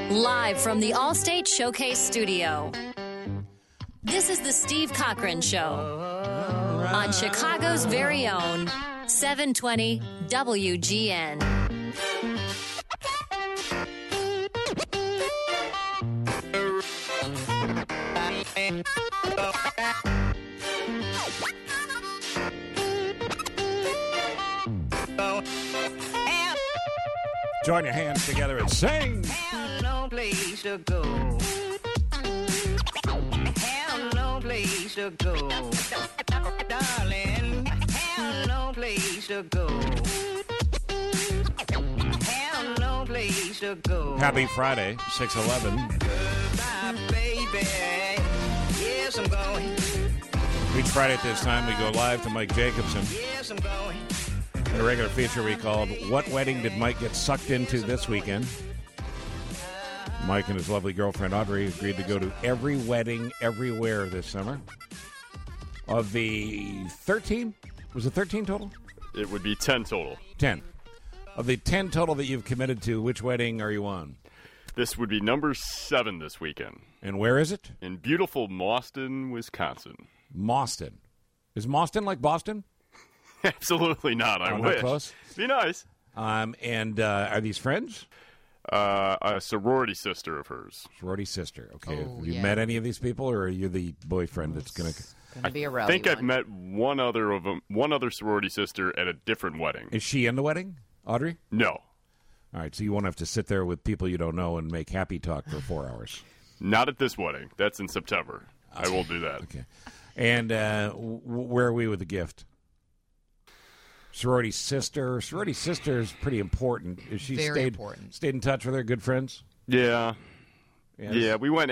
Live from the Allstate Showcase Studio. This is the Steve Cochran Show on Chicago's very own 720 WGN. Join your hands together and sing. Have no place to go. Have no place to go. Darling, have no place to go. Have no place to go. Happy Friday, 6/11. Goodbye, baby. Yes, I'm going. Each Friday at this time, we go live to Mike Jacobson. Yes, I'm going. In a regular feature we called What Wedding Did Mike Get Sucked Into This Weekend? Mike and his lovely girlfriend Audrey agreed to go to every wedding everywhere this summer. Of the 13, was it 13 total? It would be 10 total. 10. Of the 10 total that you've committed to, which wedding are you on? This would be number 7 this weekend. And where is it? In beautiful Mauston, Wisconsin. Mauston. Is Mauston like Boston? Absolutely not. I Not wish. close? Be nice. And are these friends? A sorority sister of hers. Sorority sister. Okay. Oh, Have you yeah. met any of these people, or are you the boyfriend that's going to... Gonna be a I rowdy think I've one. met one other sorority sister at a different wedding. Is she in the wedding, Audrey? No, All right, so you won't have to sit there with people you don't know and make happy talk for 4 hours. not at this wedding. That's in September. I will do that. Okay. And where are we with the gift? Sorority sister. Sorority sister is pretty important. Is she Very stayed important. Stayed in touch with her good friends? Yeah, Yes? yeah. We went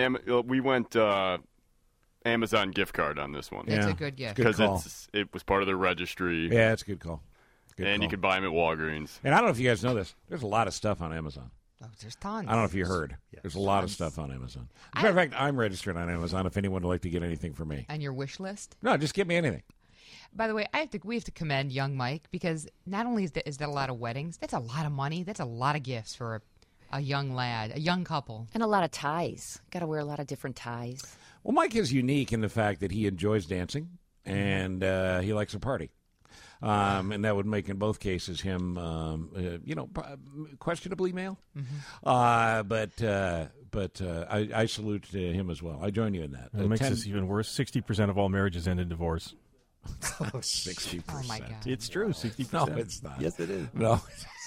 Amazon gift card on this one That's Yeah. a good gift. Good because call. it was part of their registry, Yeah, it's a good call. Good and call. you could buy them at Walgreens. And I don't know if you guys know this. There's a lot of stuff on Amazon. Oh, there's tons. I don't know if you heard. There's a lot of stuff on Amazon. As a matter of fact, I'm registered on Amazon if anyone would like to get anything from me. And your wish list? No, just give me anything. By the way, we have to commend young Mike because not only is that a lot of weddings, that's a lot of money. That's a lot of gifts for a young lad, a young couple. And a lot of ties. Got to wear a lot of different ties. Well, Mike is unique in the fact that he enjoys dancing and he likes a party. And that would make, in both cases, him, questionably male. But I salute him as well. I join you in that. It makes this even worse. 60% of all marriages end in divorce. 60%. Oh, my God. It's true, 60%. No, it's not. Yes, it is. No,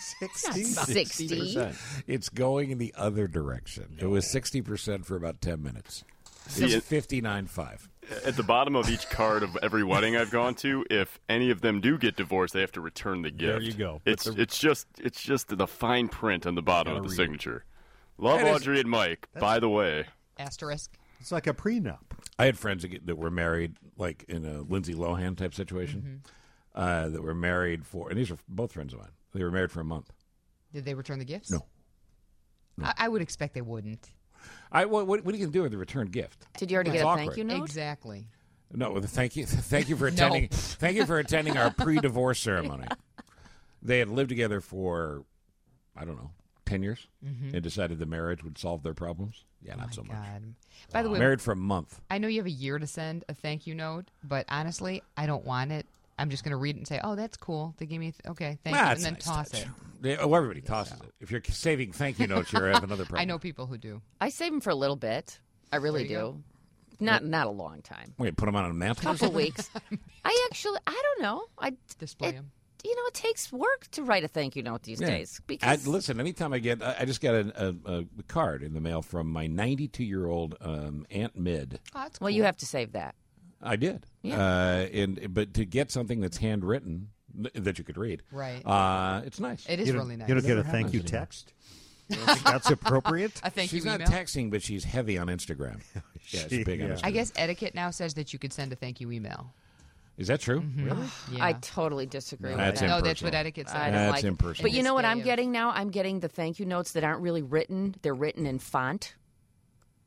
60. it's going in the other direction. It was 60% for about 10 minutes. See, It's 59.5. At the bottom of each card of every wedding I've gone to, if any of them do get divorced, they have to return the gift. There you go. It's just the fine print on the bottom of the Gotta read it. signature. Love That is- Audrey and Mike. By the way, Asterisk. It's like a prenup. I had friends that were married, like in a Lindsay Lohan type situation, that were married for, and these are both friends of mine. They were married for a month. Did they return the gifts? No. I would expect they wouldn't. What are you going to do with the return gift? Did you already It's get a awkward. thank you note? Exactly. No, with a thank you for attending. Thank you for attending our pre-divorce ceremony. They had lived together for, I don't know, 10 years, and decided the marriage would solve their problems. Yeah, not so much. God. By the way, Married for a month. I know you have a year to send a thank you note, but honestly, I don't want it. I'm just going to read it and say, "Oh, that's cool. They gave me okay, thank you," Nah, and it's then nice toss touch. it. Everybody tosses it. If you're saving thank you notes, you have another problem. I know people who do. I save them for a little bit. I really There you do. Not a long time. Wait, put them on a mantle? Couple weeks. I don't know. Display them. It takes work to write a thank you note these days. Because Listen, anytime I just got a card in the mail from my 92-year-old Aunt Mid. Oh, that's well, you have to save that. I did. Yeah. But to get something that's handwritten that you could read, Right. It's nice. It is really nice. You don't get a thank you text? You don't think that's appropriate? A thank She's you not email. texting, but she's heavy on Instagram. Yeah, she's big on Yeah. Instagram. I guess etiquette now says that you could send a thank you email. Is that true? Really? Yeah. I totally disagree with That's that. no, that's impersonal. what etiquette says. I don't That's like it. impersonal. But you know what This I'm day of- getting now? I'm getting the thank you notes that aren't really written. They're written in font.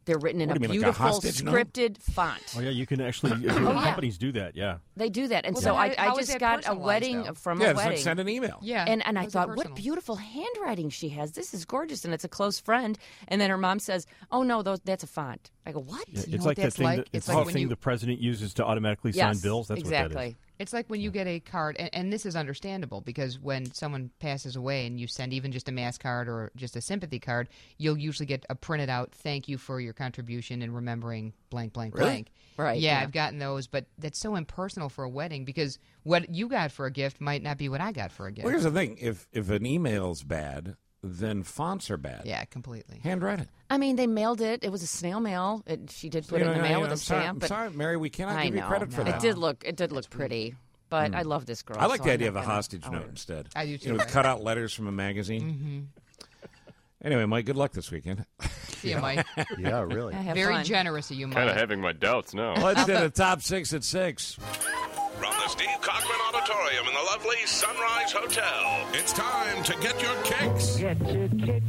They're written in What a do you mean, like a beautiful hostage note? scripted font. Oh, yeah, you can actually, yeah. companies do that, yeah. They do that. And Well, so then how I is just that got a personalized, wedding though? from Yeah, a it's wedding. like send an email. Yeah. And I how's it thought, what personal? beautiful handwriting she has. This is gorgeous. And it's a close friend. And then her mom says, oh, no, that's a font. I go, what? Yeah, You know it's what like that that's thing. like? That, It's it's like the when thing you- the president uses to automatically Yes, sign bills. That's exactly. what that is. It's like when you get a card, and this is understandable because when someone passes away and you send even just a mass card or just a sympathy card, you'll usually get a printed out thank you for your contribution in remembering blank, blank, Really? blank. Right, Yeah, yeah. I've gotten those, but that's so impersonal for a wedding because what you got for a gift might not be what I got for a gift. Well, here's the thing: if an email's bad, then fonts are bad. Yeah, completely. Handwrite it. I mean, they mailed it. It was a snail mail. She did put it in the mail with a stamp. I'm but sorry, Mary. We cannot I give you know. credit for No. that. It did look pretty. But I love this girl. I like so the I'm idea not of a gonna- hostage note instead. I do You too. know, with cut out letters from a magazine. Anyway, Mike, good luck this weekend. See you, Mike. Yeah, really. Have Very fun. generous of you, Kind of Mike. having my doubts now. Let's do the top 6 at 6. From the Steve Cochran Auditorium in the lovely Sunrise Hotel, it's time to get your kicks. Get your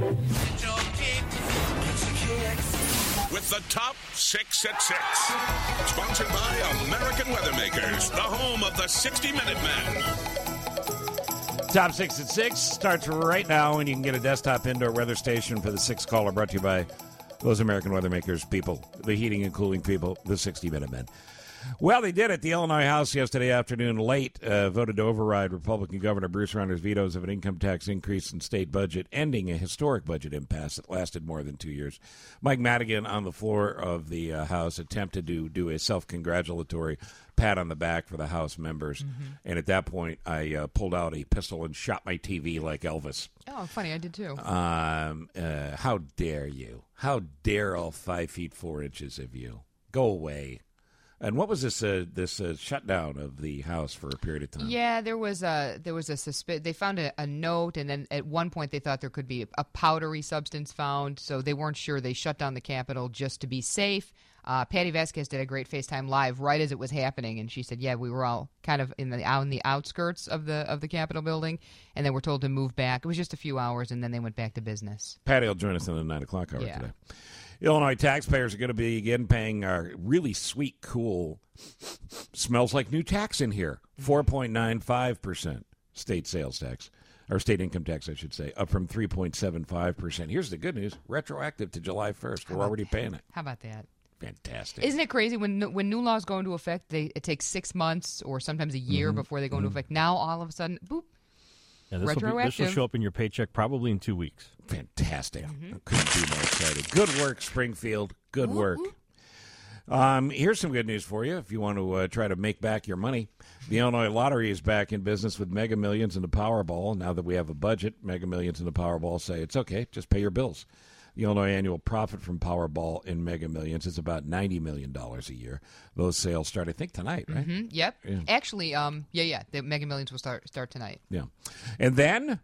kicks. With the top 6 at 6. Sponsored by American Weathermakers, the home of the 60-Minute Men. Top 6 at 6 starts right now, and you can get a desktop indoor weather station for the 6th caller, brought to you by those American Weathermakers people, the heating and cooling people, the 60-Minute Men. Well, they did it. The Illinois House yesterday afternoon late voted to override Republican Governor Bruce Rauner's vetoes of an income tax increase in state budget, ending a historic budget impasse that lasted more than 2 years. Mike Madigan on the floor of the House attempted to do a self-congratulatory pat on the back for the House members, and at that point I pulled out a pistol and shot my TV like Elvis. Oh, funny. I did too. How dare you? How dare all 5 feet 4 inches of you? Go away. And what was this shutdown of the House for a period of time? Yeah, there was a they found a note, and then at one point they thought there could be a powdery substance found, so they weren't sure. They shut down the Capitol just to be safe. Patty Vasquez did a great FaceTime Live right as it was happening, and she said, "Yeah, we were all kind of on the outskirts of the Capitol building, and then we're told to move back. It was just a few hours, and then they went back to business." Patty will join us in the 9 o'clock hour Yeah. today. Illinois taxpayers are going to begin paying our really sweet, cool, smells like new tax in here, 4.95% state sales tax, or state income tax, I should say, up from 3.75%. Here's the good news, retroactive to July 1st. We're already paying it. How about that? Fantastic. Isn't it crazy when new laws go into effect? It takes 6 months or sometimes a year before they go into effect. Now all of a sudden, boop. Yeah, this will Retroactive. show up in your paycheck probably in 2 weeks. Fantastic. I couldn't be more excited. Good work, Springfield. Good work. Here's some good news for you if you want to try to make back your money. The Illinois Lottery is back in business with Mega Millions and the Powerball. Now that we have a budget, Mega Millions and the Powerball say it's okay, just pay your bills. The Illinois annual profit from Powerball and Mega Millions is about $90 million a year. Those sales start, I think, tonight, right? Yep. Yeah. Actually, the Mega Millions will start tonight. Yeah. And then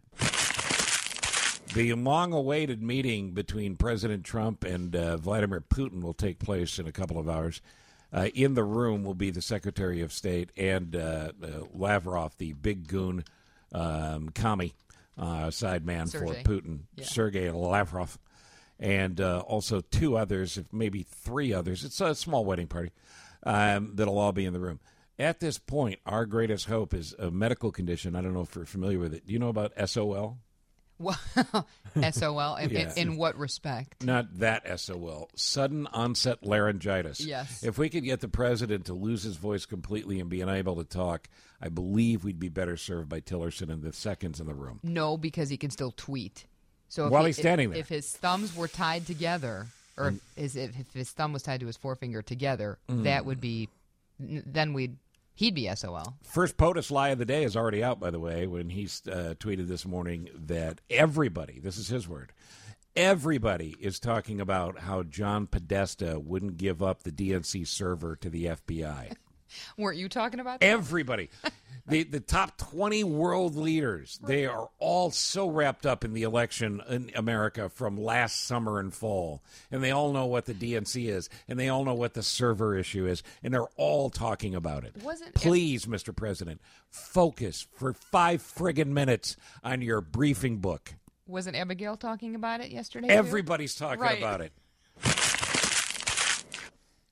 the long-awaited meeting between President Trump and Vladimir Putin will take place in a couple of hours. In the room will be the Secretary of State and Lavrov, the big goon commie side man Sergei. for Putin, Yeah. Sergei Lavrov, and also 2 others, if maybe 3 others. It's a small wedding party that'll all be in the room. At this point, our greatest hope is a medical condition. I don't know if you're familiar with it. Do you know about SOL? Well, SOL. Yeah. In what respect? Not that SOL. Sudden onset laryngitis. Yes. If we could get the president to lose his voice completely and be unable to talk, I believe we'd be better served by Tillerson and the seconds in the room. No, because he can still tweet. So if While he's standing there. if his thumbs were tied together, or if his thumb was tied to his forefinger together, that would be. Then he'd be SOL. First POTUS lie of the day is already out, by the way, when he's tweeted this morning that everybody, this is his word, everybody is talking about how John Podesta wouldn't give up the DNC server to the FBI. Weren't you talking about that? Everybody. The top 20 world leaders, they are all so wrapped up in the election in America from last summer and fall. And they all know what the DNC is. And they all know what the server issue is. And they're all talking about it. Please, Mr. President, focus for 5 friggin' minutes on your briefing book. Wasn't Abigail talking about it yesterday? too? Everybody's talking Right. about it.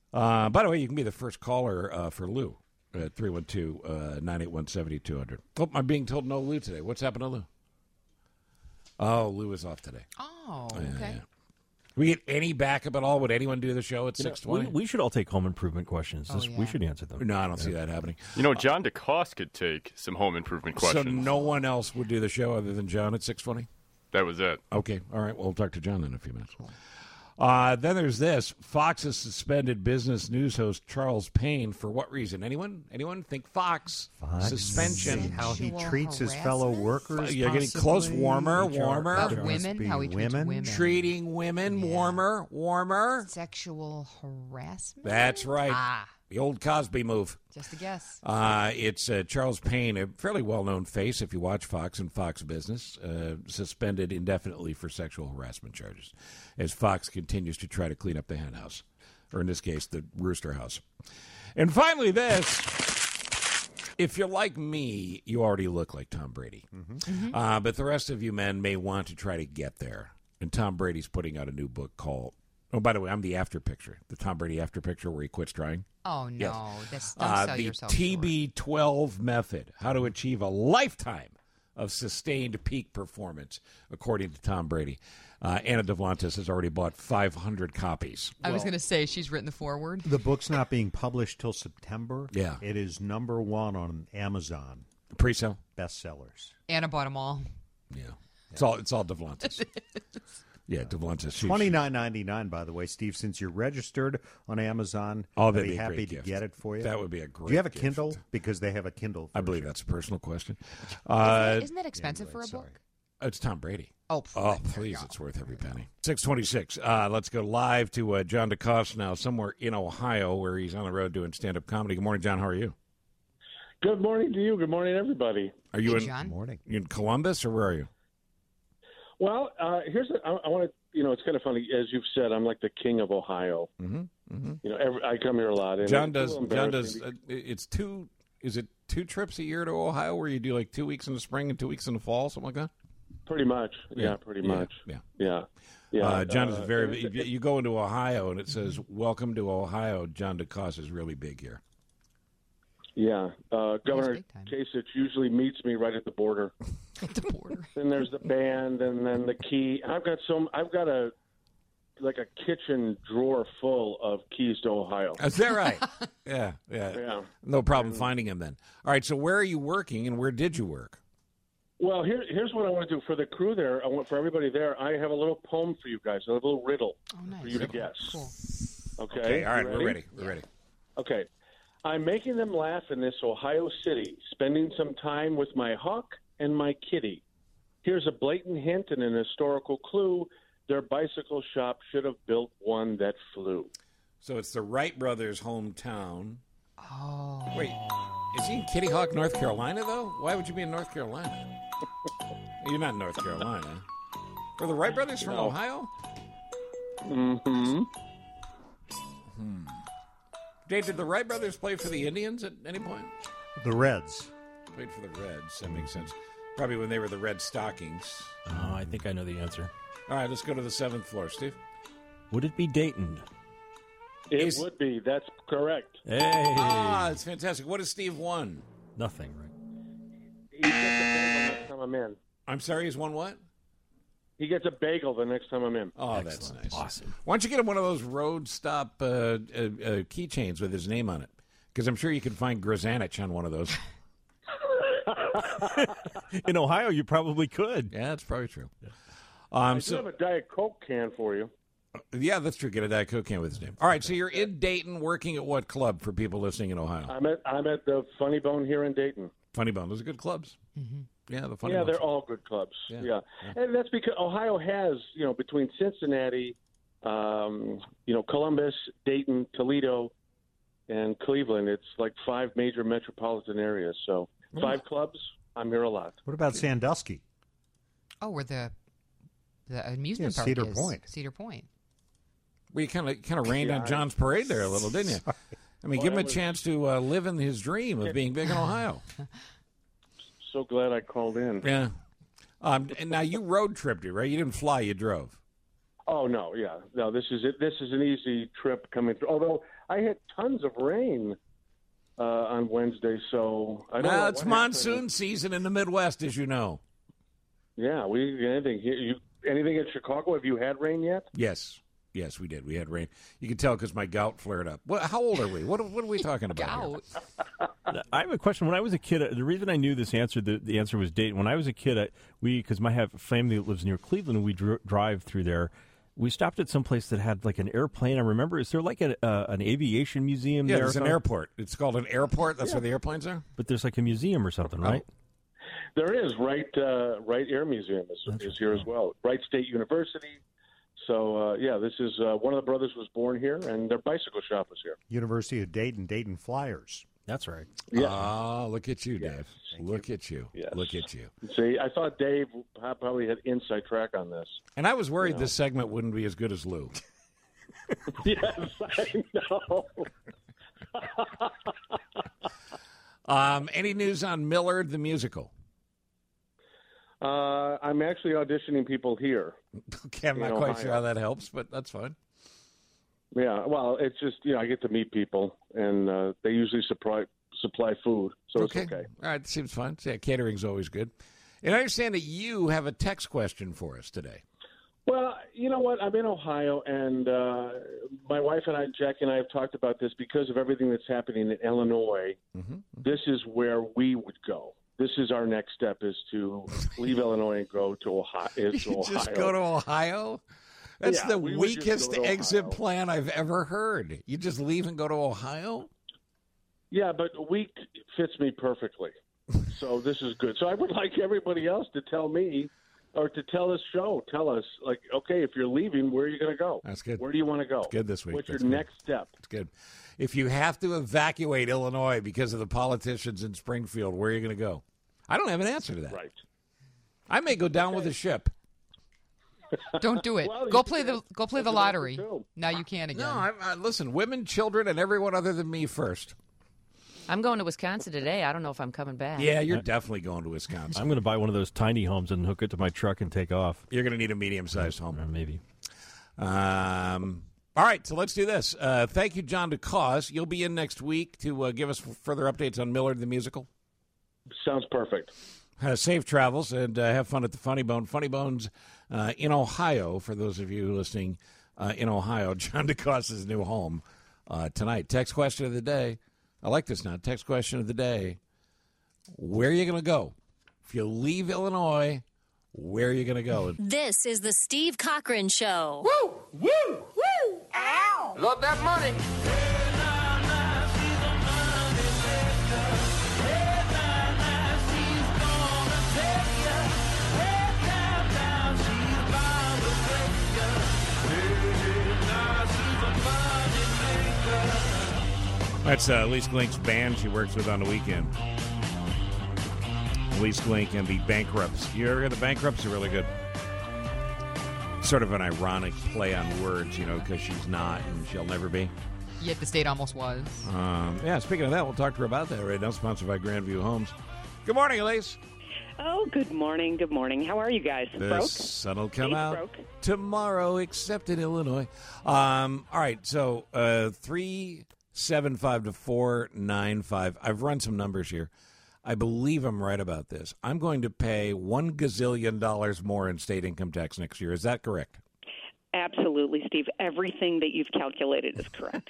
By the way, you can be the first caller for Lou at 312-981-7200. Oh, I'm being told no Lou today. What's happened to Lou? Oh, Lou is off today. Oh, okay. Yeah. We get any backup at all? Would anyone do the show at 6:20? We should all take home improvement questions. We should answer them. No, I don't see that happening. John DeCoste could take some home improvement questions. So no one else would do the show other than John at 6:20? That was it. Okay. All right. We'll talk to John in a few minutes. Then there's this. Fox has suspended business news host Charles Payne for what reason? Anyone think Fox suspension? How he treats his fellow workers. You're getting close. Warmer. About women, how he treats women. Treating women warmer. Sexual harassment? That's right. The old Cosby move. Just a guess. It's Charles Payne, a fairly well-known face if you watch Fox and Fox Business, suspended indefinitely for sexual harassment charges as Fox continues to try to clean up the hen house, or in this case, the rooster house. And finally this. If you're like me, you already look like Tom Brady. But the rest of you men may want to try to get there. And Tom Brady's putting out a new book called... Oh, by the way, I'm the after picture, the Tom Brady after picture where he quits trying. Oh, no. Yes. Don't sell the yourself TB12 method, how to achieve a lifetime of sustained peak performance, according to Tom Brady. Anna Devlantis has already bought 500 copies. I was going to say, she's written the foreword. The book's not being published till September. Yeah. It is #1 on Amazon. Pre-sale? Bestsellers. Anna bought them all. Yeah. It's all Devlantis. Yeah, Devlantis. $29.99, by the way, Steve. Since you're registered on Amazon, I'll be happy to get it for you. That would be a great. Do you have a gift. Kindle? Because they have a Kindle. I believe that's a personal question. Isn't that expensive for a book? It's Tom Brady. Oh, please, it's worth every penny. 6:26. Let's go live to John DeCoste now, somewhere in Ohio, where he's on the road doing stand-up comedy. Good morning, John. How are you? Good morning to you. Good morning, everybody. Are you John? Morning. You in Columbus, or where are you? Well, I want to. It's kind of funny, as you've said. I'm like the king of Ohio. I come here a lot. And John does. It's two. Is it 2 trips a year to Ohio, where you do like 2 weeks in the spring and 2 weeks in the fall, something like that? Pretty much. Yeah, pretty much. Yeah. John is very. You go into Ohio and it says, "Welcome to Ohio." John DeCoste is really big here. Yeah, Governor Kasich usually meets me right at the border. At the border. Then there's the band, and then the key. I've got a kitchen drawer full of keys to Ohio. Is that right? Yeah. No problem finding him then. All right. So where are you working, and where did you work? Well, here's what I want to do for the crew there. For everybody there. I have a little poem for you guys. I have a little riddle for you to guess. Cool. Okay. All right. We're ready. Okay. I'm making them laugh in this Ohio city, spending some time with my hawk and my kitty. Here's a blatant hint and an historical clue. Their bicycle shop should have built one that flew. So it's the Wright brothers' hometown. Oh. Wait, is he in Kitty Hawk, North Carolina, though? Why would you be in North Carolina? You're not in North Carolina. Were the Wright brothers from Ohio? Mm-hmm. Dave, did the Wright brothers play for the Indians at any point? The Reds. Played for the Reds. That makes sense. Probably when they were the Red Stockings. Oh, I think I know the answer. All right, let's go to the 7th floor. Steve? Would it be Dayton? It would be. That's correct. Hey. That's fantastic. What has Steve won? Nothing, right? He gets a bagel next time I'm in. I'm sorry, he's won what? He gets a bagel the next time I'm in. Oh, that's nice. Awesome. Why don't you get him one of those road stop keychains with his name on it? Because I'm sure you could find Grzanich on one of those. In Ohio, you probably could. Yeah, that's probably true. I do have a Diet Coke can for you. Yeah, that's true. Get a Diet Coke can with his name. All right, so you're in Dayton working at what club for people listening in Ohio? I'm at the Funny Bone here in Dayton. Funny Bone. Those are good clubs. Mm-hmm. Yeah, the Funny Yeah, Bones. they're all good clubs. Yeah. And that's because Ohio has, between Cincinnati, Columbus, Dayton, Toledo, and Cleveland, it's like 5 major metropolitan areas. So 5 clubs, I'm here a lot. What about Sandusky? Oh, where the amusement park Cedar is. Point. Cedar Point. Well, you kind of rained on John's parade there a little, didn't you? I mean, give him a chance to live in his dream of being big in Ohio. So glad I called in. Yeah. And now you road tripped it, right? You didn't fly, you drove. Oh no, yeah, no. This is it. This is an easy trip coming through. Although I had tons of rain on Wednesday, so I don't know. It's what monsoon happened. season in the Midwest, as you know. Yeah, anything here? Anything in Chicago? Have you had rain yet? Yes, we did. We had rain. You can tell because my gout flared up. How old are we? What are we talking about here? I have a question. When I was a kid, the reason I knew this answer, the answer was Dayton. When I was a kid, because I have family that lives near Cleveland, and we drive through there. We stopped at some place that had like an airplane. I remember, is there like an aviation museum there? Yeah, there's an airport. It's called an airport. That's where the airplanes are? But there's like a museum or something, right? There is. Wright Air Museum is here as well. Wright State University. So, this is one of the brothers was born here, and their bicycle shop is here. University of Dayton Flyers. That's right. Yeah. Oh, look at you, Dave. Look at you. Yes. Look at you. See, I thought Dave probably had inside track on this. And I was worried this segment wouldn't be as good as Lou. Yes, I know. Any news on Millard the musical? I'm actually auditioning people here. Okay, I'm not quite sure how that helps, but that's fine. Yeah, well, it's just, I get to meet people, and they usually supply food, so it's okay. All right, seems fine. Yeah, catering's always good. And I understand that you have a text question for us today. Well, you know what? I'm in Ohio, and my wife and I, Jackie and I, have talked about this because of everything that's happening in Illinois. Mm-hmm. This is where we would go. This is our next step, is to leave Illinois and go to Ohio. Just go to Ohio? That's the weakest exit plan I've ever heard. You just leave and go to Ohio? Yeah, but weak fits me perfectly. So this is good. So I would like everybody else to tell me, or to tell us, tell us, like, okay, if you're leaving, where are you going to go? That's good. Where do you want to go? It's good this week. What's your next step? It's good. If you have to evacuate Illinois because of the politicians in Springfield, where are you going to go? I don't have an answer to that. Right. I may go down with a ship. Don't do it. Well, go play the lottery. Now you can again. No, listen, women, children, and everyone other than me first. I'm going to Wisconsin today. I don't know if I'm coming back. Yeah, you're definitely going to Wisconsin. I'm going to buy one of those tiny homes and hook it to my truck and take off. You're going to need a medium-sized home. Maybe. All right, so let's do this. Thank you, John DeCause. You'll be in next week to give us further updates on Millard the musical. Sounds perfect. Safe travels, and have fun at the Funny Bone. Funny Bones in Ohio, for those of you listening in Ohio. John DeCause's new home tonight. Text question of the day. I like this now. Text question of the day. Where are you going to go? If you leave Illinois, where are you going to go? This is the Steve Cochran Show. Woo! Woo! Woo! Ow! Love that money. That's Elise Glink's band she works with on the weekend. Elise Glink and the Bankrupts. You ever hear the Bankrupts? Are really good. Sort of an ironic play on words, because she's not and she'll never be. Yet the state almost was. Yeah, speaking of that, we'll talk to her about that right now. Sponsored by Grandview Homes. Good morning, Elise. Oh, good morning. Good morning. How are you guys? The sun will come out tomorrow, except in Illinois. All right, so 375 to 495. I've run some numbers here. I believe I'm right about this. I'm going to pay $1 gazillion more in state income tax next year. Is that correct? Absolutely, Steve. Everything that you've calculated is correct.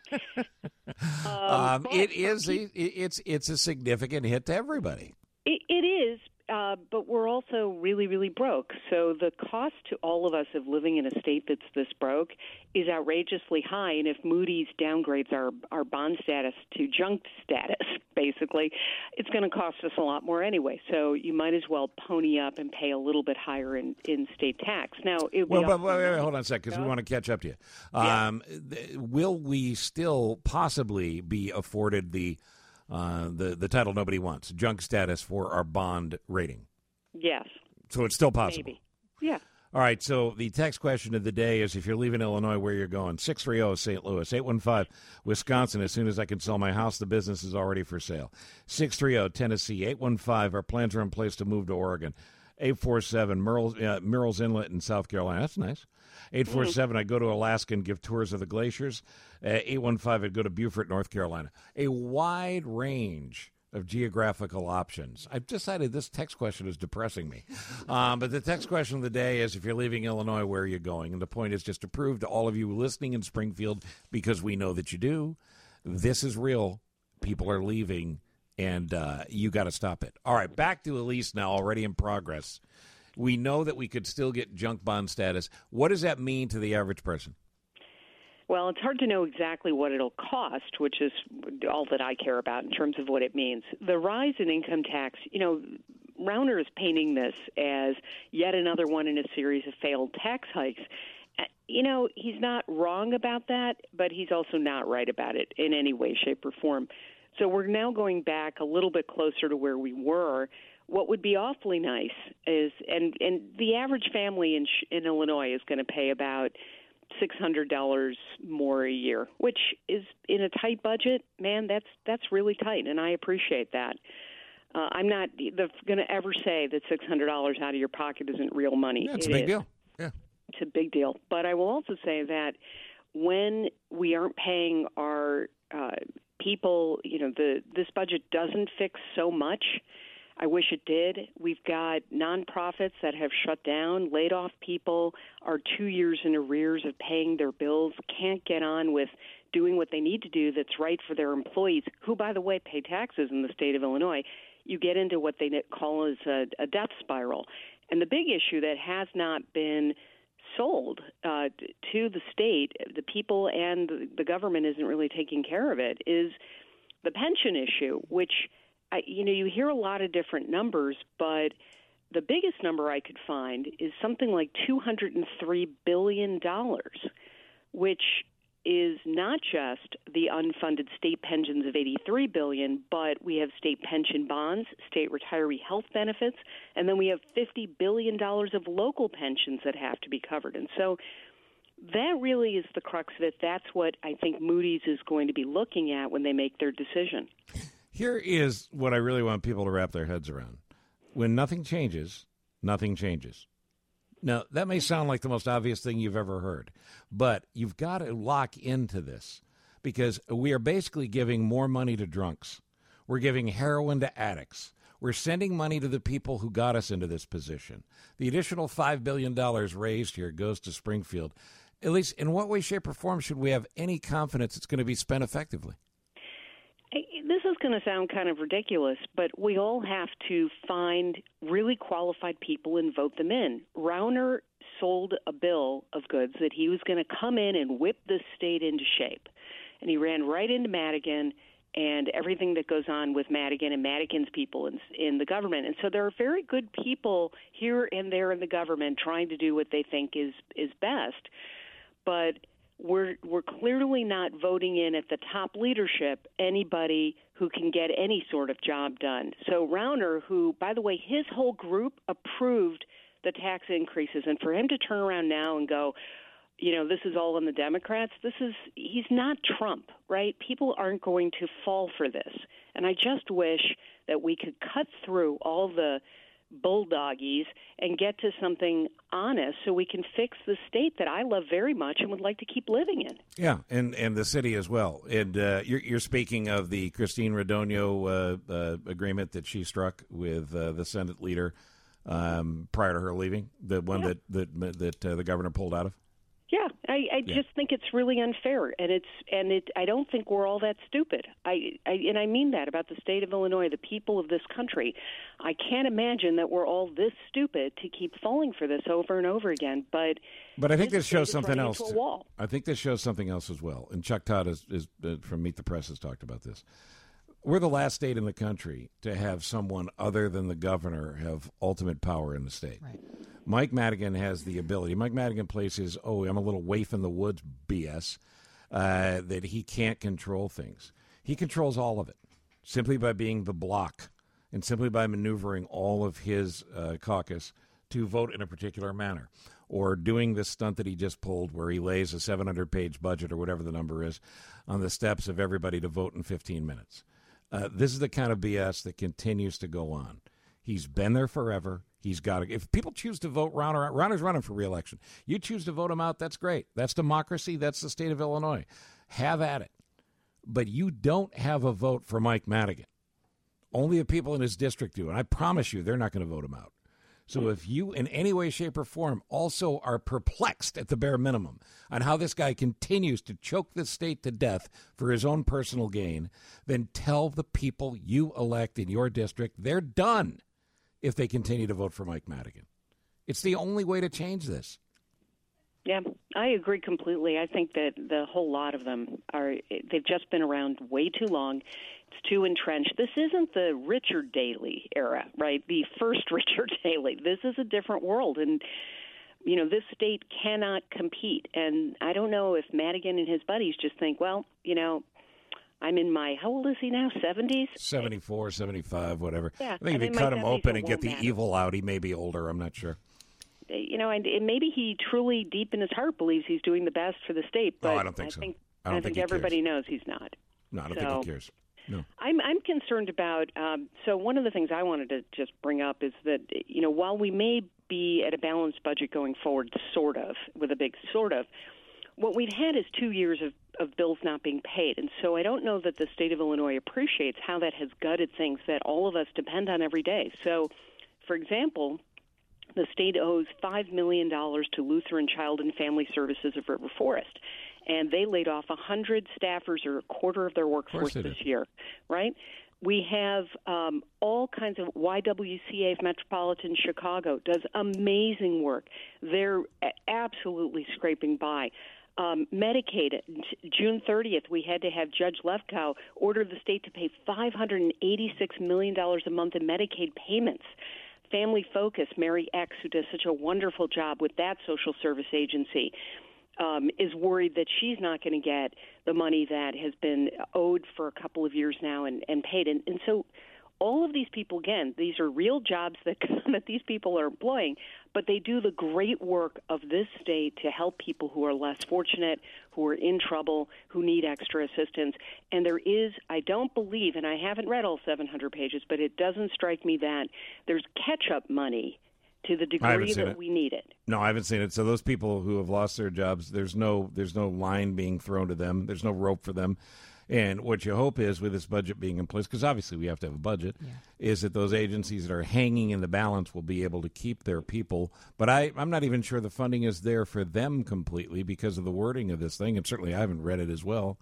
It's a significant hit to everybody. It is, but we're also really, really broke. So the cost to all of us of living in a state that's this broke is outrageously high. And if Moody's downgrades our bond status to junk status, basically, it's going to cost us a lot more anyway. So you might as well pony up and pay a little bit higher in state tax. Now, wait, hold on a second, because we want to catch up to you. Yeah. Will we still possibly be afforded the title nobody wants, junk status for our bond rating? Yes. So it's still possible? Maybe. Yeah. All right, so the text question of the day is, if you're leaving Illinois, where you're going. 630 St. Louis, 815 Wisconsin. As soon as I can sell my house, the business is already for sale. 630 Tennessee, 815 our plans are in place to move to Oregon. 847 Murrells Inlet in South Carolina. That's nice. 847, I'd go to Alaska and give tours of the glaciers. 815, I'd go to Beaufort, North Carolina. A wide range of geographical options. I've decided this text question is depressing me. But the text question of the day is, if you're leaving Illinois, where are you going? And the point is just to prove to all of you listening in Springfield, because we know that you do, this is real. People are leaving, and you got to stop it. All right, back to Elise now, already in progress. We know that we could still get junk bond status. What does that mean to the average person? Well, it's hard to know exactly what it'll cost, which is all that I care about in terms of what it means. The rise in income tax, Rauner is painting this as yet another one in a series of failed tax hikes. He's not wrong about that, but he's also not right about it in any way, shape, or form. So we're now going back a little bit closer to where we were. What would be awfully nice is, and the average family in Illinois is going to pay about $600 more a year, which is in a tight budget. Man, that's really tight, and I appreciate that. I'm not going to ever say that $600 out of your pocket isn't real money. Yeah, it's a big deal. Yeah, it's a big deal. But I will also say that when we aren't paying our people, this budget doesn't fix so much. I wish it did. We've got nonprofits that have shut down, laid off people, are 2 years in arrears of paying their bills, can't get on with doing what they need to do that's right for their employees, who, by the way, pay taxes in the state of Illinois. You get into what they call as a death spiral. And the big issue that has not been sold to the state, the people and the government isn't really taking care of it, is the pension issue, which you hear a lot of different numbers, but the biggest number I could find is something like $203 billion, which is not just the unfunded state pensions of $83 billion, but we have state pension bonds, state retiree health benefits, and then we have $50 billion of local pensions that have to be covered. And so that really is the crux of it. That's what I think Moody's is going to be looking at when they make their decision. Here is what I really want people to wrap their heads around. When nothing changes, nothing changes. Now, that may sound like the most obvious thing you've ever heard, but you've got to lock into this because we are basically giving more money to drunks. We're giving heroin to addicts. We're sending money to the people who got us into this position. The additional $5 billion raised here goes to Springfield. At least, in what way, shape, or form should we have any confidence it's going to be spent effectively? This is going to sound kind of ridiculous, but we all have to find really qualified people and vote them in. Rauner sold a bill of goods that he was going to come in and whip this state into shape. And he ran right into Madigan and everything that goes on with Madigan and Madigan's people in the government. And so there are very good people here and there in the government trying to do what they think is best. But we're clearly not voting in at the top leadership anybody who can get any sort of job done. So Rauner, who, by the way, his whole group approved the tax increases, and for him to turn around now and go, this is all on the Democrats, he's not Trump, right? People aren't going to fall for this. And I just wish that we could cut through all the bulldoggies and get to something honest so we can fix the state that I love very much and would like to keep living in. Yeah, and the city as well. And you're speaking of the Christine Radogno agreement that she struck with the Senate leader prior to her leaving, the one that the governor pulled out of? Yeah, I just think it's really unfair, and I don't think we're all that stupid. I mean that about the state of Illinois, the people of this country. I can't imagine that we're all this stupid to keep falling for this over and over again. But I think this shows something else. I think this shows something else as well. And Chuck Todd is from Meet the Press has talked about this. We're the last state in the country to have someone other than the governor have ultimate power in the state. Right. Mike Madigan has the ability. Mike Madigan plays his, I'm a little waif in the woods BS, that he can't control things. He controls all of it simply by being the block and simply by maneuvering all of his caucus to vote in a particular manner, or doing this stunt that he just pulled where he lays a 700-page budget or whatever the number is on the steps of everybody to vote in 15 minutes. This is the kind of BS that continues to go on. He's been there forever. He's got to. If people choose to vote Rauner's running for re-election. You choose to vote him out, that's great. That's democracy. That's the state of Illinois. Have at it. But you don't have a vote for Mike Madigan. Only the people in his district do. And I promise you, they're not going to vote him out. So if you, in any way, shape, or form, also are perplexed at the bare minimum on how this guy continues to choke this state to death for his own personal gain, then tell the people you elect in your district they're done if they continue to vote for Mike Madigan. It's the only way to change this. Yeah, I agree completely. I think that the whole lot of them they've just been around way too long. It's too entrenched. This isn't the Richard Daley era, right? The first Richard Daley. This is a different world. And, this state cannot compete. And I don't know if Madigan and his buddies just think, well, I'm in my, how old is he now, 70s? 74, 75, whatever. Yeah, I think if you cut him open and get the evil out, he may be older. I'm not sure. And maybe he truly, deep in his heart, believes he's doing the best for the state. But I don't think so. I think everybody knows he's not. No, I don't think he cares. No. I'm concerned about, so one of the things I wanted to just bring up is that, while we may be at a balanced budget going forward, sort of, with a big sort of, what we've had is 2 years of bills not being paid. And so I don't know that the state of Illinois appreciates how that has gutted things that all of us depend on every day. So, for example, the state owes $5 million to Lutheran Child and Family Services of River Forest, and they laid off 100 staffers, or a quarter of their workforce this year, right? We have all kinds of YWCA of Metropolitan Chicago does amazing work. They're absolutely scraping by. Medicaid, June 30th, we had to have Judge Lefkow order the state to pay $586 million a month in Medicaid payments. Family Focus, Mary X., who does such a wonderful job with that social service agency, is worried that she's not going to get the money that has been owed for a couple of years now and paid. And so all of these people, again, these are real jobs that these people are employing, but they do the great work of this state to help people who are less fortunate, who are in trouble, who need extra assistance. And there is, I don't believe, and I haven't read all 700 pages, but it doesn't strike me that there's catch-up money to the degree that we need it. No, I haven't seen it. So those people who have lost their jobs, there's no line being thrown to them. There's no rope for them. And what you hope is, with this budget being in place, because obviously we have to have a budget, is that those agencies that are hanging in the balance will be able to keep their people. But I'm not even sure the funding is there for them completely because of the wording of this thing, and certainly I haven't read it as well.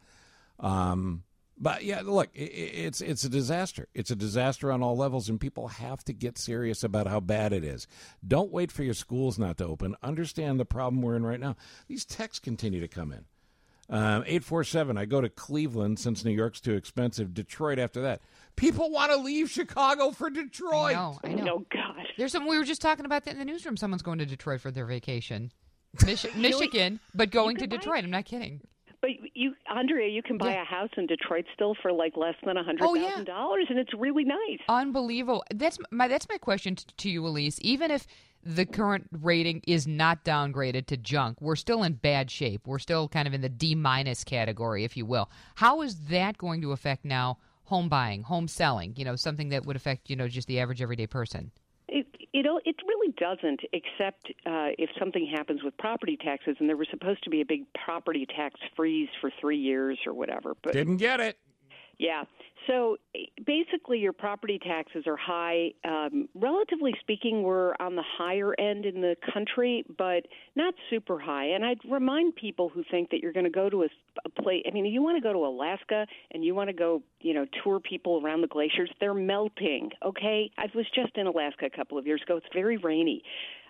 But, yeah, look, it's a disaster. It's a disaster on all levels, and people have to get serious about how bad it is. Don't wait for your schools not to open. Understand the problem we're in right now. These texts continue to come in. 847, I go to Cleveland since New York's too expensive. Detroit after that. People want to leave Chicago for Detroit. I know. Oh, God. There's some. We were just talking about that in the newsroom. Someone's going to Detroit for their vacation. Michigan, but going to Detroit. I'm not kidding. But Andrea, you can buy a house in Detroit still for like less than $100,000, and it's really nice. Unbelievable. That's my question to you, Elise. Even if the current rating is not downgraded to junk, we're still in bad shape. We're still kind of in the D- category, if you will. How is that going to affect now home buying, home selling? Something that would affect just the average everyday person. It really doesn't, except if something happens with property taxes, and there was supposed to be a big property tax freeze for 3 years or whatever. But didn't get it. Yeah. So basically your property taxes are high. Relatively speaking, we're on the higher end in the country, but not super high. And I'd remind people who think that you're going to go to a place. I mean, you want to go to Alaska and you want to go, tour people around the glaciers. They're melting, okay? I was just in Alaska a couple of years ago. It's very rainy.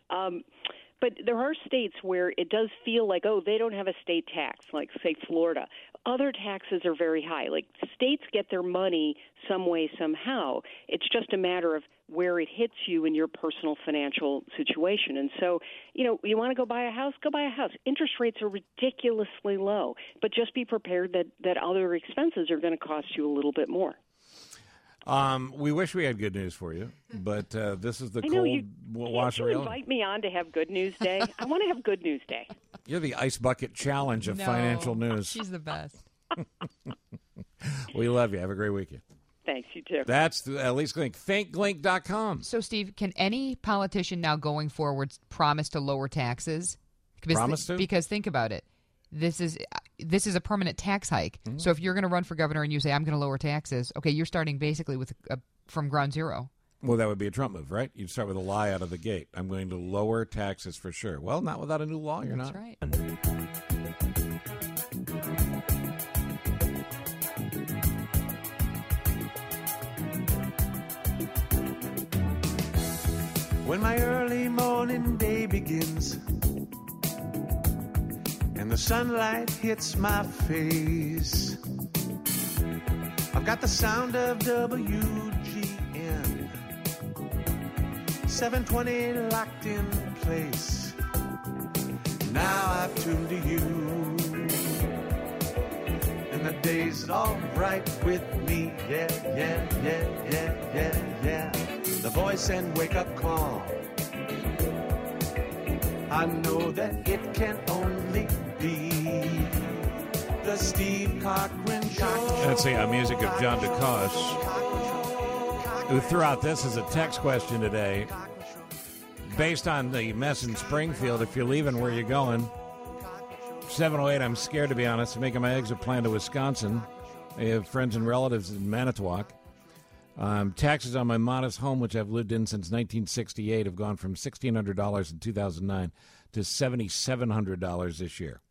But there are states where it does feel like, they don't have a state tax, like, say, Florida. Other taxes are very high. Like, states get their money some way, somehow. It's just a matter of where it hits you in your personal financial situation. And so, you want to go buy a house? Go buy a house. Interest rates are ridiculously low. But just be prepared that other expenses are going to cost you a little bit more. We wish we had good news for you, but this is the wash reality. Invite me on to have good news day. I want to have good news day. You're the ice bucket challenge of financial news. She's the best. We love you. Have a great weekend. Thanks, you too. That's at least Glink. ThinkGlink.com. So, Steve, can any politician now going forward promise to lower taxes? Promise to? Because think about it. This is a permanent tax hike. Mm-hmm. So if you're going to run for governor and you say, I'm going to lower taxes, okay, you're starting basically with from ground zero. Well, that would be a Trump move, right? You'd start with a lie out of the gate. I'm going to lower taxes for sure. Well, not without a new law, you're not. That's right. When my early morning day begins and the sunlight hits my face, I've got the sound of WGN 720 locked in place. Now I've tuned to you, and the day's all right with me. Yeah, yeah, yeah, yeah, yeah, yeah. The voice and wake-up call, I know that it can only be the Steve Cochran Show. Let's see, music of John DeCoste, who threw out this as a text question today. Based on the mess in Springfield, if you're leaving, where you going? 708, I'm scared, to be honest. I'm making my exit plan to Wisconsin. I have friends and relatives in Manitowoc. Taxes on my modest home, which I've lived in since 1968, have gone from $1,600 in 2009 to $7,700 this year.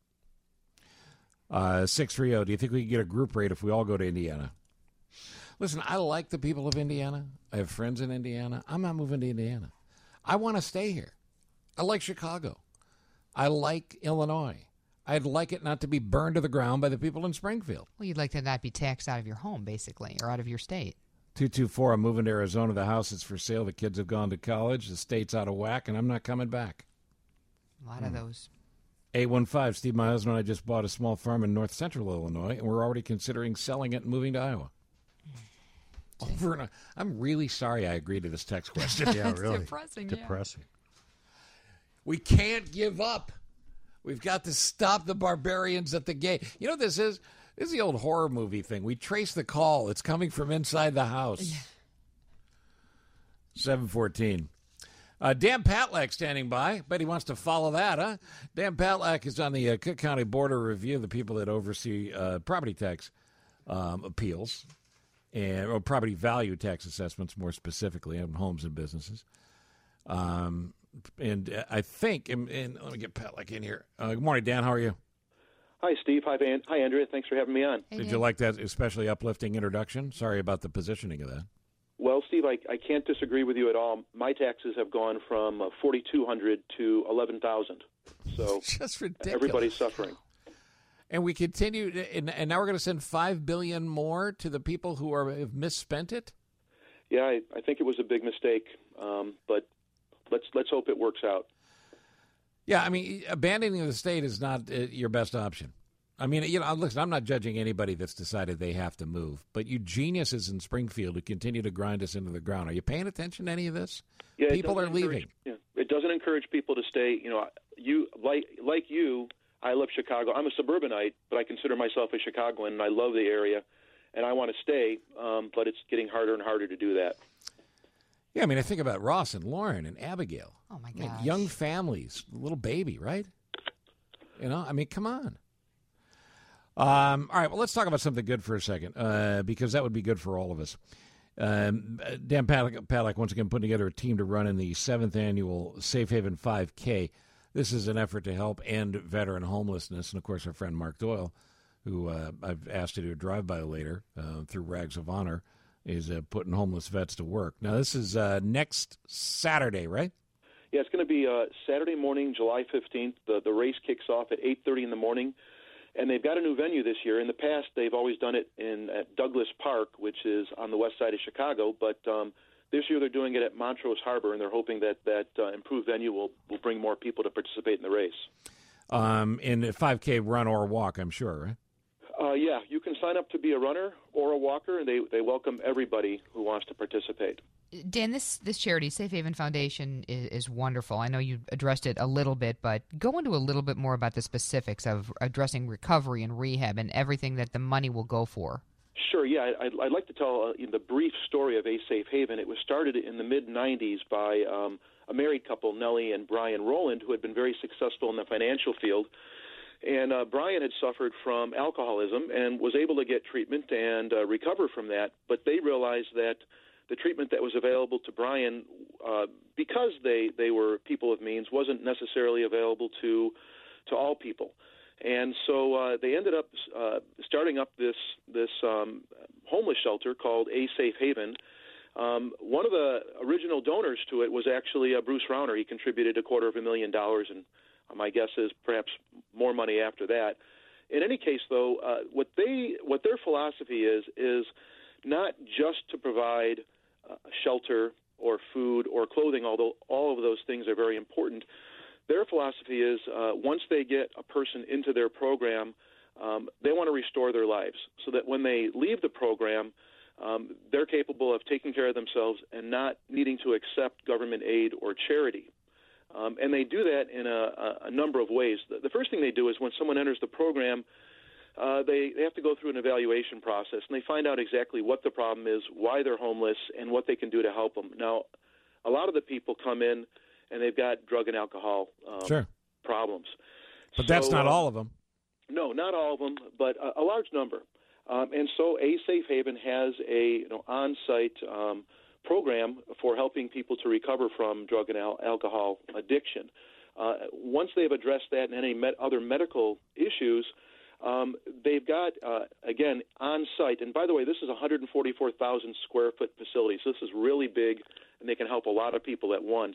630, do you think we could get a group rate if we all go to Indiana? Listen, I like the people of Indiana. I have friends in Indiana. I'm not moving to Indiana. I want to stay here. I like Chicago. I like Illinois. I'd like it not to be burned to the ground by the people in Springfield. Well, you'd like to not be taxed out of your home, basically, or out of your state. 224, I'm moving to Arizona. The house is for sale. The kids have gone to college. The state's out of whack, and I'm not coming back. A lot of those. 815, Steve, my husband and I just bought a small farm in north central Illinois, and we're already considering selling it and moving to Iowa. I'm really sorry I agreed to this text question. Yeah, really. Depressing. We can't give up. We've got to stop the barbarians at the gate. You know what this is? This is the old horror movie thing. We trace the call. It's coming from inside the house. Yeah. 714. Dan Patlak standing by. Bet he wants to follow that, huh? Dan Patlak is on the Cook County Board of Review, the people that oversee property tax appeals or property value tax assessments, more specifically, on homes and businesses. And I think, and let me get Patlak in here. Good morning, Dan. How are you? Hi, Steve. Hi, Andrea. Thanks for having me on. Did you like that especially uplifting introduction? Sorry about the positioning of that. Well, Steve, I can't disagree with you at all. My taxes have gone from $4,200 to $11,000. So just ridiculous. Everybody's suffering. And we continue, and now we're going to send $5 billion more to the people who have misspent it? Yeah, I think it was a big mistake, but let's hope it works out. Yeah, I mean, abandoning the state is not your best option. I mean, listen, I'm not judging anybody that's decided they have to move, but you geniuses in Springfield who continue to grind us into the ground, are you paying attention to any of this? Yeah, people are leaving. Yeah, it doesn't encourage people to stay. You like you, I love Chicago. I'm a suburbanite, but I consider myself a Chicagoan, and I love the area, and I want to stay, but it's getting harder and harder to do that. Yeah, I mean, I think about Ross and Lauren and Abigail. Oh, my gosh. I mean, young families, little baby, right? I mean, come on. All right, well, let's talk about something good for a second, because that would be good for all of us. Dan Patlak, once again, putting together a team to run in the 7th annual Safe Haven 5K. This is an effort to help end veteran homelessness. And, of course, our friend Mark Doyle, who I've asked to do a drive-by later through Rags of Honor, is putting homeless vets to work. Now, this is next Saturday, right? Yeah, it's going to be Saturday morning, July 15th. The race kicks off at 8:30 in the morning, and they've got a new venue this year. In the past, they've always done it at Douglas Park, which is on the west side of Chicago, but this year they're doing it at Montrose Harbor, and they're hoping that improved venue will bring more people to participate in the race. In a 5K run or walk, I'm sure, right? Yeah, you can sign up to be a runner or a walker, and they welcome everybody who wants to participate. Dan, this charity, Safe Haven Foundation, is wonderful. I know you addressed it a little bit, but go into a little bit more about the specifics of addressing recovery and rehab and everything that the money will go for. Sure, yeah. I'd like to tell the brief story of A Safe Haven. It was started in the mid-'90s by a married couple, Nellie and Brian Rowland, who had been very successful in the financial field. And Brian had suffered from alcoholism and was able to get treatment and recover from that. But they realized that the treatment that was available to Brian, because they were people of means, wasn't necessarily available to all people. And so they ended up starting up this homeless shelter called A Safe Haven. One of the original donors to it was actually Bruce Rauner. He contributed $250,000, and my guess is perhaps more money after that. In any case, though, what their philosophy is not just to provide shelter or food or clothing, although all of those things are very important. Their philosophy is once they get a person into their program, they want to restore their lives so that when they leave the program, they're capable of taking care of themselves and not needing to accept government aid or charity. And they do that in a number of ways. The first thing they do is when someone enters the program, they have to go through an evaluation process, and they find out exactly what the problem is, why they're homeless, and what they can do to help them. Now, a lot of the people come in, and they've got drug and alcohol problems. But that's not all of them. No, not all of them, but a large number. And so A Safe Haven has a on-site program for helping people to recover from drug and alcohol addiction. Once they've addressed that and any other medical issues, they've got, again, on-site. And by the way, this is a 144,000 square foot facility, so this is really big, and they can help a lot of people at once.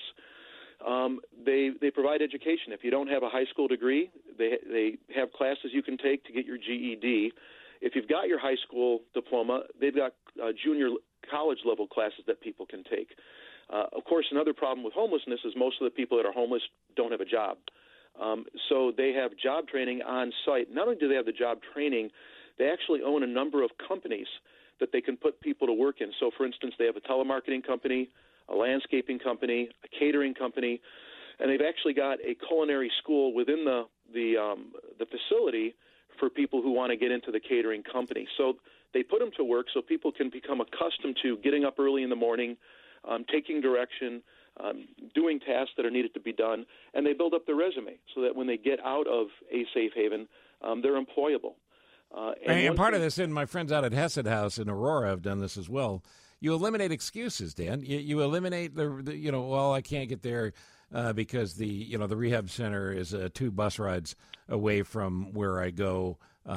They provide education. If you don't have a high school degree, they have classes you can take to get your GED. If you've got your high school diploma, they've got junior college-level classes that people can take. Of course, another problem with homelessness is most of the people that are homeless don't have a job. So they have job training on site. Not only do they have the job training, they actually own a number of companies that they can put people to work in. So, for instance, they have a telemarketing company, a landscaping company, a catering company, and they've actually got a culinary school within the facility for people who want to get into the catering company. So they put them to work so people can become accustomed to getting up early in the morning, taking direction, doing tasks that are needed to be done, and they build up their resume so that when they get out of A Safe Haven, they're employable. And part of this, and my friends out at Hesed House in Aurora have done this as well. You eliminate excuses, Dan. You eliminate I can't get there because the rehab center is 2 bus rides away from where I go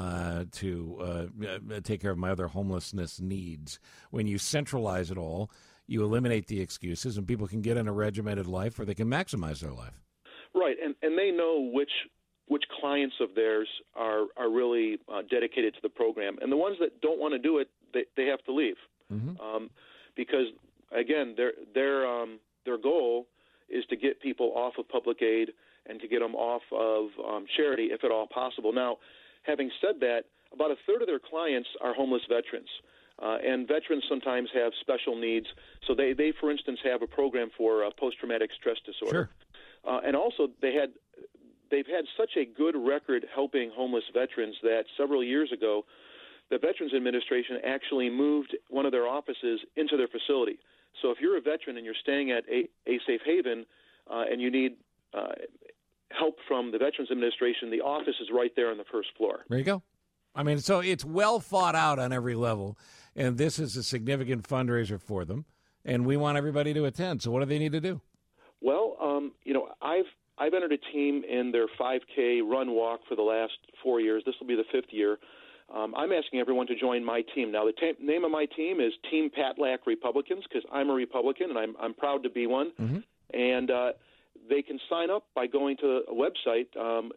to take care of my other homelessness needs. When you centralize it all, you eliminate the excuses, and people can get in a regimented life, or they can maximize their life. Right, and they know which clients of theirs are really dedicated to the program, and the ones that don't want to do it, they have to leave. Mm-hmm. Because again, their goal is to get people off of public aid and to get them off of charity, if at all possible. Now, having said that, about a third of their clients are homeless veterans, and veterans sometimes have special needs. So they for instance, have a program for post-traumatic stress disorder, and also they've had such a good record helping homeless veterans that several years ago, the Veterans Administration actually moved one of their offices into their facility. So if you're a veteran and you're staying at A Safe Haven and you need help from the Veterans Administration, the office is right there on the first floor. There you go. I mean, so it's well thought out on every level, and this is a significant fundraiser for them, and we want everybody to attend. So what do they need to do? Well, I've entered a team in their 5K run walk for the last 4 years. This will be the 5th year. I'm asking everyone to join my team. Now, the name of my team is Team Patlack Republicans, because I'm a Republican, and I'm proud to be one. Mm-hmm. And they can sign up by going to a website,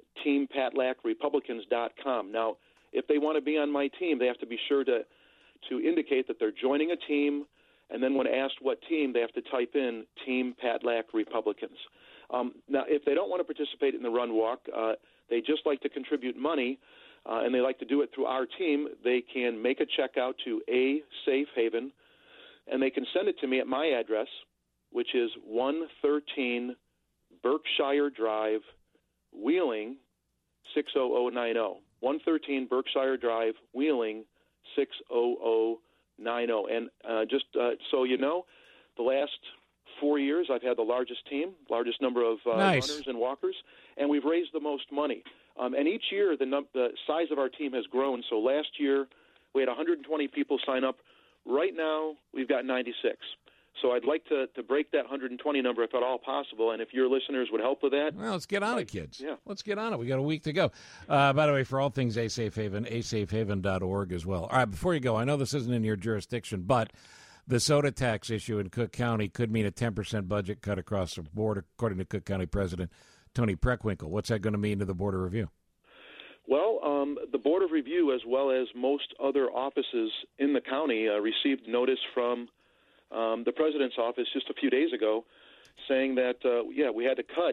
teampatlackrepublicans.com. Now, if they want to be on my team, they have to be sure to indicate that they're joining a team, and then when asked what team, they have to type in Team Patlack Republicans. Now, if they don't want to participate in the run walk, they just like to contribute money, and they like to do it through our team, they can make a check out to A Safe Haven, and they can send it to me at my address, which is 113 Berkshire Drive, Wheeling, 60090. 113 Berkshire Drive, Wheeling, And just so you know, the last 4 years I've had the largest team, largest number of runners and walkers, and we've raised the most money. And each year the size of our team has grown. So last year we had 120 people sign up. Right now we've got 96. So I'd like to break that 120 number if at all possible, and if your listeners would help with that. Well, let's get on it, kids. Yeah. Let's get on it. We got a week to go. By the way, for all things A Safe Haven, asafehaven.org as well. All right, before you go, I know this isn't in your jurisdiction, but the soda tax issue in Cook County could mean a 10% budget cut across the board, according to Cook County President Tony Preckwinkle. What's that going to mean to the Board of Review? Well, the Board of Review, as well as most other offices in the county, received notice from the president's office just a few days ago, saying that we had to cut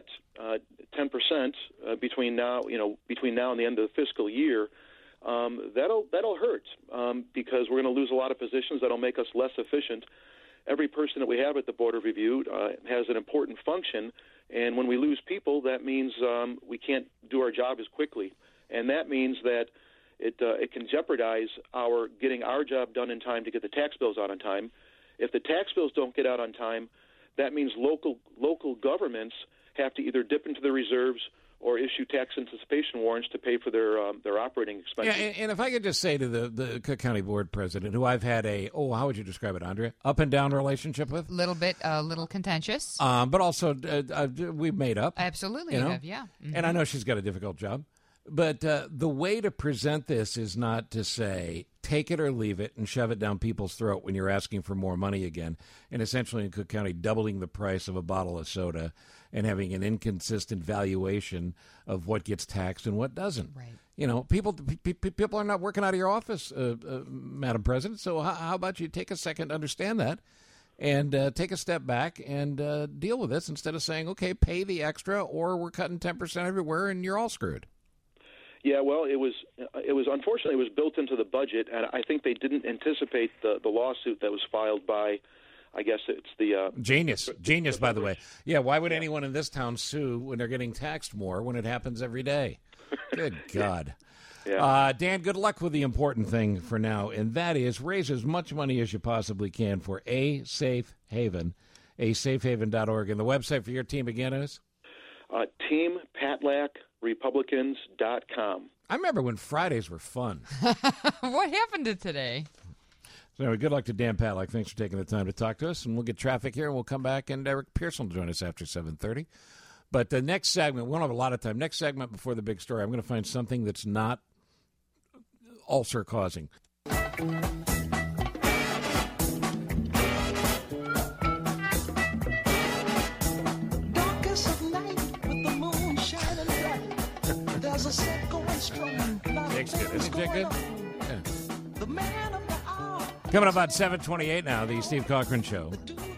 10% between now and the end of the fiscal year. That'll hurt because we're going to lose a lot of positions. That'll make us less efficient. Every person that we have at the Board of Review has an important function, and when we lose people, that means we can't do our job as quickly, and that means that it can jeopardize our getting our job done in time to get the tax bills out on time. If the tax bills don't get out on time, that means local governments have to either dip into the reserves or issue tax anticipation warrants to pay for their operating expenses. Yeah, and if I could just say to the Cook County Board President, who I've had how would you describe it, Andrea? Up and down relationship with? A little contentious. But also, we've made up. Absolutely, you know? you have, yeah. Mm-hmm. And I know she's got a difficult job. But the way to present this is not to say, take it or leave it and shove it down people's throat when you're asking for more money again, and essentially in Cook County doubling the price of a bottle of soda and having an inconsistent valuation of what gets taxed and what doesn't. Right. You know, people are not working out of your office, Madam President, so how about you take a second to understand that and take a step back and deal with this instead of saying, okay, pay the extra or we're cutting 10% everywhere and you're all screwed. Yeah, well, it was unfortunately it was built into the budget, and I think they didn't anticipate the lawsuit that was filed by, I guess it's the Genius, by the way. Yeah, why would anyone in this town sue when they're getting taxed more when it happens every day? Good God. Yeah. Dan, good luck with the important thing for now, and that is raise as much money as you possibly can for A Safe Haven, asafehaven.org, and the website for your team again is TeamPatlackRepublicans.com. I remember when Fridays were fun. What happened to today? So anyway, good luck to Dan Patlack. Thanks for taking the time to talk to us, and we'll get traffic here, and we'll come back, and Eric Pearson will join us after 7:30. But the next segment, we won't have a lot of time. Next segment before the big story, I'm going to find something that's not ulcer-causing. Jake's good. Isn't Jake good? Yeah. Coming up about 7:28 now, the Steve Cochran Show.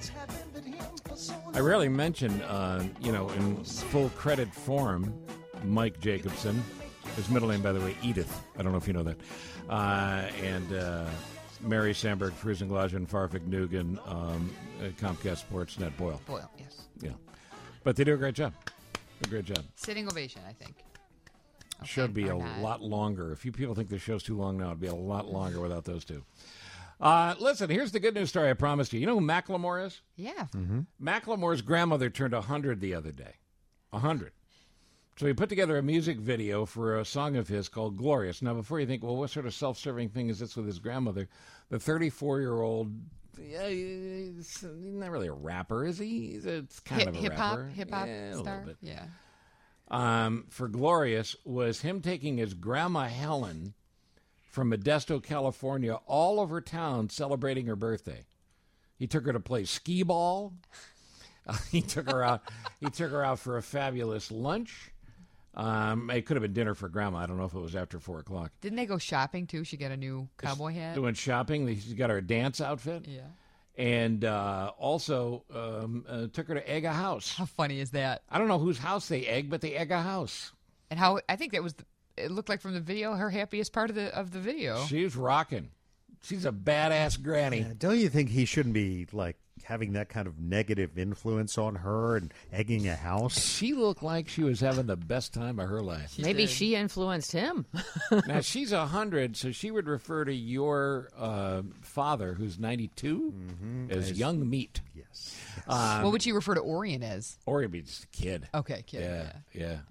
I rarely mention, in full credit form, Mike Jacobson. His middle name, by the way, Edith. I don't know if you know that. And Mary Sandberg, Frusenglagen, Farfig Nugan, Comcast Sportsnet, Boyle. Boyle, yes. Yeah. But they do a great job. Sitting ovation, I think. Okay, should be a lot longer. If you people think the show's too long now, it'd be a lot longer without those two. Listen, here's the good news story I promised you. You know who Macklemore is? Yeah. Mm-hmm. Macklemore's grandmother turned 100 the other day. 100. So he put together a music video for a song of his called Glorious. Now, before you think, well, what sort of self-serving thing is this with his grandmother? The 34-year-old, he's not really a rapper, is he? It's kind of a rapper. Hip-hop yeah, star? A little bit. Yeah. For Glorious was him taking his grandma Helen from Modesto, California, all over town celebrating her birthday. He took her to play skee ball. He took her out. He took her out for a fabulous lunch. It could have been dinner for Grandma. I don't know if it was after 4:00. Didn't they go shopping too? She got a new cowboy hat. Doing shopping. She got her dance outfit. Yeah. And also took her to egg a house. How funny is that? I don't know whose house they egg, but they egg a house. And how I think that was. It looked like from the video her happiest part of the video. She's rocking. She's a badass granny. Yeah, don't you think he shouldn't be, like, having that kind of negative influence on her and egging a house? She looked like she was having the best time of her life. Maybe she influenced him. Now, she's 100, so she would refer to your father, who's 92, as young meat. Yes. What would she refer to Orion as? Orion would be just a kid. Okay, kid. Yeah.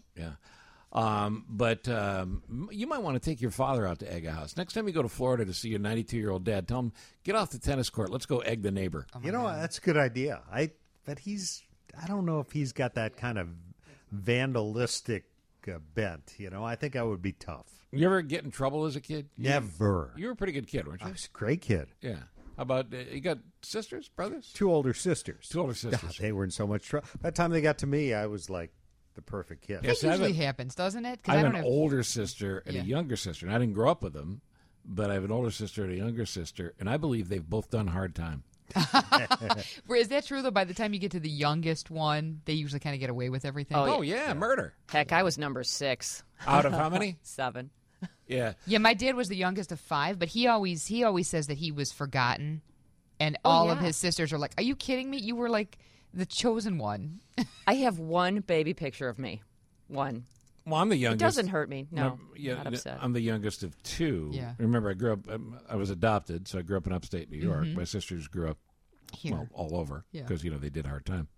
But you might want to take your father out to egg a house. Next time you go to Florida to see your 92-year-old dad, tell him, get off the tennis court. Let's go egg the neighbor. That's a good idea. I don't know if he's got that kind of vandalistic bent. I think I would be tough. You ever get in trouble as a kid? Never. You were a pretty good kid, weren't you? I was a great kid. Yeah. How about, you got sisters, brothers? Two older sisters. God, they were in so much trouble. By the time they got to me, I was like the perfect kid. That usually happens, doesn't it? I have an older sister and a younger sister, and I didn't grow up with them, but I have an older sister and a younger sister, and I believe they've both done hard time. Is that true, though? By the time you get to the youngest one, they usually kind of get away with everything? Oh, yeah, murder. Heck, I was number 6. Out of how many? 7. Yeah. Yeah, my dad was the youngest of 5, but he always says that he was forgotten, and all of his sisters are like, are you kidding me? You were like the chosen one. I have one baby picture of me. One. Well, I'm the youngest. It doesn't hurt me. No, not upset. I'm the youngest of 2. Yeah. Remember, I grew up, I was adopted, so I grew up in upstate New York. Mhm. My sisters grew up here, all over, Yeah. because, they did hard time.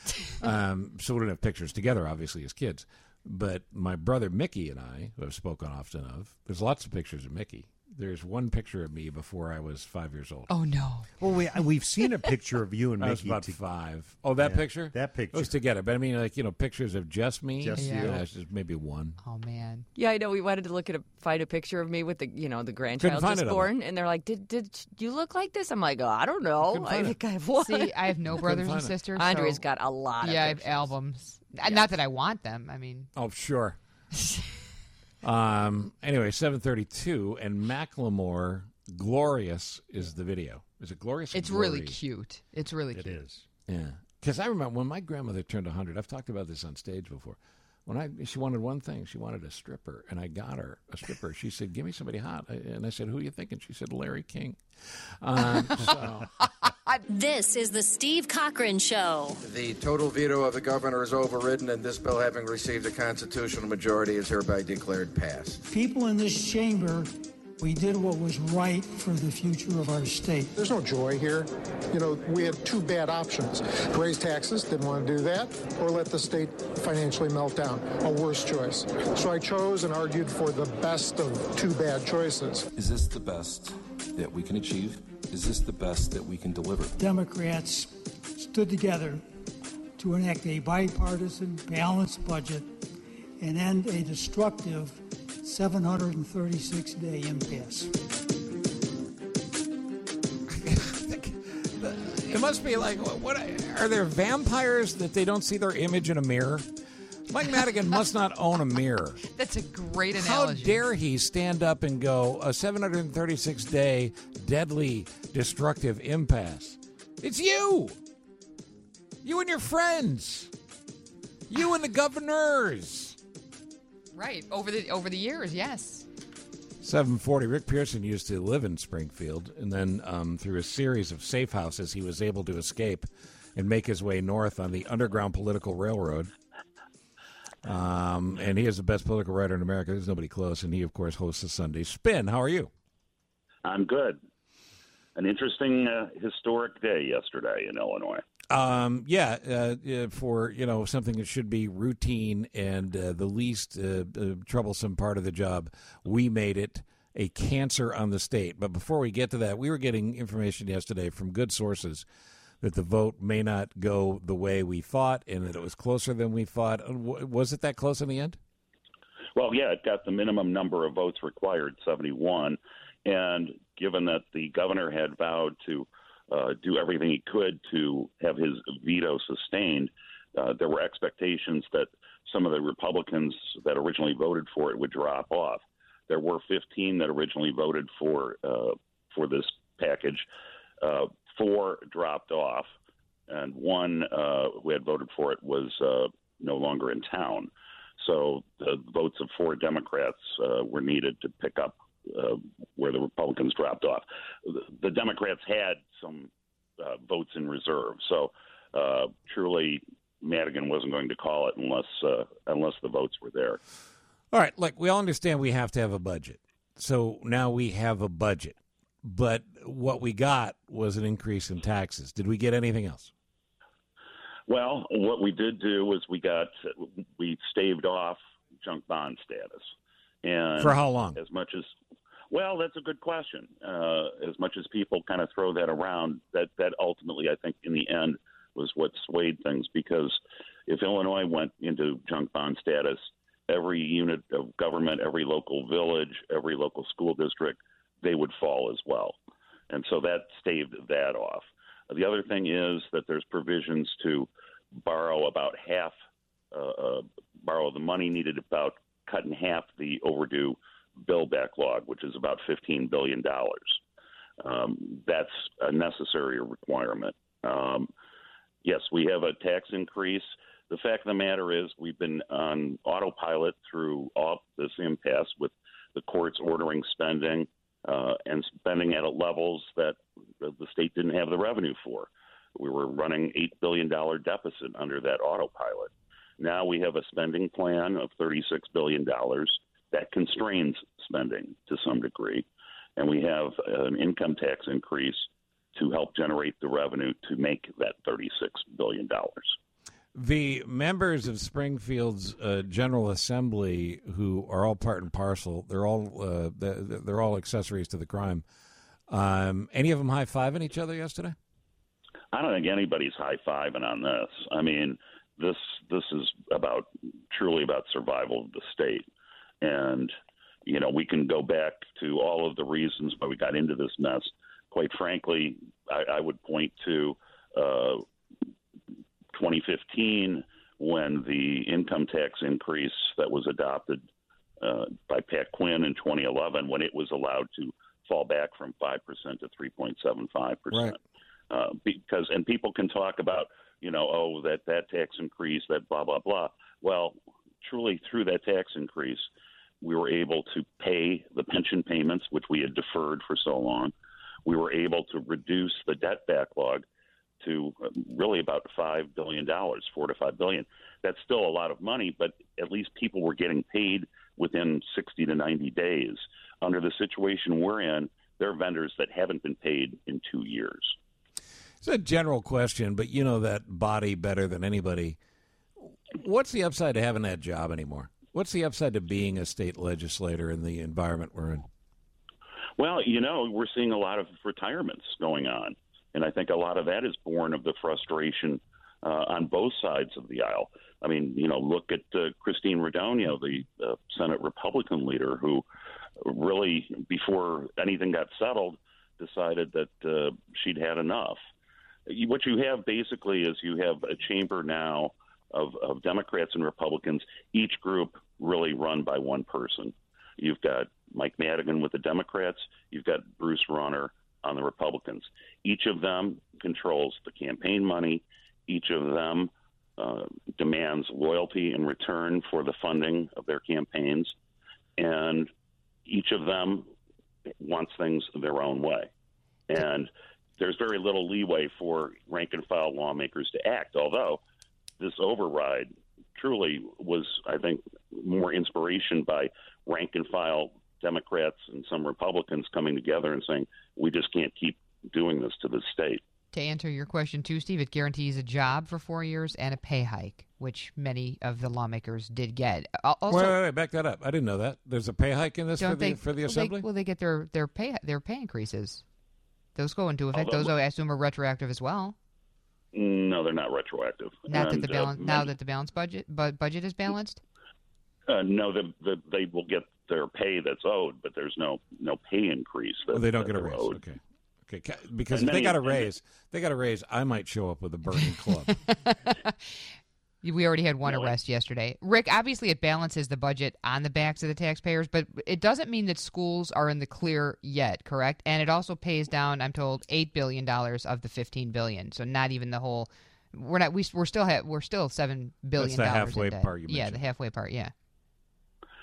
So we didn't have pictures together, obviously, as kids. But my brother Mickey and I, who I've spoken often of, there's lots of pictures of Mickey. There's one picture of me before I was 5 years old. Oh, no. Well, we've seen a picture of you and I was Mickey. about 5. Oh, that picture? That picture. It was together. But I mean, pictures of just me. Just you. It's just maybe one. Oh, man. Yeah, I know. We wanted to find a picture of me with the grandchild find just it born, and they're like, "Did you look like this?" I'm like, "Oh, I don't know. I think I have one." See, I have no brothers and sisters. Andre's so got a lot. Yeah, I of have albums. Not that I want them. I mean, Oh, sure. Anyway, 7:32, and Macklemore, "Glorious" is the video. Is it glorious? Or it's really glory? cute. It's really cute. It is. Yeah. Because I remember when my grandmother turned 100, I've talked about this on stage before. She wanted one thing. She wanted a stripper, and I got her a stripper. She said, "Give me somebody hot." And I said, "Who are you thinking?" She said, "Larry King." This is the Steve Cochran Show. The total veto of the governor is overridden, and this bill, having received a constitutional majority, is hereby declared passed. People in this chamber, we did what was right for the future of our state. There's no joy here. We had 2 bad options. Raise taxes, didn't want to do that, or let the state financially melt down. A worse choice. So I chose and argued for the best of 2 bad choices. Is this the best that we can achieve? Is this the best that we can deliver? Democrats stood together to enact a bipartisan, balanced budget and end a destructive 736-day impasse. It must be like, what are there vampires that they don't see their image in a mirror? Mike Madigan must not own a mirror. That's a great How analogy. dare he stand up and go, a 736-day deadly, destructive impasse? It's you! You and your friends! You and the governors! Right. Over the years, yes. 740. Rick Pearson used to live in Springfield, and then through a series of safe houses, he was able to escape and make his way north on the Underground Political Railroad. And he is the best political writer in America. There's nobody close, and he, of course, hosts the Sunday Spin. How are you? I'm good. An interesting, historic day yesterday in Illinois. For something that should be routine and the least troublesome part of the job, we made it a cancer on the state. But before we get to that, we were getting information yesterday from good sources that the vote may not go the way we thought, and that it was closer than we thought. Was it that close in the end? Well, yeah, it got the minimum number of votes required, 71, and given that the governor had vowed to do everything he could to have his veto sustained, there were expectations that some of the Republicans that originally voted for it would drop off. There were 15 that originally voted for this package. 4 dropped off, and 1 who had voted for it was no longer in town. So the votes of 4 Democrats were needed to pick up where the Republicans dropped off. The Democrats had some votes in reserve, so truly Madigan wasn't going to call it unless the votes were there. All right, look, we all understand we have to have a budget. So now we have a budget. But what we got was an increase in taxes. Did we get anything else? Well, what we did do was we staved off junk bond status. And for how long? Well, that's a good question. As much as people kind of throw that around, that ultimately, I think, in the end, was what swayed things. Because if Illinois went into junk bond status, every unit of government, every local village, every local school district, they would fall as well. And so that staved that off. The other thing is that there's provisions to borrow about half, borrow the money needed about cut in half the overdue bill backlog, which is about $15 billion. That's a necessary requirement. Yes, we have a tax increase. The fact of the matter is we've been on autopilot through all this impasse with the courts ordering spending and spending at levels that the state didn't have the revenue for. We were running $8 billion deficit under that autopilot. Now we have a spending plan of $36 billion that constrains spending to some degree, and we have an income tax increase to help generate the revenue to make that $36 billion. The members of Springfield's General Assembly, who are all part and parcel, they're all accessories to the crime. Any of them high-fiving each other yesterday? I don't think anybody's high-fiving on this. I mean, this is truly about survival of the state. And, we can go back to all of the reasons why we got into this mess. Quite frankly, I would point to 2015 when the income tax increase that was adopted by Pat Quinn in 2011, when it was allowed to fall back from 5% to 3.75%. Right. Because people can talk about, that tax increase, that blah, blah, blah. Well, truly through that tax increase, we were able to pay the pension payments, which we had deferred for so long. We were able to reduce the debt backlog to really about $5 billion, $4 to $5 billion. That's still a lot of money, but at least people were getting paid within 60 to 90 days. Under the situation we're in, there are vendors that haven't been paid in 2 years. It's a general question, but you know that body better than anybody. What's the upside to having that job anymore? What's the upside to being a state legislator in the environment we're in? Well, we're seeing a lot of retirements going on, and I think a lot of that is born of the frustration on both sides of the aisle. I mean, look at Christine Radogno, the Senate Republican leader, who really, before anything got settled, decided that she'd had enough. What you have basically is you have a chamber now of Democrats and Republicans, each group really run by one person. You've got Mike Madigan with the Democrats. You've got Bruce Rauner on the Republicans. Each of them controls the campaign money. Each of them demands loyalty in return for the funding of their campaigns. And each of them wants things their own way. And there's very little leeway for rank-and-file lawmakers to act, although this override truly was, I think, more inspiration by rank-and-file Democrats and some Republicans coming together and saying, we just can't keep doing this to the state. To answer your question, too, Steve, it guarantees a job for 4 years and a pay hike, which many of the lawmakers did get. Also, wait, back that up. I didn't know that. There's a pay hike in this for the Assembly? They get their pay increases. Those go into effect. Those, I assume, are retroactive as well. No, they're not retroactive. Now that the balance budget is balanced. No, they will get their pay that's owed, but there's no pay increase. They don't get a raise. Owed. Okay. Because if they got a raise, I might show up with a burning club. We already had one arrest yesterday. Rick, obviously it balances the budget on the backs of the taxpayers, but it doesn't mean that schools are in the clear yet, correct? And it also pays down, I'm told, $8 billion of the $15 billion. So not even the whole. We're still $7 billion. That's the halfway in debt. part you mentioned. Yeah, the halfway part. Yeah.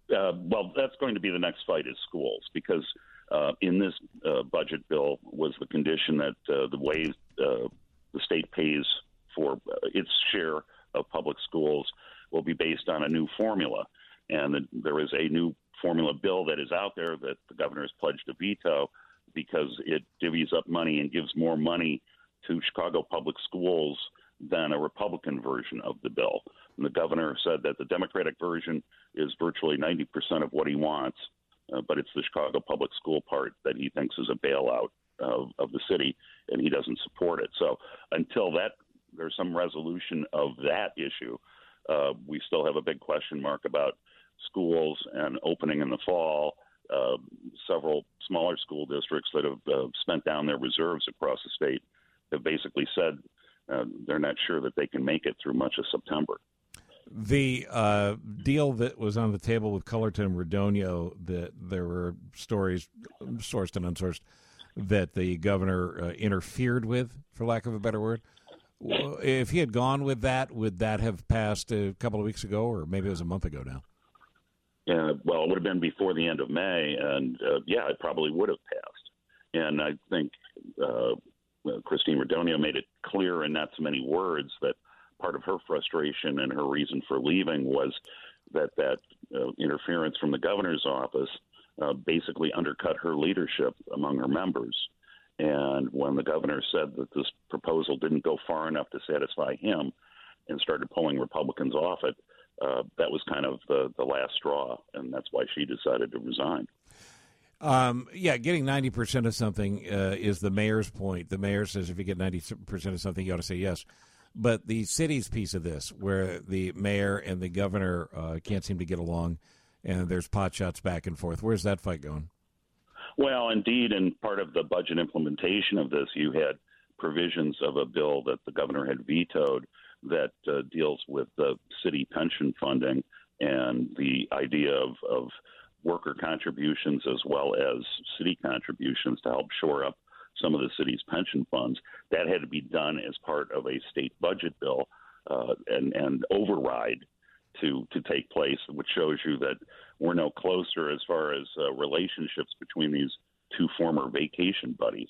Well, that's going to be the next fight is schools, because in this budget bill was the condition that the way the state pays for its share of public schools will be based on a new formula. And there is a new formula bill that is out there that the governor has pledged to veto because it divvies up money and gives more money to Chicago public schools than a Republican version of the bill. And the governor said that the Democratic version is virtually 90% of what he wants, but it's the Chicago public school part that he thinks is a bailout of the city, and he doesn't support it. So until there's some resolution of that issue, we still have a big question mark about schools and opening in the fall. Several smaller school districts that have spent down their reserves across the state have basically said they're not sure that they can make it through much of September. The deal that was on the table with Cullerton and Redonio, that there were stories, sourced and unsourced, that the governor interfered with, for lack of a better word. If he had gone with that, would that have passed a couple of weeks ago, or maybe it was a month ago now? Well, it would have been before the end of May, and it probably would have passed. And I think Christine Redonio made it clear in not so many words that part of her frustration and her reason for leaving was that interference from the governor's office basically undercut her leadership among her members. And when the governor said that this proposal didn't go far enough to satisfy him and started pulling Republicans off it, that was kind of the last straw, and that's why she decided to resign. Getting 90% of something is the mayor's point. The mayor says if you get 90% of something, you ought to say yes. But the city's piece of this, where the mayor and the governor can't seem to get along, and there's pot shots back and forth, where's that fight going? Well, indeed, and part of the budget implementation of this, you had provisions of a bill that the governor had vetoed that deals with the city pension funding and the idea of worker contributions as well as city contributions to help shore up some of the city's pension funds. That had to be done as part of a state budget bill and override to take place, which shows you that we're no closer as far as relationships between these two former vacation buddies.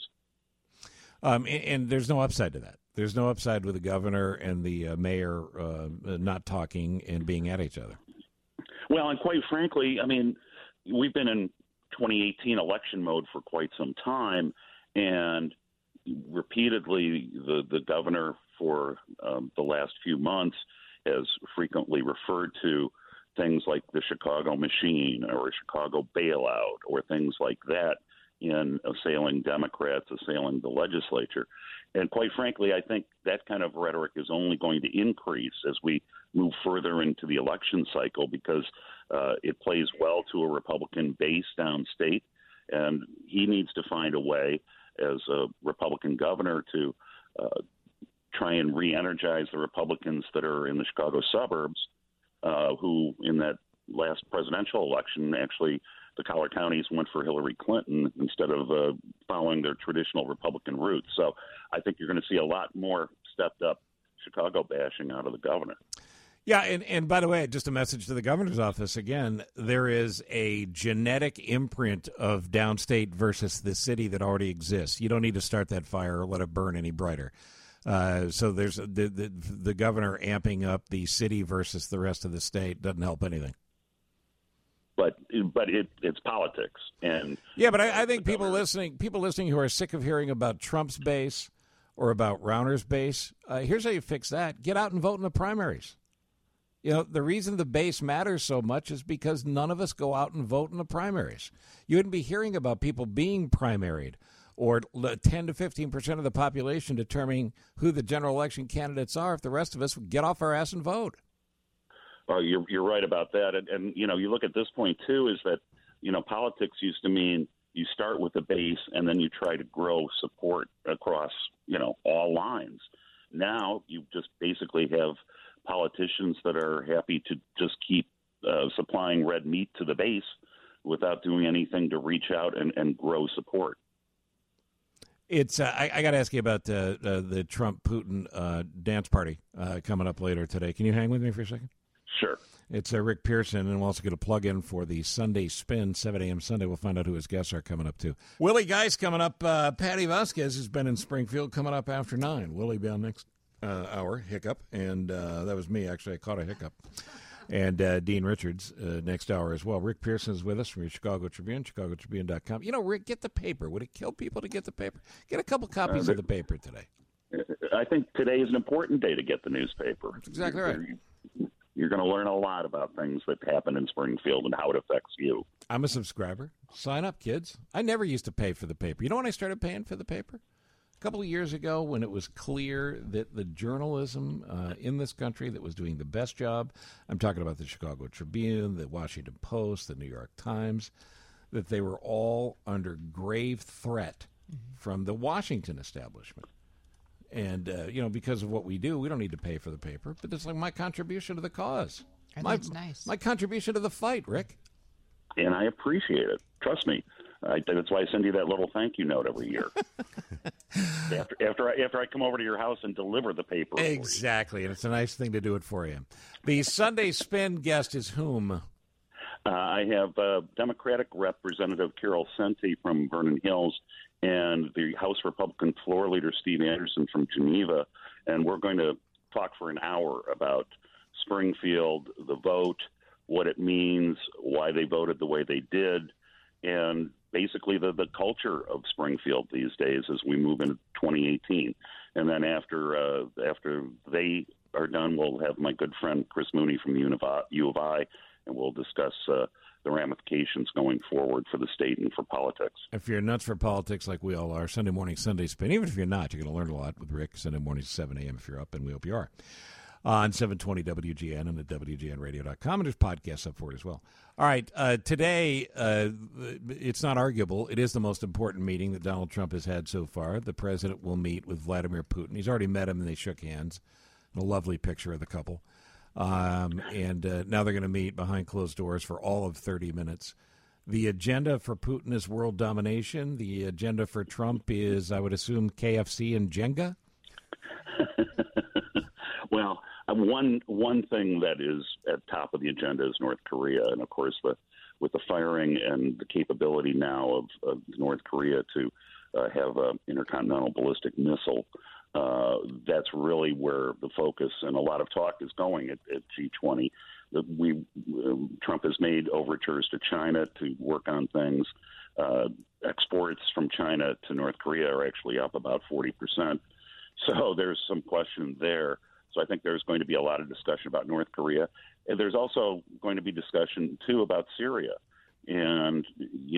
And there's no upside to that. There's no upside with the governor and the mayor not talking and being at each other. Well, and quite frankly, I mean, we've been in 2018 election mode for quite some time, and repeatedly the governor for the last few months has frequently referred to things like the Chicago machine or a Chicago bailout or things like that in assailing Democrats, assailing the legislature. And quite frankly, I think that kind of rhetoric is only going to increase as we move further into the election cycle because it plays well to a Republican base downstate, and he needs to find a way as a Republican governor to try and re-energize the Republicans that are in the Chicago suburbs who in that last presidential election, actually the collar counties went for Hillary Clinton instead of following their traditional Republican roots. So I think you're going to see a lot more stepped up Chicago bashing out of the governor. Yeah, and by the way, just a message to the governor's office again, there is a genetic imprint of downstate versus the city that already exists. You don't need to start that fire or let it burn any brighter. So there's the governor amping up the city versus the rest of the state doesn't help anything. But it's politics, and yeah. But I think people listening who are sick of hearing about Trump's base or about Rauner's base, here's how you fix that: get out and vote in the primaries. You know, the reason the base matters so much is because none of us go out and vote in the primaries. You wouldn't be hearing about people being primaried or 10 to 15% of the population determining who the general election candidates are if the rest of us would get off our ass and vote. Well, you're right about that. And, you know, you look at this point, too, is that, you know, politics used to mean you start with the base and then you try to grow support across, you know, all lines. Now you just basically have politicians that are happy to just keep supplying red meat to the base without doing anything to reach out and grow support. It's I got to ask you about the Trump-Putin dance party coming up later today. Can you hang with me for a second? Sure. It's Rick Pearson, and we'll also get a plug-in for the Sunday Spin, 7 a.m. Sunday. We'll find out who his guests are coming up, too. Willie Geist coming up. Patty Vasquez has been in Springfield coming up after 9. Willie be on next hour, hiccup. And that was me, actually. I caught a hiccup. And Dean Richards next hour as well. Rick Pearson is with us from your Chicago Tribune, chicagotribune.com. You know, Rick, get the paper. Would it kill people to get the paper? Get a couple copies of the paper today. I think today is an important day to get the newspaper. That's exactly right. You're going to learn a lot about things that happen in Springfield and how it affects you. I'm a subscriber. Sign up, kids. I never used to pay for the paper. You know when I started paying for the paper? A couple of years ago, when it was clear that the journalism in this country that was doing the best job, I'm talking about the Chicago Tribune, the Washington Post, the New York Times, that they were all under grave threat from the Washington establishment. And, because of what we do, we don't need to pay for the paper, but it's like my contribution to the cause. That's nice. My contribution to the fight, Rick. And I appreciate it. Trust me. That's why I send you that little thank you note every year. after I come over to your house and deliver the paper. Exactly, and it's a nice thing to do it for you. The Sunday Spin guest is whom? I have Democratic Representative Carol Senti from Vernon Hills and the House Republican floor leader Steve Anderson from Geneva, and we're going to talk for an hour about Springfield, the vote, what it means, why they voted the way they did, and basically the culture of Springfield these days as we move into 2018. And then after they are done, we'll have my good friend Chris Mooney from U of I, and we'll discuss the ramifications going forward for the state and for politics. If you're nuts for politics like we all are, Sunday morning, Sunday Spin. Even if you're not, you're going to learn a lot with Rick. Sunday mornings, 7 a.m. if you're up, and we hope you are. On 720 WGN and at WGNradio.com, and there's podcasts up for it as well. All right, today, it's not arguable. It is the most important meeting that Donald Trump has had so far. The president will meet with Vladimir Putin. He's already met him, and they shook hands. A lovely picture of the couple. And now they're going to meet behind closed doors for all of 30 minutes. The agenda for Putin is world domination. The agenda for Trump is, I would assume, KFC and Jenga? Well, one thing that is at top of the agenda is North Korea. And, of course, with the firing and the capability now of North Korea to have an intercontinental ballistic missile, that's really where the focus and a lot of talk is going at G20. Trump has made overtures to China to work on things. Exports from China to North Korea are actually up about 40%. So there's some question there. So I think there's going to be a lot of discussion about North Korea. And there's also going to be discussion, too, about Syria. And,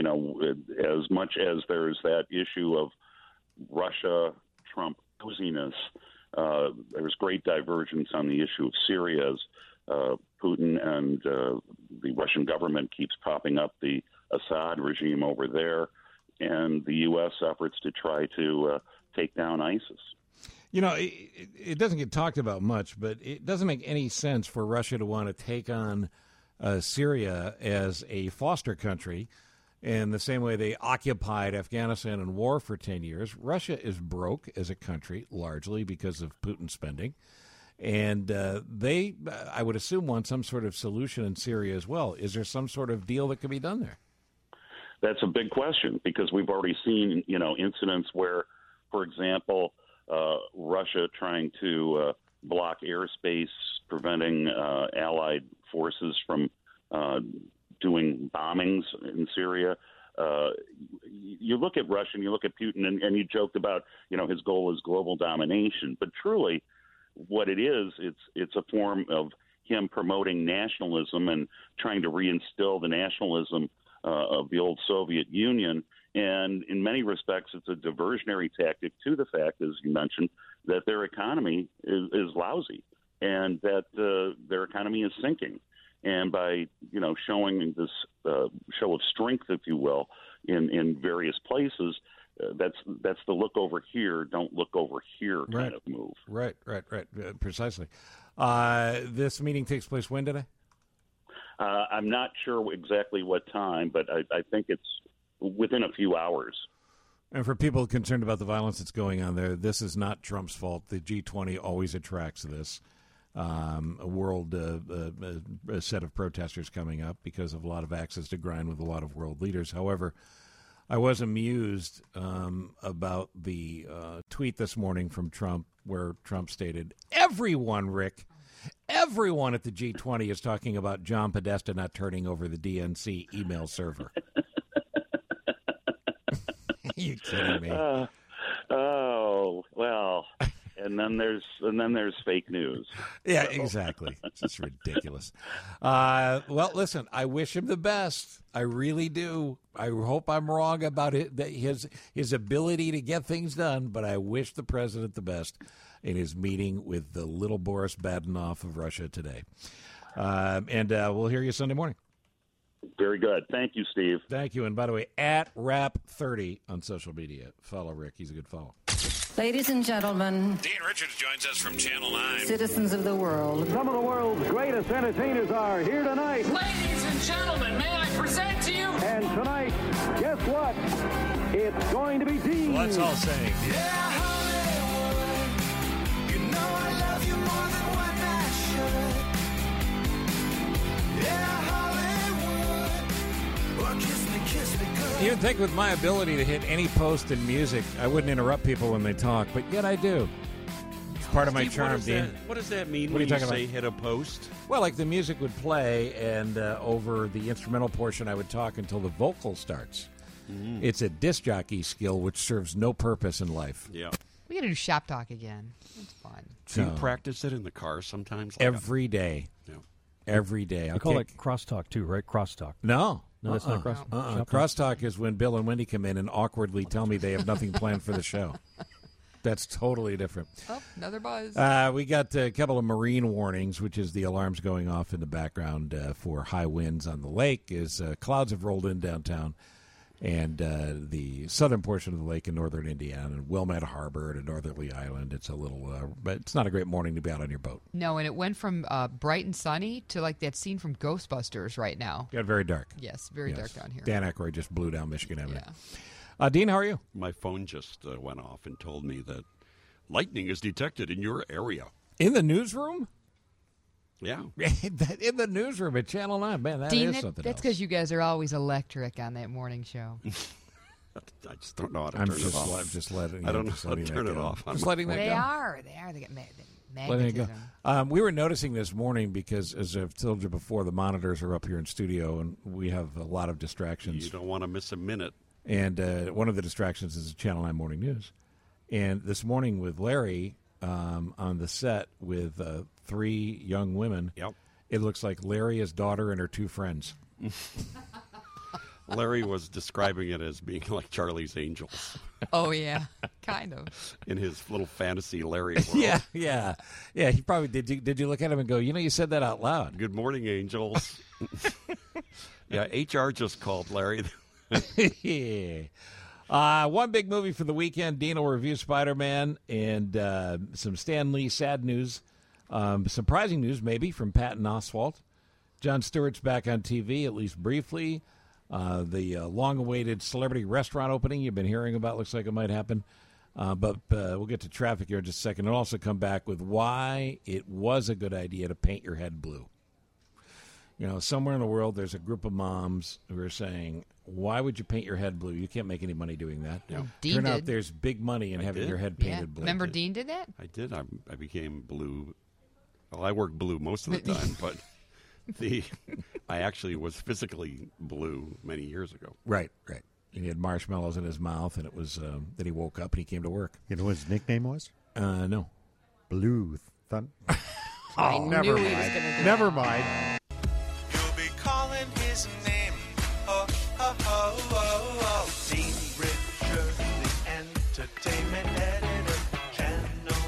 as much as there's that issue of Russia-Trump coziness, there's great divergence on the issue of Syria as Putin and the Russian government keeps propping up the Assad regime over there, and the U.S. efforts to try to take down ISIS. It doesn't get talked about much, but it doesn't make any sense for Russia to want to take on Syria as a foster country in the same way they occupied Afghanistan and war for 10 years. Russia is broke as a country, largely because of Putin's spending. And they, I would assume, want some sort of solution in Syria as well. Is there some sort of deal that could be done there? That's a big question because we've already seen, incidents where, for example, Russia trying to block airspace, preventing Allied forces from doing bombings in Syria. You look at Russia and you look at Putin, and you joked about, his goal is global domination. But truly, what it is, it's a form of him promoting nationalism and trying to reinstill the nationalism of the old Soviet Union. And in many respects, it's a diversionary tactic to the fact, as you mentioned, that their economy is lousy and that their economy is sinking. And by, showing this show of strength, if you will, in various places, that's the look over here, don't look over here kind of move. Right. Precisely. This meeting takes place when today? I'm not sure exactly what time, but I think it's within a few hours. And for people concerned about the violence that's going on there, this is not Trump's fault. The G20 always attracts this. a world a set of protesters coming up because of a lot of axes to grind with a lot of world leaders. However, I was amused about the tweet this morning from Trump where Trump stated, everyone at the G20 is talking about John Podesta not turning over the DNC email server. Are you kidding me? Oh, well. And then there's fake news. Yeah, exactly. It's just ridiculous. Well, listen, I wish him the best. I really do. I hope I'm wrong about his ability to get things done, but I wish the president the best in his meeting with the little Boris Badenoff of Russia today. And we'll hear you Sunday morning. Very good. Thank you, Steve. Thank you. And by the way, at Rap30 on social media. Follow Rick. He's a good follow. Ladies and gentlemen, Dean Richards joins us from Channel 9. Citizens of the world. Some of the world's greatest entertainers are here tonight. Ladies and gentlemen, may I present to you? And tonight, guess what? It's going to be Dean. Well, that's all saying. Yeah, Hollywood. You know I love you more than what I should. Yeah, Hollywood. Well, kiss me good. You'd think with my ability to hit any post in music, I wouldn't interrupt people when they talk, but yet I do. It's part of my charm, Dean. What does that mean What are when you you talking say about? hit a post? Well, like the music would play, and over the instrumental portion, I would talk until the vocal starts. It's a disc jockey skill which serves no purpose in life. Yeah. We got to do shop talk again. It's fun. Do you So- practice it in the car sometimes? Every day. Yeah. Every day. I call it crosstalk too, right? Crosstalk. No. No, that's not cross. shop talk. Crosstalk is when Bill and Wendy come in and awkwardly tell me they have nothing planned for the show. That's totally different. Oh, another buzz. We got a couple of marine warnings, which is the alarms going off in the background for high winds on the lake as clouds have rolled in downtown and the southern portion of the lake in northern Indiana and Wilmette Harbor and Northerly Island. It's a little, but it's not a great morning to be out on your boat. No, and it went from bright and sunny to like that scene from Ghostbusters right now. Got very dark. Yes, very dark down here. Dan Aykroyd just blew down Michigan Avenue. Dean, how are you? My phone just went off and told me that lightning is detected in your area. In the newsroom? Yeah. In the newsroom at Channel 9. Man, that Dean, is something that's else. because you guys are always electric on that morning show. I just don't know how to I'm turn just it off. I'm just letting. I don't know just how to letting turn that it go. off. Just letting that They go. are. They get Letting it magnetism. go. We were noticing this morning because, as I've told you before, the monitors are up here in studio, and we have a lot of distractions. You don't want to miss a minute. And one of the distractions is the Channel 9 Morning News. And this morning with Larry on the set with 3 young women, it looks like Larry, his daughter, and her 2 friends. Larry was describing it as being like Charlie's Angels. Oh, yeah, kind of. In his little fantasy Larry world. Yeah. He probably did. You look at him and go, you said that out loud. Good morning, Angels. Yeah, HR just called Larry. One big movie for the weekend. Dean will review Spider-Man and some Stan Lee sad news. Surprising news, maybe, from Patton Oswalt. Jon Stewart's back on TV, at least briefly. The long-awaited celebrity restaurant opening you've been hearing about looks like it might happen. But we'll get to traffic here in just a second. And also come back with why it was a good idea to paint your head blue. Somewhere in the world, there's a group of moms who are saying, why would you paint your head blue? You can't make any money doing that. Dean Turn did. out there's big money in having your head painted blue. Remember Dean did that? I did. I became blue. Well, I worked blue most of the time, but I actually was physically blue many years ago. Right. And he had marshmallows in his mouth, and it was then he woke up and he came to work. You know what his nickname was? No. Blue Thunder. I never knew he was mind. gonna do Never that. mind. You'll be calling his name. Oh. Dean Richard, the entertainment editor. Channel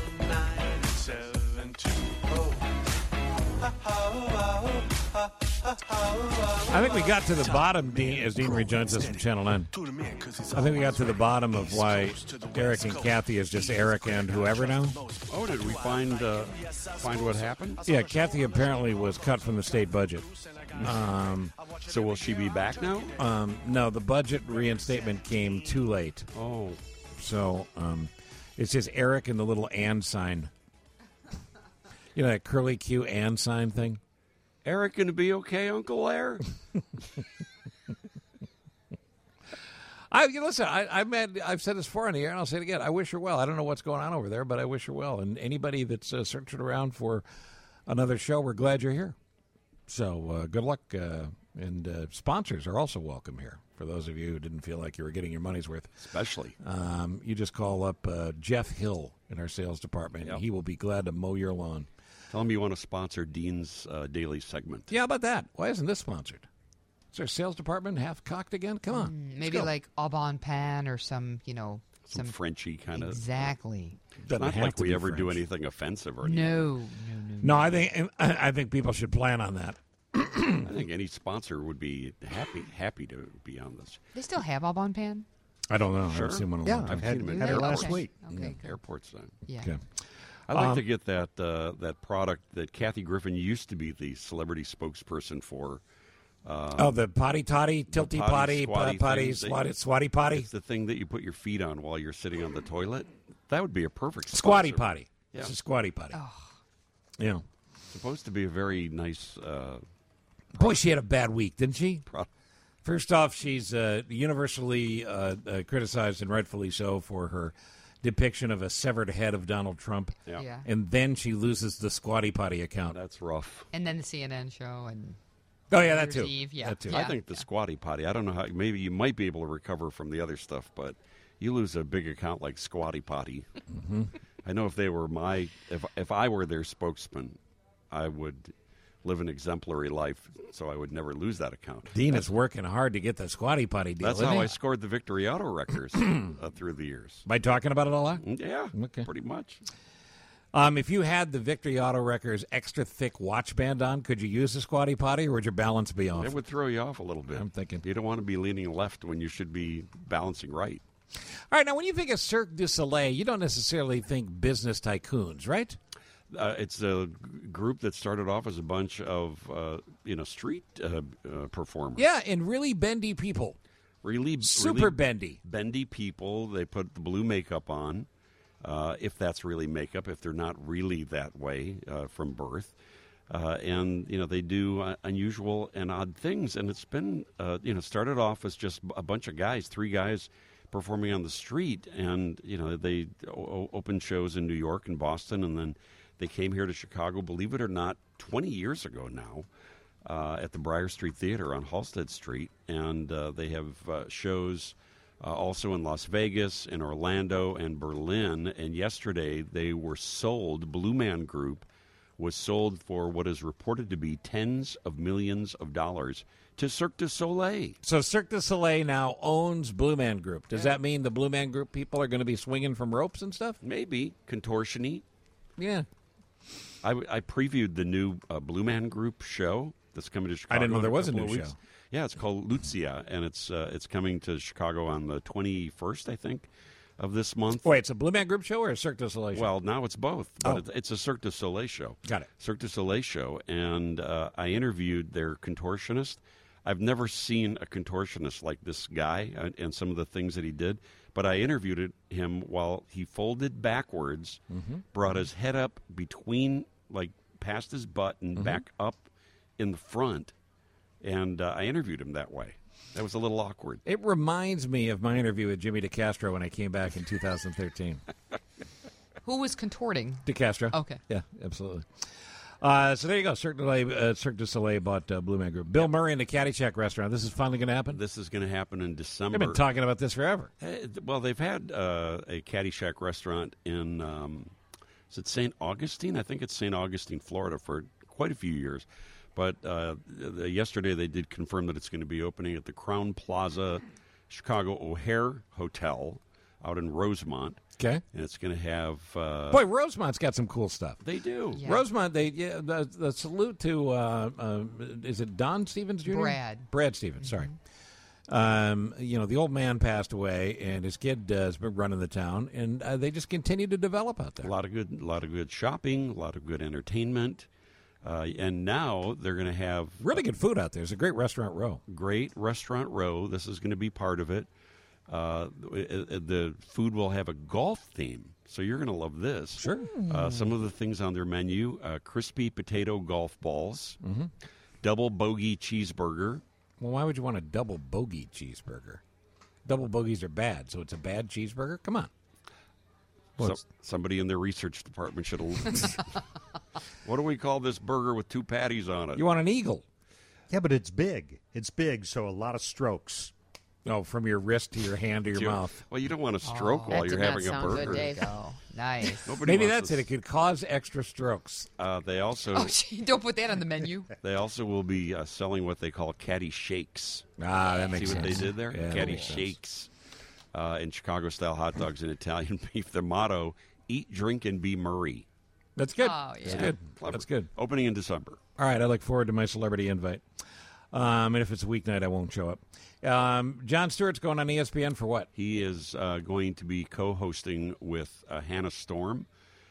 972. I think we got to the bottom, Dean, as Dean rejoins us from Channel 9. I think we got to the bottom of why Eric and Kathy is just Eric and whoever now. Oh, did we find what happened? Yeah, Kathy apparently was cut from the state budget. So will she be back now? No, the budget reinstatement came too late. You know that curly Q and sign thing? Eric going to be okay, Uncle Air? Listen, I've said this before on the air, and I'll say it again. I wish her well. I don't know what's going on over there, but I wish her well. And anybody that's searching around for another show, we're glad you're here. So good luck. And sponsors are also welcome here. For those of you who didn't feel like you were getting your money's worth. Especially. You just call up Jeff Hill in our sales department, and he will be glad to mow your lawn. Tell him you want to sponsor Dean's daily segment. Yeah, how about that? Why isn't this sponsored? Is our sales department half cocked again? Come on. Maybe like Aubon Pan or some, some Frenchy kind of. Exactly. It's not like we ever do anything offensive or anything. No. I think people should plan on that. I think any sponsor would be happy to be on this. They still have Aubon Pan? I don't know. Sure. I've seen one. I've seen them in had it last week. Okay, airports. Yeah. Okay. I'd like to get that product that Kathy Griffin used to be the celebrity spokesperson for. The potty toddy, tilty potty, swatty potty. It's the thing that you put your feet on while you're sitting on the toilet. That would be a perfect squatty sponsor. potty. Yeah. It's a squatty potty. Oh. Yeah. Supposed to be a very nice. Boy, she had a bad week, didn't she? First off, she's universally criticized, and rightfully so, for her depiction of a severed head of Donald Trump. Yeah. And then she loses the squatty potty account. That's rough. And then the CNN show and. Oh, yeah, that New too. Year's Eve, That too. I think the squatty potty. I don't know how. Maybe you might be able to recover from the other stuff, but you lose a big account like squatty potty. Mm-hmm. I know if they were if I were their spokesman, I would live an exemplary life, so I would never lose that account. Dean is working hard to get the squatty potty deal. That's isn't how he? I scored the Victory Auto records through the years. By talking about it a lot? Yeah, Okay. pretty much. If you had the Victory Auto Wreckers extra thick watch band on, could you use the squatty potty, or would your balance be off? It would throw you off a little bit. I'm thinking. You don't want to be leaning left when you should be balancing right. All right, now when you think of Cirque du Soleil, you don't necessarily think business tycoons, right? It's a group that started off as a bunch of street performers. Yeah, and really bendy people. Really super bendy. Bendy people. They put the blue makeup on, if that's really makeup, if they're not really that way from birth. And they do unusual and odd things. And it's been, started off as just a bunch of guys, 3 guys performing on the street. And, they opened shows in New York and Boston, and then they came here to Chicago, believe it or not, 20 years ago now, at the Briar Street Theater on Halsted Street. And they have shows also in Las Vegas, in Orlando, and Berlin. And yesterday they were sold, Blue Man Group was sold for what is reported to be tens of millions of dollars to Cirque du Soleil. So Cirque du Soleil now owns Blue Man Group. Does that mean the Blue Man Group people are going to be swinging from ropes and stuff? Maybe. Contortion-y. Yeah. I previewed the new Blue Man Group show that's coming to Chicago. I didn't know there was a couple new of weeks. show. Yeah, it's called Lucia, and it's coming to Chicago on the 21st, I think, of this month. Wait, it's a Blue Man Group show or a Cirque du Soleil show? Well, now it's both, but it's a Cirque du Soleil show. Got it. Cirque du Soleil show, and I interviewed their contortionist. I've never seen a contortionist like this guy and some of the things that he did, but I interviewed him while he folded backwards, brought his head up between, like, past his butt and back up in the front, and I interviewed him that way. That was a little awkward. It reminds me of my interview with Jimmy DeCastro when I came back in 2013. Who was contorting? DeCastro. Okay. Yeah, absolutely. So there you go. Cirque du Soleil bought Blue Man Group. Bill Murray and the Caddyshack restaurant. This is finally going to happen? This is going to happen in December. They've been talking about this forever. Well, they've had a Caddyshack restaurant in, is it St. Augustine? I think it's St. Augustine, Florida, for quite a few years. But yesterday they did confirm that it's going to be opening at the Crown Plaza Chicago O'Hare Hotel out in Rosemont. Okay. And it's going to have... Boy, Rosemont's got some cool stuff. They do. Yeah. Rosemont, the salute to, is it Don Stevens Jr.? Brad Stevens, sorry. The old man passed away, and his kid has been running the town, and they just continue to develop out there. A lot of good shopping, a lot of good entertainment. And now they're going to have... Really good food out there. It's a great restaurant row. Great restaurant row. This is going to be part of it. The food will have a golf theme, so you're going to love this. Sure. Some of the things on their menu: crispy potato golf balls, double bogey cheeseburger. Well, why would you want a double bogey cheeseburger? Double bogeys are bad, so it's a bad cheeseburger? Come on. So, somebody in their research department should have. What do we call this burger with 2 patties on it? You want an eagle. Yeah, but it's big. It's big, so a lot of strokes. Oh, from your wrist to your hand to your mouth. Well, you don't want to stroke while you're having a burger. Nice. Maybe that's it. It could cause extra strokes. They also don't put that on the menu. They also will be selling what they call caddy shakes. That makes sense. See what they did there? Yeah, Caddy shakes. And Chicago-style hot dogs and Italian beef. Their motto, eat, drink, and be Murray. That's good. Oh, yeah. That's good. Clever. That's good. Opening in December. All right, I look forward to my celebrity invite. And if it's a weeknight, I won't show up. Jon Stewart's going on ESPN for what? He is going to be co-hosting with Hannah Storm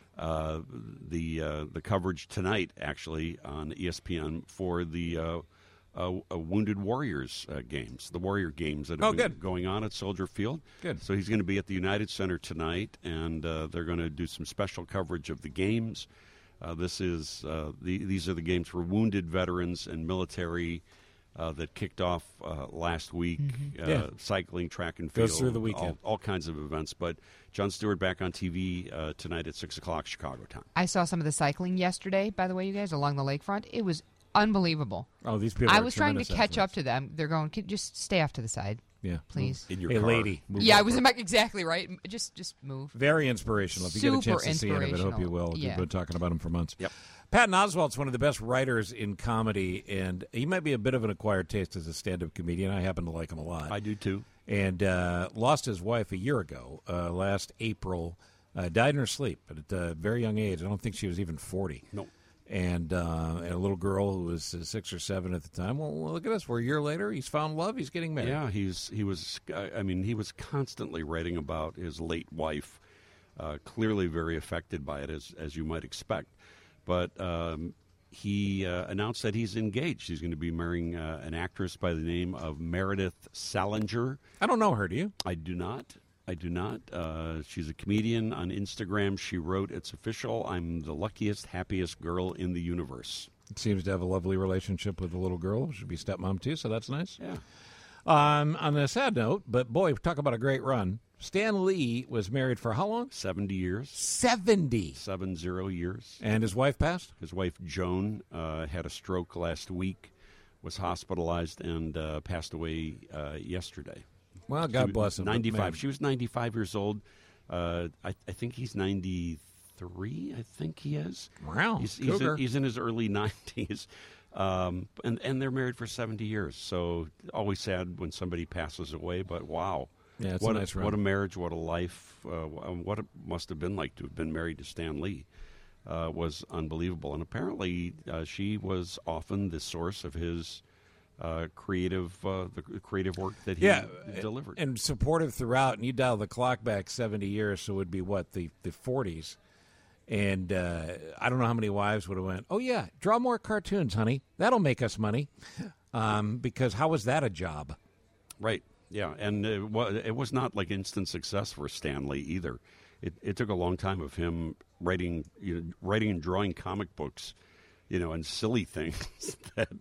the coverage tonight, actually, on ESPN for the Wounded Warriors games, the Warrior games that have been going on at Soldier Field. Good. So he's going to be at the United Center tonight, and they're going to do some special coverage of the games. These are the games for wounded veterans and military that kicked off last week. Cycling, track and field. Goes through the weekend. All kinds of events. But Jon Stewart back on TV tonight at 6 o'clock Chicago time. I saw some of the cycling yesterday, by the way, you guys, along the lakefront. It was unbelievable. Oh, these people I are was trying to tremendous catch up athletes. to them. They're going, just stay off to the side. Yeah. Please. In your Hey, car. lady. move Yeah, I over. was exactly right. Just move. Very inspirational. If you get a chance to see it, I hope you inspirational. will. Yeah. You've been talking about him for months. Yep. Patton Oswalt's one of the best writers in comedy, and he might be a bit of an acquired taste as a stand-up comedian. I happen to like him a lot. I do, too. And lost his wife a year ago, last April. Died in her sleep at a very young age. I don't think she was even 40. No. And a little girl who was 6 or 7 at the time. Well, look at us. We're a year later. He's found love. He's getting married. Yeah, he was constantly writing about his late wife, clearly very affected by it, as you might expect. But he announced that he's engaged. He's going to be marrying an actress by the name of Meredith Salinger. I don't know her. Do you? I do not. She's a comedian on Instagram. She wrote, "It's official. I'm the luckiest, happiest girl in the universe." Seems to have a lovely relationship with the little girl. Should be stepmom, too, so that's nice. Yeah. On a sad note, but boy, talk about a great run. Stan Lee was married for how long? 70 years. 70. 70 years. And his wife passed? His wife, Joan, had a stroke last week, was hospitalized, and passed away yesterday. Well, God bless him. 95. She was 95 years old. I think he's 93, I think he is. Wow. He's in his early 90s. And they're married for 70 years. So always sad when somebody passes away, but wow. Yeah, it's what a nice run. What a marriage, what a life, what it must have been like to have been married to Stan Lee was unbelievable. And apparently she was often the source of his creative work that he delivered. And supportive throughout. And you dial the clock back 70 years, so it would be what, the 40s. And I don't know how many wives would have went, oh, yeah, draw more cartoons, honey. That'll make us money. Because how was that a job? Right. Yeah, and it was not like instant success for Stan Lee either. It took a long time of him writing and drawing comic books, and silly things that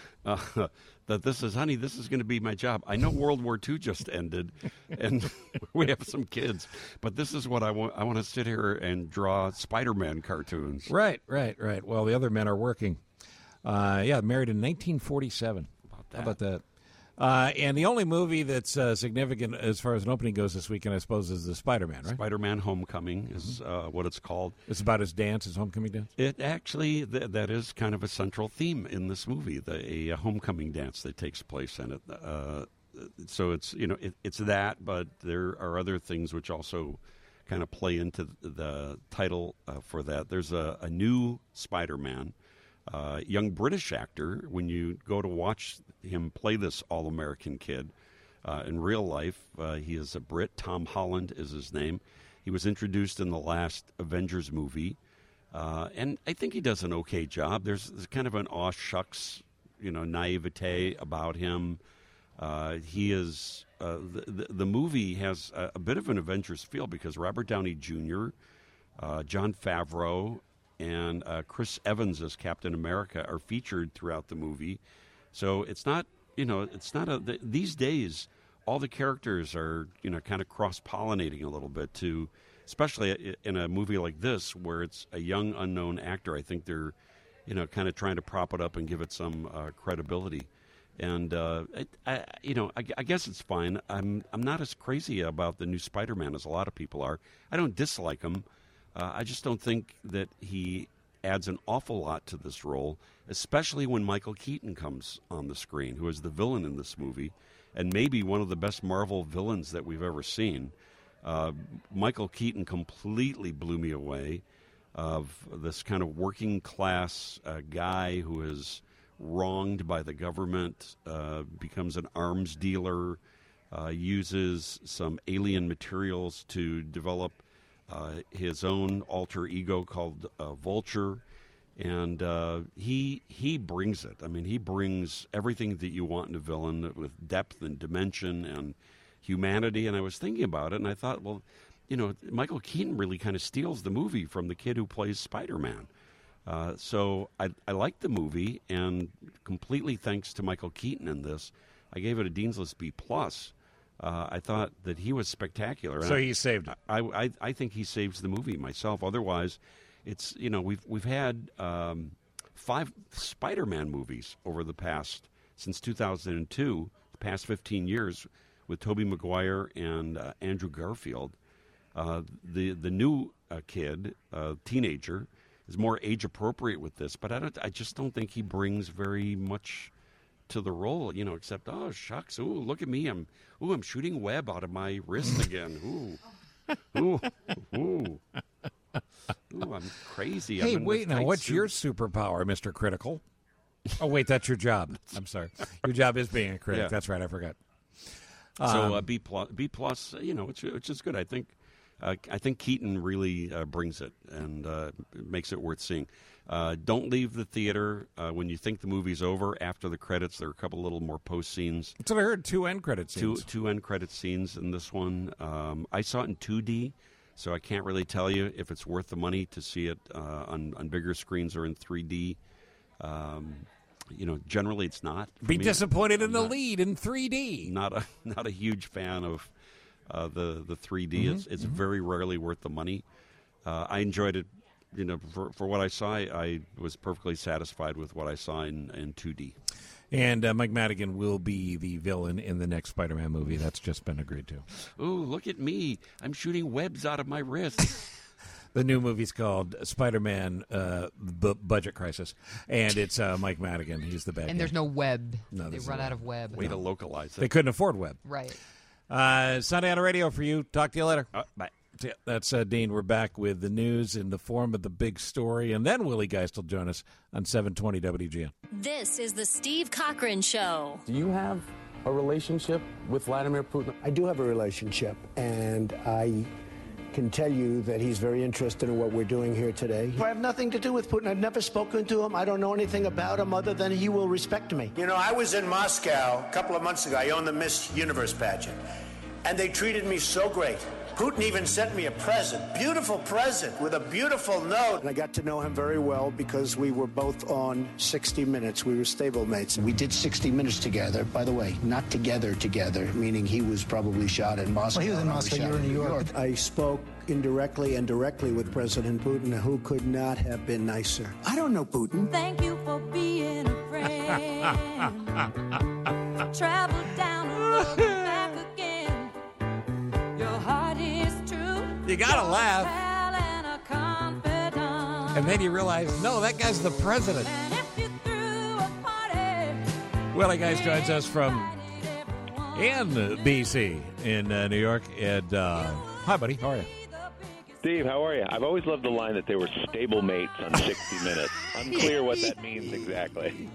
this is going to be my job. I know World War II just ended, and we have some kids, but this is what I want. I want to sit here and draw Spider-Man cartoons. Right. Well, the other men are working. Married in 1947. How about that? And the only movie that's significant as far as an opening goes this weekend, I suppose, is the Spider-Man, right? Spider-Man Homecoming is what it's called. It's about his dance, his homecoming dance? It actually, that is kind of a central theme in this movie, a homecoming dance that takes place in it. So it's, it's that, but there are other things which also kind of play into the title for that. There's a new Spider-Man. Young British actor, when you go to watch him play this all-American kid in real life, he is a Brit. Tom Holland is his name. He was introduced in the last Avengers movie, and I think he does an okay job. There's kind of an aw shucks, naivete about him. He is the movie has a bit of an Avengers feel because Robert Downey Jr., Jon Favreau, and Chris Evans as Captain America are featured throughout the movie. So it's not, these days, all the characters are, kind of cross-pollinating a little bit to, especially in a movie like this where it's a young unknown actor. I think they're, kind of trying to prop it up and give it some credibility. And, I guess it's fine. I'm not as crazy about the new Spider-Man as a lot of people are. I don't dislike him. I just don't think that he adds an awful lot to this role, especially when Michael Keaton comes on the screen, who is the villain in this movie, and maybe one of the best Marvel villains that we've ever seen. Michael Keaton completely blew me away, of this kind of working-class guy who is wronged by the government, becomes an arms dealer, uses some alien materials to develop his own alter ego called Vulture, and he brings it. I mean, he brings everything that you want in a villain with depth and dimension and humanity. And I was thinking about it, and I thought, well, Michael Keaton really kind of steals the movie from the kid who plays Spider-Man. So I liked the movie, and completely thanks to Michael Keaton in this, I gave it a Dean's List B+. I thought that he was spectacular. So he saved it. I think he saves the movie myself. Otherwise, it's we've had 5 Spider-Man movies over the past since 2002, the past 15 years, with Tobey Maguire and Andrew Garfield. The new kid, teenager, is more age appropriate with this, but I just don't think he brings very much to the role, except, oh shucks, ooh, look at me, I'm shooting web out of my wrist again. Ooh, I'm crazy. Hey, I'm wait, now, what's your superpower, Mr. Critical? Oh, wait, that's your job. I'm sorry. Your job is being a critic. Yeah. That's right, I forgot. So B+, which is good. I think Keaton really brings it and makes it worth seeing. Don't leave the theater when you think the movie's over. After the credits, there are a couple little more post scenes. That's what I heard. 2 end credit scenes. Two end credit scenes in this one. I saw it in 2D, so I can't really tell you if it's worth the money to see it on bigger screens or in 3D. Generally it's not. Be disappointed in the lead in 3D. Not a huge fan of the 3D. It's very rarely worth the money. I enjoyed it. For what I saw, I was perfectly satisfied with what I saw in 2D. And Mike Madigan will be the villain in the next Spider-Man movie. That's just been agreed to. Ooh, look at me. I'm shooting webs out of my wrist. The new movie's called Spider-Man Budget Crisis, and it's Mike Madigan. He's the bad guy. And there's no web. No, they run out of web. Way to localize it. They couldn't afford web. Right. Sunday on the radio for you. Talk to you later. Bye. That's Dean. We're back with the news in the form of the big story, and then Willie Geist will join us on 720 WGN. This is the Steve Cochran Show. Do you have a relationship with Vladimir Putin? I do have a relationship, and I can tell you that he's very interested in what we're doing here today. I have nothing to do with Putin. I've never spoken to him. I don't know anything about him other than he will respect me. I was in Moscow a couple of months ago. I owned the Miss Universe pageant, and they treated me so great. Putin even sent me a present, beautiful present with a beautiful note. And I got to know him very well because we were both on 60 Minutes. We were stablemates. We did 60 Minutes together. By the way, not together, meaning he was probably shot in Moscow. Well, he was in Moscow, you were in New York. I spoke indirectly and directly with President Putin, who could not have been nicer. I don't know Putin. Thank you for being a friend. Travel down and look back again. Your heart is true. You gotta laugh. And then you realize, no, that guy's the president. Willie Geist joins us from BC in New York. And hi, buddy. How are you? Steve, how are you? I've always loved the line that they were stablemates on 60 Minutes. Unclear what that means exactly.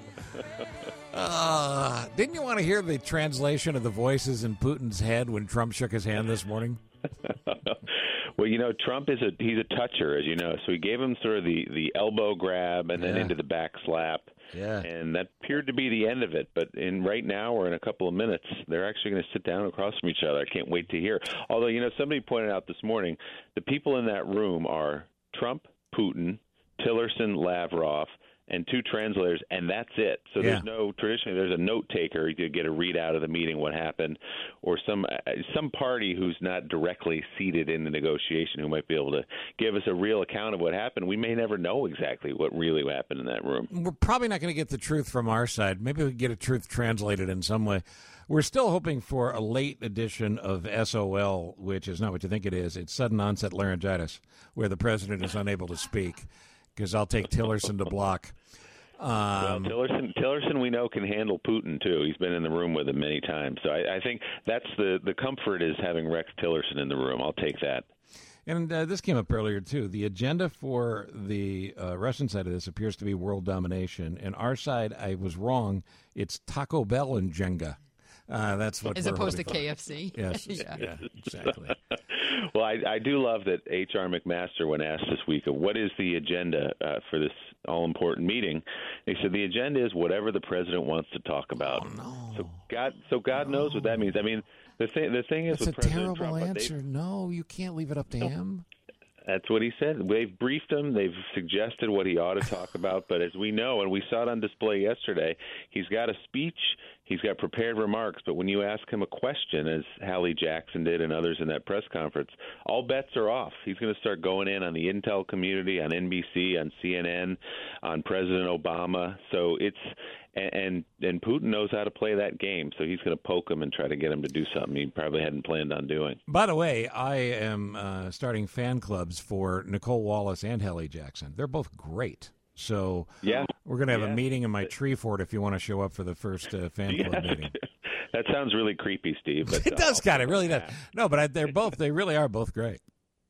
Didn't you want to hear the translation of the voices in Putin's head when Trump shook his hand this morning? Well, Trump he's a toucher, as you know. So he gave him sort of the elbow grab and then into the back slap. Yeah. And that appeared to be the end of it. But right now, or in a couple of minutes, they're actually going to sit down across from each other. I can't wait to hear. Although, somebody pointed out this morning, the people in that room are Trump, Putin, Tillerson, Lavrov, and 2 translators, and that's it. So there's there's a note taker to get a readout of the meeting, what happened, or some party who's not directly seated in the negotiation who might be able to give us a real account of what happened. We may never know exactly what really happened in that room. We're probably not going to get the truth from our side. Maybe we can get a truth translated in some way. We're still hoping for a late edition of SOL, which is not what you think it is. It's sudden onset laryngitis, where the president is unable to speak, because I'll take Tillerson to block. Well, Tillerson, we know, can handle Putin too. He's been in the room with him many times. So I think that's the comfort is having Rex Tillerson in the room. I'll take that. And this came up earlier too. The agenda for the Russian side of this appears to be world domination, and our side, I was wrong. It's Taco Bell and Jenga. That's what as we're opposed to hoping for. KFC. Yes, yeah, exactly. Well, I do love that H.R. McMaster, when asked this week, what is the agenda for this all-important meeting, he said the agenda is whatever the president wants to talk about. Oh, no. So God knows what that means. I mean, the thing is, That's with a President terrible Trump, answer. No, you can't leave it up to him. That's what he said. They've briefed him. They've suggested what he ought to talk about. But as we know, and we saw it on display yesterday, he's got a speech. He's got prepared remarks. But when you ask him a question, as Hallie Jackson did and others in that press conference, all bets are off. He's going to start going in on the intel community, on NBC, on CNN, on President Obama. So it's and Putin knows how to play that game. So he's going to poke him and try to get him to do something he probably hadn't planned on doing. By the way, I am starting fan clubs for Nicole Wallace and Hallie Jackson. They're both great. So we're going to have a meeting in my tree fort if you want to show up for the first fan club meeting. That sounds really creepy, Steve. But, it does kind of, really does. No, but they really are both great.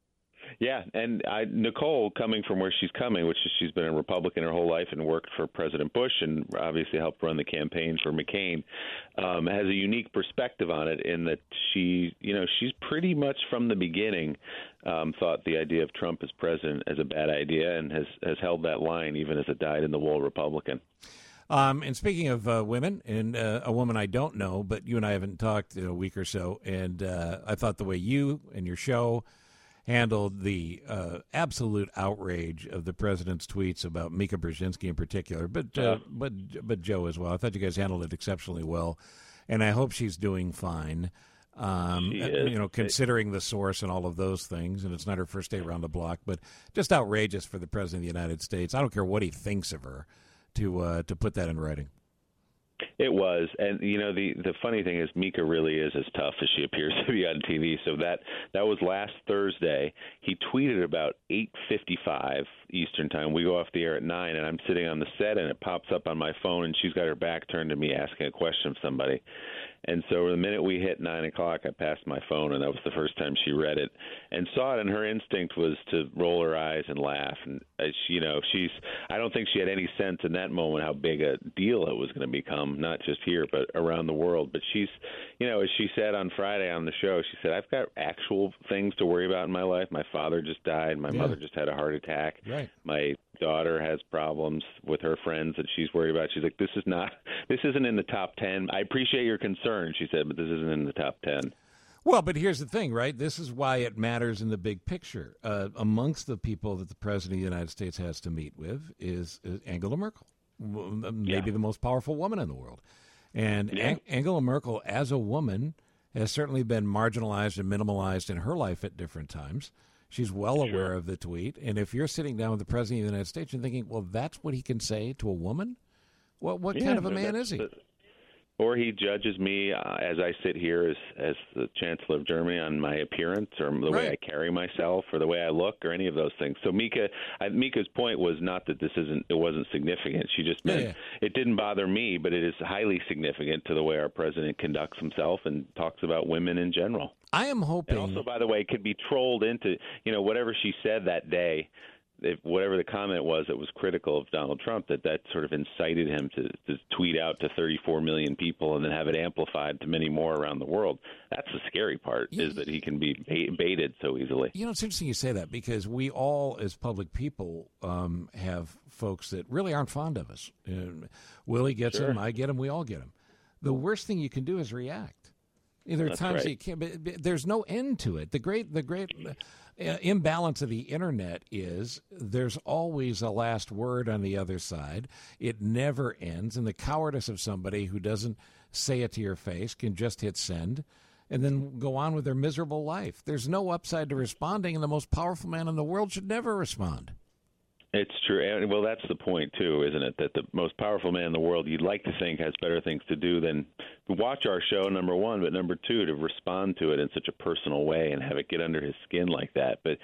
Yeah, and Nicole, coming from where she's coming, which is she's been a Republican her whole life and worked for President Bush and obviously helped run the campaign for McCain, has a unique perspective on it in that she's pretty much from the beginning thought the idea of Trump as president is a bad idea and has held that line even as a dyed-in-the-wool Republican. And speaking of women, and a woman I don't know, but you and I haven't talked in a week or so, and I thought the way you and your show handled the absolute outrage of the president's tweets about Mika Brzezinski in particular, but Joe as well. I thought you guys handled it exceptionally well, and I hope she's doing fine. Considering the source and all of those things, and it's not her first day around the block, but just outrageous for the president of the United States. I don't care what he thinks of her to put that in writing. It was, and the funny thing is, Mika really is as tough as she appears to be on TV. So that was last Thursday. He tweeted about 8:55 Eastern time. We go off the air at 9, and I'm sitting on the set, and it pops up on my phone, and she's got her back turned to me asking a question of somebody. And so the minute we hit 9 o'clock, I passed my phone, and that was the first time she read it and saw it. And her instinct was to roll her eyes and laugh. And I don't think she had any sense in that moment how big a deal it was going to become, not just here but around the world. But she's, as she said on Friday on the show, she said, I've got actual things to worry about in my life. My father just died. My mother just had a heart attack. Right. My daughter has problems with her friends that she's worried about. She's like, this isn't in the top 10. I appreciate your concern, she said, but this isn't in the top 10. Well, but here's the thing, right? This is why it matters in the big picture. Amongst the people that the president of the United States has to meet with is Angela Merkel, maybe the most powerful woman in the world. And Angela Merkel, as a woman, has certainly been marginalized and minimalized in her life at different times. She's well aware of the tweet. And if you're sitting down with the president of the United States and thinking, well, that's what he can say to a woman, what kind of a man is he? Or he judges me as I sit here as the Chancellor of Germany on my appearance or the way I carry myself or the way I look or any of those things. So Mika's point was not that it wasn't significant. She just meant it didn't bother me, but it is highly significant to the way our president conducts himself and talks about women in general. I am hoping. And also, by the way, could be trolled into, whatever she said that day. if whatever the comment was that was critical of Donald Trump, that sort of incited him to tweet out to 34 million people and then have it amplified to many more around the world. That's the scary part, is that he can be baited so easily. You know, it's interesting you say that, because we all, as public people, have folks that really aren't fond of us. Willie gets them, I get them, we all get them. The worst thing you can do is react. There are times you can't, but there's no end to it. The great imbalance of the internet is there's always a last word on the other side. It never ends, and the cowardice of somebody who doesn't say it to your face can just hit send and then go on with their miserable life. There's no upside to responding, and the most powerful man in the world should never respond. It's true. And, well, that's the point, too, isn't it? That the most powerful man in the world, you'd like to think, has better things to do than watch our show, number one, but number two, to respond to it in such a personal way and have it get under his skin like that. But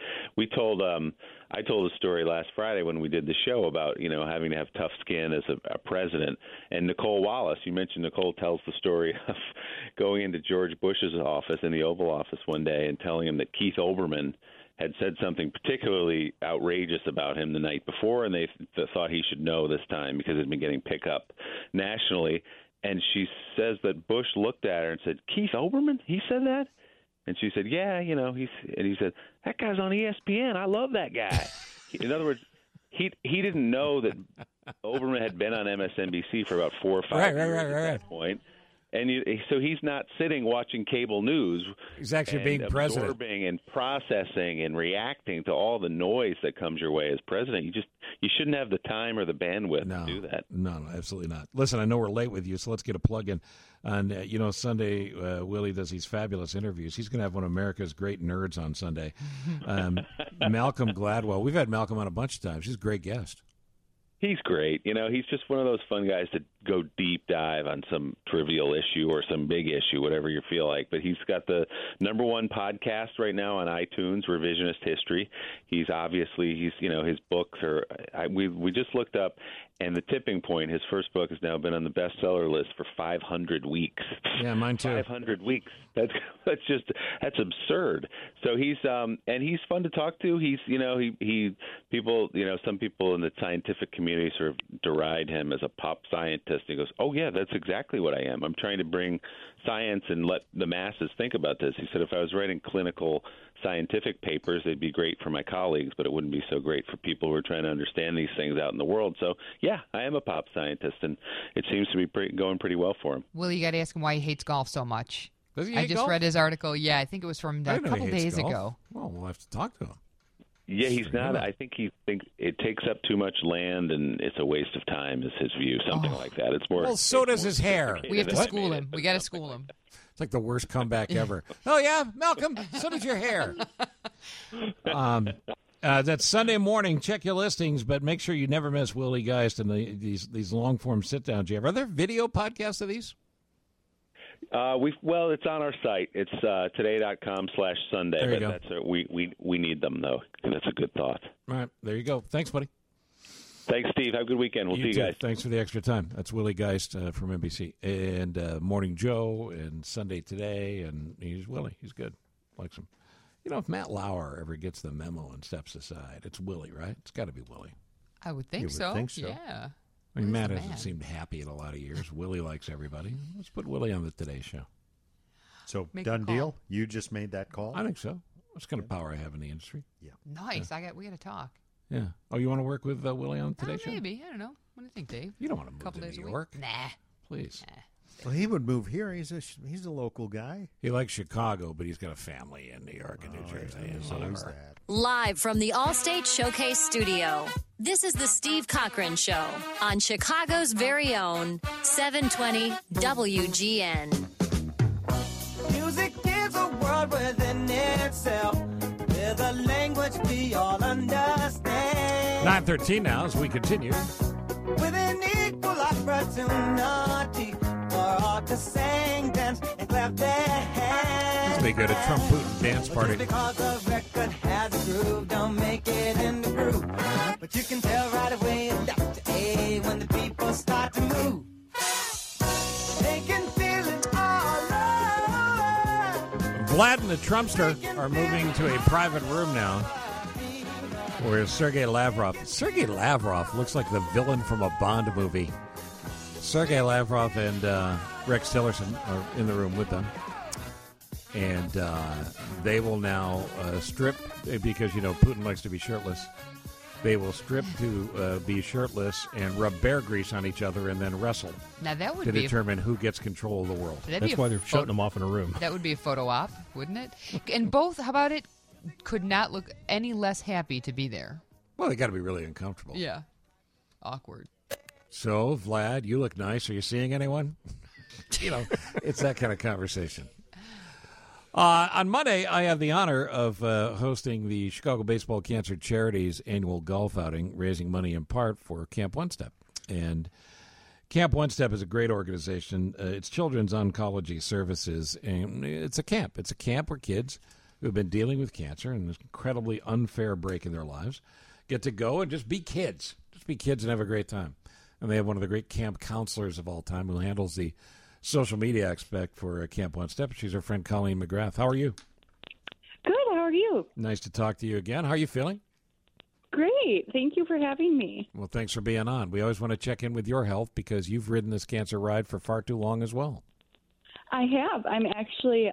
I told a story last Friday when we did the show about, having to have tough skin as a president. And Nicole Wallace, you mentioned Nicole, tells the story of going into George Bush's office, in the Oval Office one day, and telling him that Keith Olbermann had said something particularly outrageous about him the night before, and they thought he should know this time because he'd been getting pickup nationally. And she says that Bush looked at her and said, "Keith Olbermann? He said that?" And she said, "Yeah, and he said, "That guy's on ESPN. I love that guy." In other words, he didn't know that Olbermann had been on MSNBC for about 4 or 5 years at that point. And so he's not sitting watching cable news. He's actually being president, absorbing and processing and reacting to all the noise that comes your way as president. You shouldn't have the time or the bandwidth to do that. No, absolutely not. Listen, I know we're late with you, so let's get a plug in. On Sunday, Willie does these fabulous interviews. He's going to have one of America's great nerds on Sunday. Malcolm Gladwell. We've had Malcolm on a bunch of times. He's a great guest. He's great. He's just one of those fun guys to go deep dive on some trivial issue or some big issue, whatever you feel like. But he's got the #1 podcast right now on iTunes, Revisionist History. His books are. We just looked up, and The Tipping Point, his first book, has now been on the bestseller list for 500 weeks. Yeah, mine too. 500 weeks. That's absurd. So he's fun to talk to. Some people in the scientific community sort of deride him as a pop scientist. He goes, "Oh yeah, that's exactly what I am. I'm trying to bring science and let the masses think about this." He said, "If I was writing clinical scientific papers, they'd be great for my colleagues, but it wouldn't be so great for people who are trying to understand these things out in the world." So yeah, I am a pop scientist, and it seems to be going pretty well for him. Well, you got to ask him why he hates golf so much. Does he I hate just golf? read his article. Yeah, I think it was from a couple days ago. Well, we'll have to talk to him. Yeah, he's not. I think he thinks it takes up too much land and it's a waste of time, is his view, something like that. It's more. Well, so does his hair. We have to school him. We got to school him. It's like the worst comeback ever. Oh, yeah, Malcolm, so does your hair. That's Sunday morning. Check your listings, but make sure you never miss Willie Geist and these long-form sit-downs you have. Are there video podcasts of these? It's on our site. It's today.com/Sunday. There you go. We need them, though. That's a good thought. All right, there you go. Thanks, buddy. Thanks, Steve. Have a good weekend. We'll see you guys. Thanks for the extra time. That's Willie Geist from NBC. And Morning Joe and Sunday Today. And he's Willie. He's good. Likes him. If Matt Lauer ever gets the memo and steps aside, it's Willie, right? It's got to be Willie. I would think so. Yeah. I mean, Matt hasn't seemed happy in a lot of years. Willie likes everybody. Let's put Willie on the Today Show. So, done deal? You just made that call? I think so. That's the kind of power I have in the industry. Yeah. Nice. Yeah. We got to talk. Yeah. Oh, you want to work with Willie on the Today Show? Maybe. I don't know. What do you think, Dave? You don't want to move to New York. Nah. Please. Nah. Well, he would move here. He's a local guy. He likes Chicago, but he's got a family in New York and New Jersey. Yeah, Live from the Allstate Showcase Studio, this is the Steve Cochran Show on Chicago's very own 720 WGN. Music is a world within itself, with a language we all understand. 9:13 now as we continue. With an equal opportunity for all to sing, dance, and clap their hands. This may go to Trump Putin dance party. Just because a record has a groove, don't make it in the groove. But you can tell right away in Dr. A when the people start to move. They can feel it all over. Vlad and the Trumpster are moving to a private room now. Where Sergei Lavrov looks like the villain from a Bond movie. Sergei Lavrov and Rex Tillerson are in the room with them. And they will now strip, because, Putin likes to be shirtless. They will strip to be shirtless and rub bear grease on each other and then wrestle. Now that would to be determine who gets control of the world. That's why they're shutting them off in a room. That would be a photo op, wouldn't it? And both, how about it, could not look any less happy to be there. Well, they got to be really uncomfortable. Yeah. Awkward. So, Vlad, you look nice. Are you seeing anyone? It's that kind of conversation. On Monday, I have the honor of hosting the Chicago Baseball Cancer Charities annual golf outing, raising money in part for Camp One Step. And Camp One Step is a great organization. It's Children's Oncology Services, and it's a camp. It's a camp where kids who have been dealing with cancer and this incredibly unfair break in their lives get to go and just be kids. Just be kids and have a great time. And they have one of the great camp counselors of all time who handles the social media aspect for Camp One Step. She's our friend Colleen McGrath. How are you? Good. How are you? Nice to talk to you again. How are you feeling? Great. Thank you for having me. Well, thanks for being on. We always want to check in with your health because you've ridden this cancer ride for far too long as well. I have. I'm actually,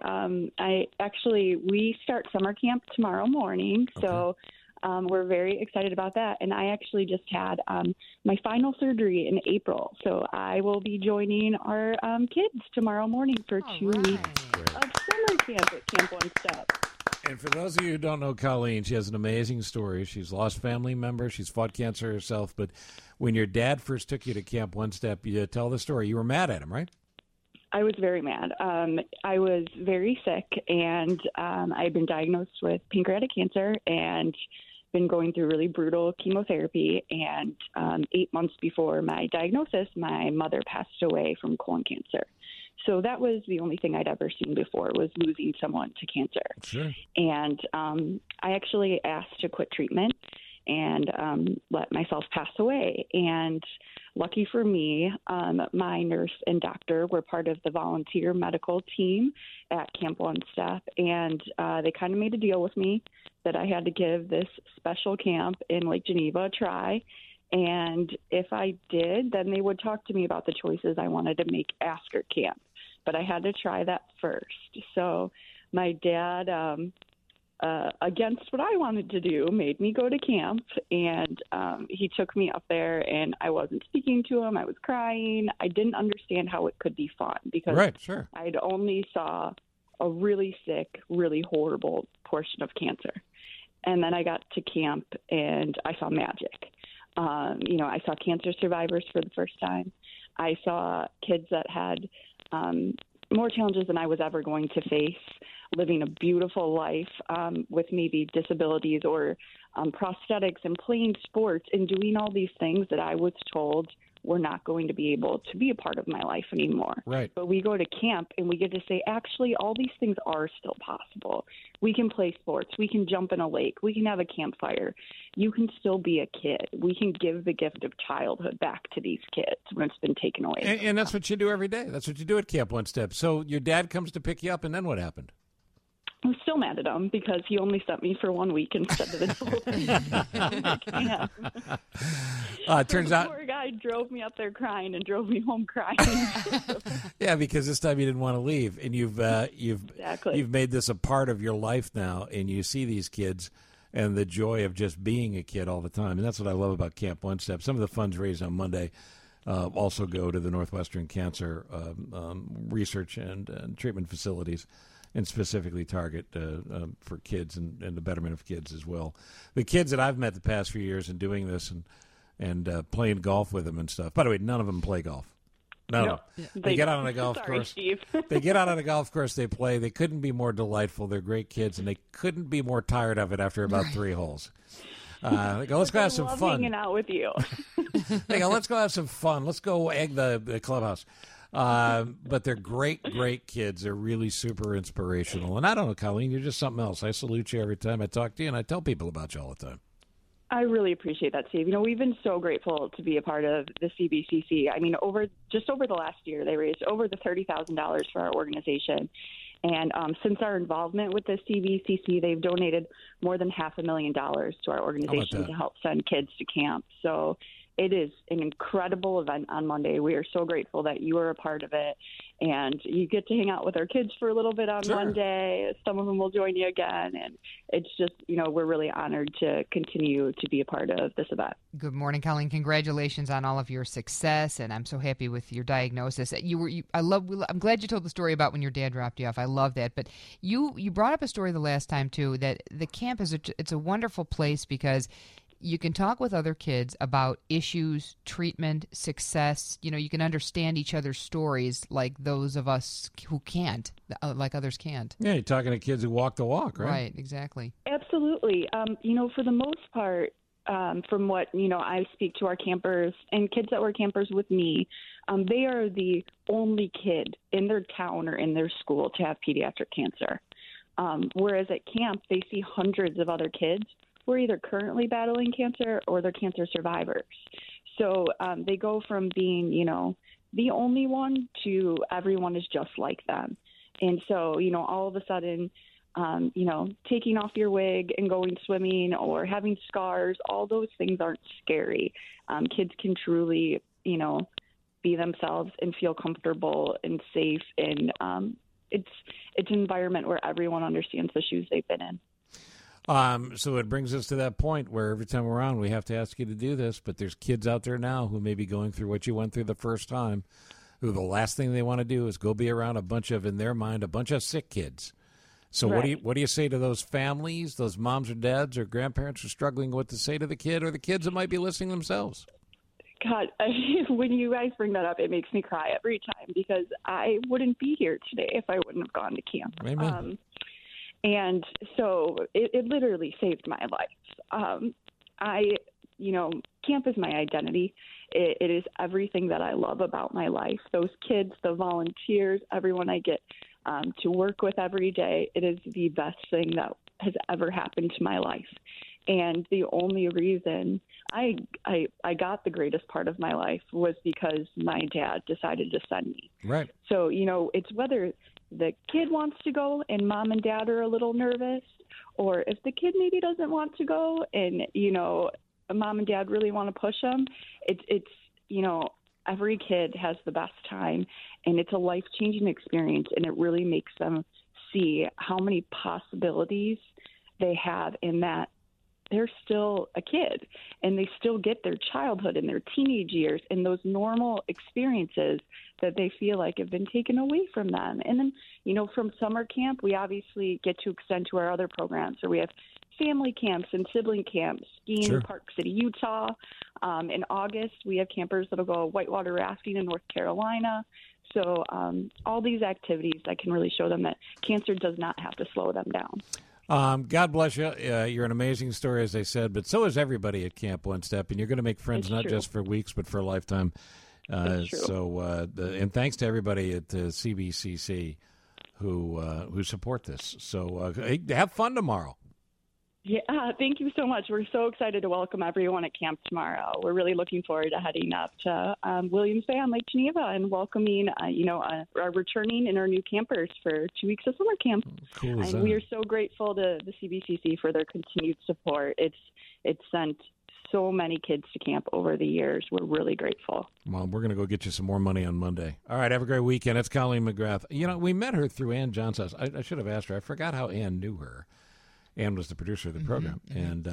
we start summer camp tomorrow morning, so we're very excited about that. And I actually just had my final surgery in April, so I will be joining our kids tomorrow morning for 2 weeks of summer camp at Camp One Step. And for those of you who don't know Colleen, she has an amazing story. She's lost family members. She's fought cancer herself. But when your dad first took you to Camp One Step, you tell the story. You were mad at him, right? I was very mad. I was very sick, and I had been diagnosed with pancreatic cancer and been going through really brutal chemotherapy. And 8 months before my diagnosis, my mother passed away from colon cancer. So that was the only thing I'd ever seen before, was losing someone to cancer. Sure. And I actually asked to quit treatment and let myself pass away. And lucky for me, my nurse and doctor were part of the volunteer medical team at Camp One Step, and they kind of made a deal with me that I had to give this special camp in Lake Geneva a try. And if I did, then they would talk to me about the choices I wanted to make after camp. But I had to try that first. So my dad, against what I wanted to do, made me go to camp. And he took me up there, and I wasn't speaking to him. I was crying. I didn't understand how it could be fun because I'd only saw a really sick, really horrible portion of cancer. And then I got to camp, and I saw magic. I saw cancer survivors for the first time. I saw kids that had more challenges than I was ever going to face, living a beautiful life with maybe disabilities or prosthetics and playing sports and doing all these things that I was told were not going to be able to be a part of my life anymore. Right. But we go to camp and we get to say, actually, all these things are still possible. We can play sports. We can jump in a lake. We can have a campfire. You can still be a kid. We can give the gift of childhood back to these kids when it's been taken away. And that's what you do every day. That's what you do at Camp One Step. So your dad comes to pick you up, and then what happened? I was still mad at him because he only sent me for 1 week instead of the whole thing. Turns out the poor guy drove me up there crying and drove me home crying. Yeah, because this time you didn't want to leave, and you've made this a part of your life now, and you see these kids and the joy of just being a kid all the time, and that's what I love about Camp One Step. Some of the funds raised on Monday also go to the Northwestern Cancer Research and Treatment Facilities, and specifically target for kids and the betterment of kids as well. The kids that I've met the past few years in doing this and playing golf with them and stuff. By the way, none of them play golf. No. They get out on a golf course. Steve. They get out on a golf course. They play. They couldn't be more delightful. They're great kids, and they couldn't be more tired of it after about 3 holes. They go, let's go have some fun. Hanging out with you. They go, let's go have some fun. Let's go egg the clubhouse. But they're great, great kids. They're really super inspirational. And I don't know, Colleen, you're just something else. I salute you every time I talk to you, and I tell people about you all the time. I really appreciate that, Steve. We've been so grateful to be a part of the CBCC. Over the last year, they raised over the $30,000 for our organization. And since our involvement with the CVCC, they've donated more than $500,000 to our organization to help send kids to camp. So it is an incredible event on Monday. We are so grateful that you are a part of it. And you get to hang out with our kids for a little bit on Monday. Some of them will join you again. And it's just, we're really honored to continue to be a part of this event. Good morning, Colleen. Congratulations on all of your success. And I'm so happy with your diagnosis. I'm glad you told the story about when your dad dropped you off. I love that. But you brought up a story the last time, too, that the camp it's a wonderful place because you can talk with other kids about issues, treatment, success. You can understand each other's stories like those of us who can't, like others can't. Yeah, you're talking to kids who walk the walk, right? Right, exactly. Absolutely. For the most part, from what, I speak to our campers and kids that were campers with me, they are the only kid in their town or in their school to have pediatric cancer. Whereas at camp, they see hundreds of other kids who are either currently battling cancer or they're cancer survivors. So they go from being, the only one to everyone is just like them. And so, all of a sudden, taking off your wig and going swimming or having scars, all those things aren't scary. Kids can truly, be themselves and feel comfortable and safe. And it's an environment where everyone understands the shoes they've been in. So it brings us to that point where every time we're on, we have to ask you to do this, but there's kids out there now who may be going through what you went through the first time, who the last thing they want to do is go be around in their mind, a bunch of sick kids. So what do you say to those families, those moms or dads or grandparents who are struggling what to say to the kid or the kids that might be listening themselves? God, when you guys bring that up, it makes me cry every time because I wouldn't be here today if I wouldn't have gone to camp. Amen. And so it literally saved my life. Camp is my identity. It is everything that I love about my life. Those kids, the volunteers, everyone I get to work with every day, it is the best thing that has ever happened to my life. And the only reason I got the greatest part of my life was because my dad decided to send me. Right. So, it's whether the kid wants to go and mom and dad are a little nervous, or if the kid maybe doesn't want to go and, mom and dad really want to push them, it's every kid has the best time and it's a life-changing experience, and it really makes them see how many possibilities they have in that they're still a kid and they still get their childhood and their teenage years and those normal experiences that they feel like have been taken away from them. And then, from summer camp, we obviously get to extend to our other programs. So we have family camps and sibling camps, skiing in Park City, Utah. In August, we have campers that'll go whitewater rafting in North Carolina. So all these activities that can really show them that cancer does not have to slow them down. God bless you. You're an amazing story, as I said, but so is everybody at Camp One Step, and you're going to make friends not just for weeks, but for a lifetime. And thanks to everybody at CVCC who support this. So have fun tomorrow. Yeah, thank you so much. We're so excited to welcome everyone at camp tomorrow. We're really looking forward to heading up to Williams Bay on Lake Geneva and welcoming, our returning and our new campers for 2 weeks of summer camp. Cool. And we are so grateful to the CVCC for their continued support. It's sent so many kids to camp over the years. We're really grateful. Well, we're going to go get you some more money on Monday. All right, have a great weekend. It's Colleen McGrath. We met her through Ann Johnson's. I should have asked her. I forgot how Ann knew her. Ann was the producer of the program. And,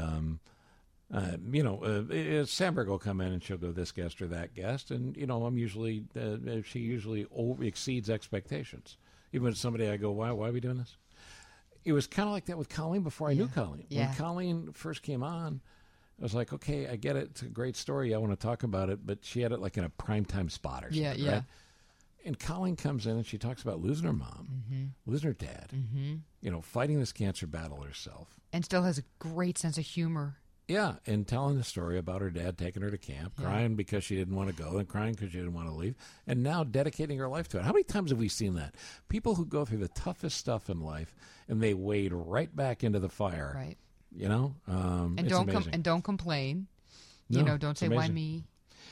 Sandberg will come in and she'll go this guest or that guest. And, I'm usually, she usually exceeds expectations. Even when somebody, I go, why are we doing this? It was kind of like that with Colleen before I knew Colleen. Yeah. When Colleen first came on, I was like, okay, I get it. It's a great story. I want to talk about it. But she had it like in a primetime spot or something, right? And Colleen comes in and she talks about losing her mom, losing her dad, fighting this cancer battle herself. And still has a great sense of humor. Yeah, and telling the story about her dad taking her to camp, crying because she didn't want to go and crying because she didn't want to leave, and now dedicating her life to it. How many times have we seen that? People who go through the toughest stuff in life and they wade right back into the fire. Right. And don't complain. No, don't say, amazing. why me?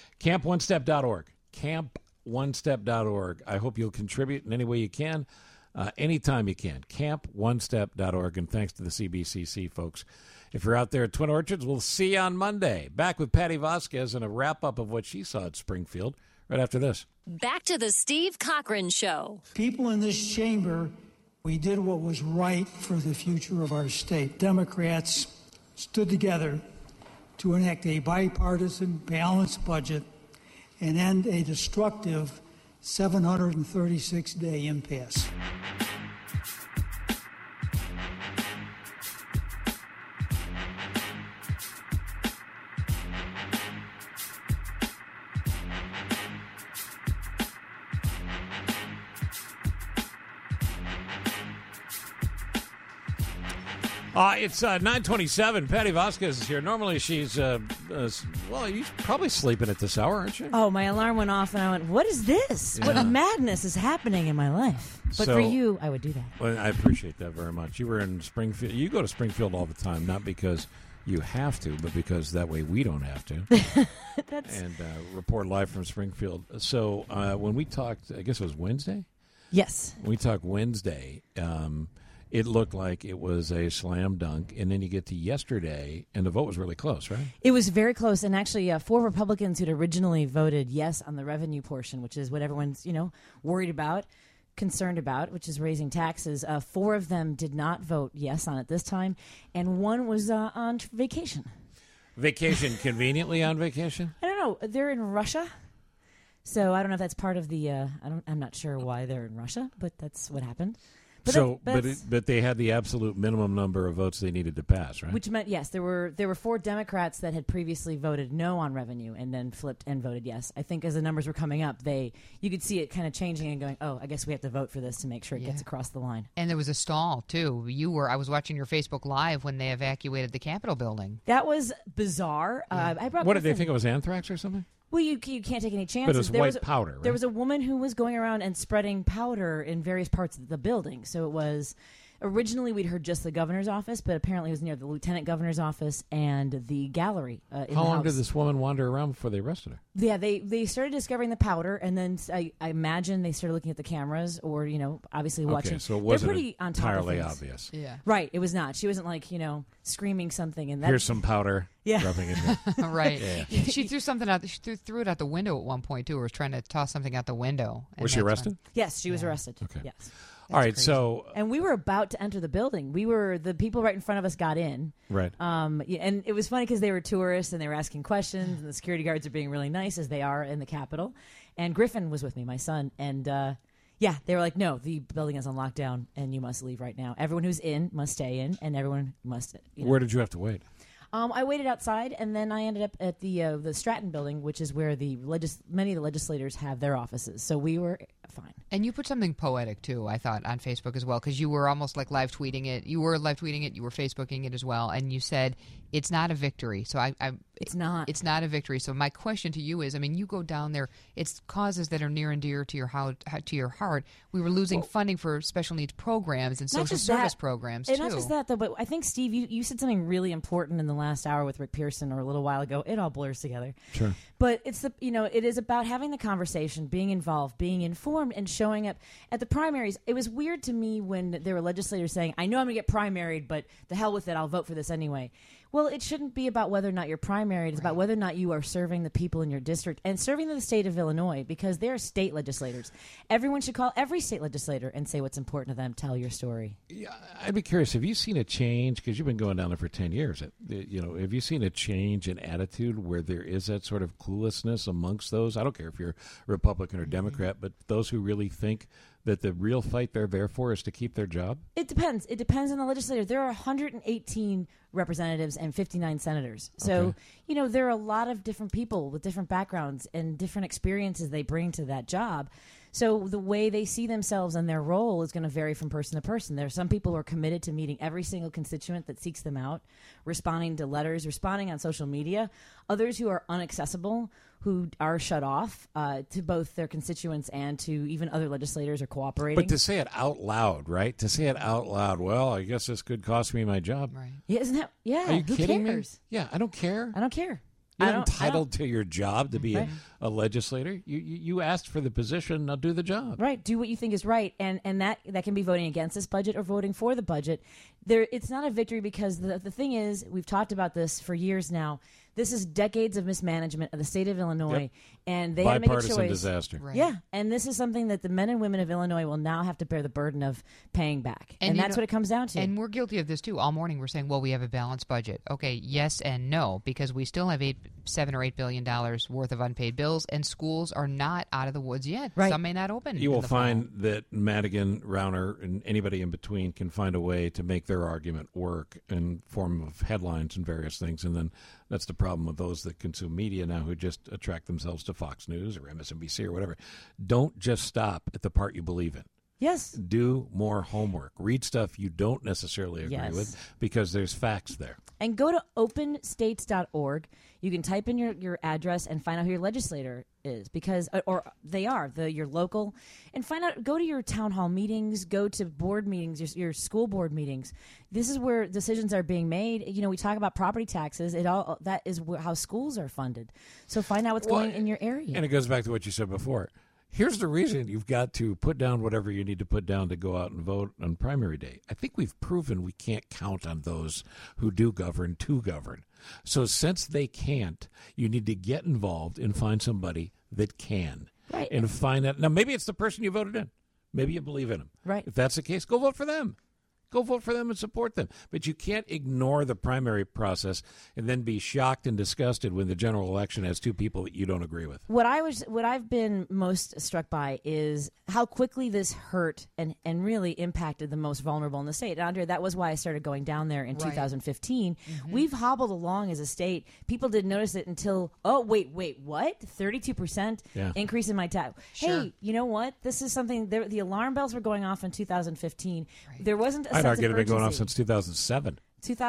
CampOneStep.org. CampOneStep.org. I hope you'll contribute in any way you can. anytime you can. CampOneStep.org, and thanks to the CBCC folks. If you're out there at Twin Orchards, we'll see you on Monday. Back with Patty Vasquez and a wrap-up of what she saw at Springfield right after this. Back to the Steve Cochran Show. People in this chamber, we did what was right for the future of our state. Democrats stood together to enact a bipartisan, balanced budget and end a destructive 736-day impasse. It's 9:27. Patty Vasquez is here. Normally she's, well, you're probably sleeping at this hour, aren't you? Oh, my alarm went off, and I went, what is this? Yeah. What madness is happening in my life? But So- for you, I would do that. Well, I appreciate that very much. You were in Springfield. You go to Springfield all the time, not because you have to, but because that way we don't have to. And report live from Springfield. So when we talked, I guess it was Wednesday? Yes. When we talked Wednesday, it looked like it was a slam dunk, and then you get to yesterday, and the vote was really close, right? It was very close, and actually 4 Republicans who'd originally voted yes on the revenue portion, which is what everyone's, worried about, concerned about, which is raising taxes. 4 of them did not vote yes on it this time, and 1 was on vacation. Vacation, conveniently on vacation? I don't know. They're in Russia, so I don't know if that's part of the. I'm not sure why they're in Russia, but that's what happened. But they had the absolute minimum number of votes they needed to pass, right? Which meant, yes, there were 4 Democrats that had previously voted no on revenue and then flipped and voted yes. I think as the numbers were coming up, you could see it kind of changing and going, oh, I guess we have to vote for this to make sure it gets across the line. And there was a stall, too. I was watching your Facebook Live when they evacuated the Capitol building. That was bizarre. I brought What did they think it was anthrax or something? Well, you can't take any chances. But it was white powder, right? There was a woman who was going around and spreading powder in various parts of the building. So it was originally we'd heard just the governor's office, but apparently it was near the lieutenant governor's office and the gallery. How long did this woman wander around before they arrested her? Yeah, they started discovering the powder, and then I imagine they started looking at the cameras, or obviously watching. Okay, so it wasn't They're pretty on top entirely of things. obvious. Yeah, right. It was not. She wasn't like screaming something and that. Here's some powder. Yeah, rubbing it in. Right. Yeah. She threw something out. She threw it out the window at one point too, or was trying to toss something out the window. Was she arrested? Yes, she was arrested. Okay. Yes. All right. So. And we were about to enter the building. The people right in front of us got in. Right. And it was funny because they were tourists and they were asking questions, and the security guards are being really nice as they are in the Capitol. And Griffin was with me, my son, and they were like, no, the building is on lockdown and you must leave right now. Everyone who's in must stay in, and everyone must. Where did you have to wait? I waited outside, and then I ended up at the Stratton building, which is where many of the legislators have their offices. So we were fine. And you put something poetic, too, I thought, on Facebook as well, because you were almost like live tweeting it. You were live tweeting it. You were Facebooking it as well. And you said, it's not a victory. So It's not. It's not a victory. So my question to you is, you go down there. It's causes that are near and dear to your heart. We were losing funding for special needs programs and social service programs, too. And not just that, though, but I think, Steve, you said something really important in the last hour with Rick Pearson or a little while ago. It all blurs together. Sure. But it's it is about having the conversation, being involved, being informed, and showing up at the primaries. It was weird to me when there were legislators saying, I know I'm going to get primaried, but the hell with it, I'll vote for this anyway. Well, it shouldn't be about whether or not you're primaried. It's about whether or not you are serving the people in your district and serving the state of Illinois, because they're state legislators. Everyone should call every state legislator and say what's important to them. Tell your story. Yeah, I'd be curious. Have you seen a change? Because you've been going down there for 10 years. Have you seen a change in attitude where there is that sort of cluelessness amongst those? I don't care if you're Republican or Democrat, but those who really think that the real fight they're there for is to keep their job? It depends. It depends on the legislator. There are 118 representatives and 59 senators. So, there are a lot of different people with different backgrounds and different experiences they bring to that job. So the way they see themselves and their role is going to vary from person to person. There are some people who are committed to meeting every single constituent that seeks them out, responding to letters, responding on social media. Others who are inaccessible, who are shut off to both their constituents and to even other legislators or cooperating. But to say it out loud, right? To say it out loud, well, I guess this could cost me my job. Right. Yeah, isn't that? Yeah. Are you who kidding cares? me? Yeah, I don't care. I don't care. You're entitled to your job to be a legislator. You asked for the position. Now do the job. Right. Do what you think is right, and that can be voting against this budget or voting for the budget. It's not a victory because the thing is, we've talked about this for years now. This is decades of mismanagement of the state of Illinois, and they had to make a choice. Bipartisan disaster. Right. Yeah, and this is something that the men and women of Illinois will now have to bear the burden of paying back, and that's what it comes down to. And we're guilty of this too. All morning we're saying, well, we have a balanced budget. Okay, yes and no, because we still have $7 or $8 billion worth of unpaid bills, and schools are not out of the woods yet. Right. Some may not open. You will find that Madigan, Rauner, and anybody in between can find a way to make their argument work in form of headlines and various things, and then that's the problem with those that consume media now who just attract themselves to Fox News or MSNBC or whatever. Don't just stop at the part you believe in. Yes. Do more homework. Read stuff you don't necessarily agree with because there's facts there. And go to openstates.org. You can type in your address and find out who your legislator is, because your local, and find out. Go to your town hall meetings. Go to board meetings, your school board meetings. This is where decisions are being made. We talk about property taxes. That is how schools are funded. So find out what's going in your area. And it goes back to what you said before. Here's the reason you've got to put down whatever you need to put down to go out and vote on primary day. I think we've proven we can't count on those who do govern to govern. So since they can't, you need to get involved and find somebody that can. Right. And find out. Now, maybe it's the person you voted in. Maybe you believe in them. Right. If that's the case, go vote for them. Go vote for them and support them. But you can't ignore the primary process and then be shocked and disgusted when the general election has two people that you don't agree with. What I've been most struck by is how quickly this hurt and really impacted the most vulnerable in the state. And Andrea, that was why I started going down there in 2015. Mm-hmm. We've hobbled along as a state. People didn't notice it until, wait, what? 32% increase in my tax. Sure. Hey, you know what? This is something, the alarm bells were going off in 2015. Right. There wasn't a I'd argue it's been going off since 2007.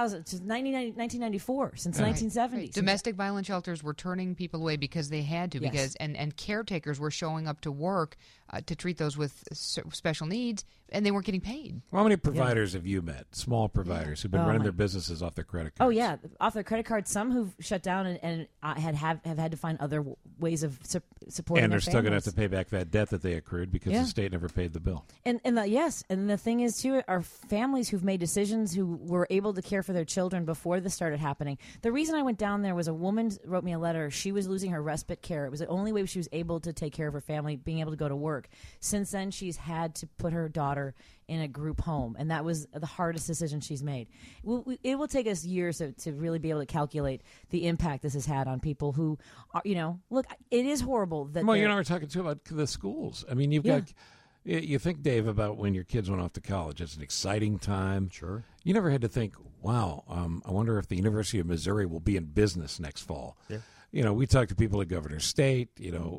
1994, since 1970. Right. Domestic violence shelters were turning people away because they had to, because and caretakers were showing up to work to treat those with special needs, and they weren't getting paid. Well, how many providers have you met? Small providers who've been running their businesses off their credit cards. Oh yeah, off their credit cards. Some who've shut down and have had to find other ways of supporting. And they're their still going to have families. to pay back that debt that they accrued because the state never paid the bill. And the thing is too, are families who've made decisions who were able to care for their children before this started happening. The reason I went down there was a woman wrote me a letter. She was losing her respite care. It was the only way she was able to take care of her family, being able to go to work. Since then, she's had to put her daughter in a group home, and that was the hardest decision she's made. It will take us years to really be able to calculate the impact this has had on people who are, look, it is horrible that. Well, we're talking too about the schools. I mean, you've got. You think, Dave, about when your kids went off to college. It's an exciting time. Sure. You never had to think, wow, I wonder if the University of Missouri will be in business next fall. Yeah. We talked to people at Governor State,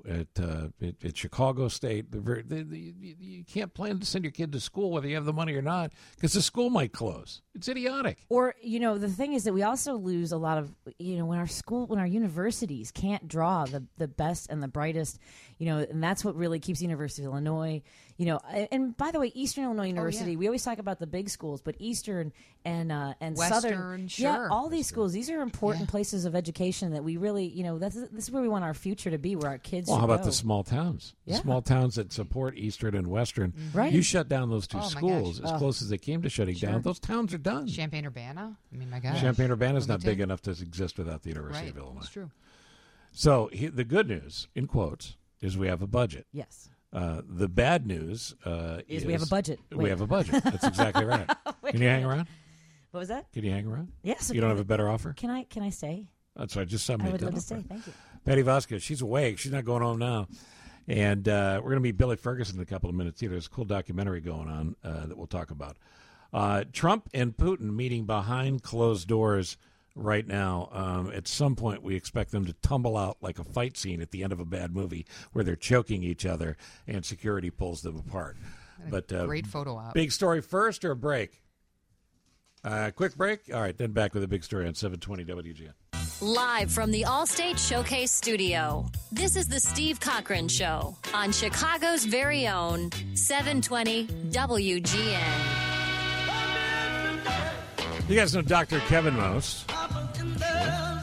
at Chicago State. You can't plan to send your kid to school whether you have the money or not because the school might close. It's idiotic. Or, the thing is that we also lose a lot of, when our universities can't draw the best and the brightest, and that's what really keeps the University of Illinois, and by the way, Eastern Illinois University, we always talk about the big schools, but Eastern and Western, Southern, sure. All these schools, these are important places of education that we really, this is where we want our future to be, where our kids Well, how about go. the small towns? Yeah. The small towns that support Eastern and Western. Right. You shut down those two schools as close as they came to shutting down. Those towns are done. Champaign-Urbana? I mean, my gosh. Champaign-Urbana is not big enough to exist without the University of Illinois. That's true. So the good news, in quotes, is we have a budget. Yes. The bad news is we have a budget. We have a budget. That's exactly right. Can you hang around? What was that? Can you hang around? Yes. You don't have a better offer? Can I stay? That's right. Just somebody. I would love to stay. Thank you. Patty Vasquez, she's awake. She's not going home now. And we're going to meet Billy Ferguson in a couple of minutes. There's a cool documentary going on that we'll talk about. Trump and Putin meeting behind closed doors right now. At some point, we expect them to tumble out like a fight scene at the end of a bad movie where they're choking each other and security pulls them apart. But great photo op. Big story first or a break? Quick break? All right, then back with a big story on 720 WGN. Live from the Allstate Showcase Studio, this is the Steve Cochran Show on Chicago's very own 720 WGN. You guys know Dr. Kevin Most.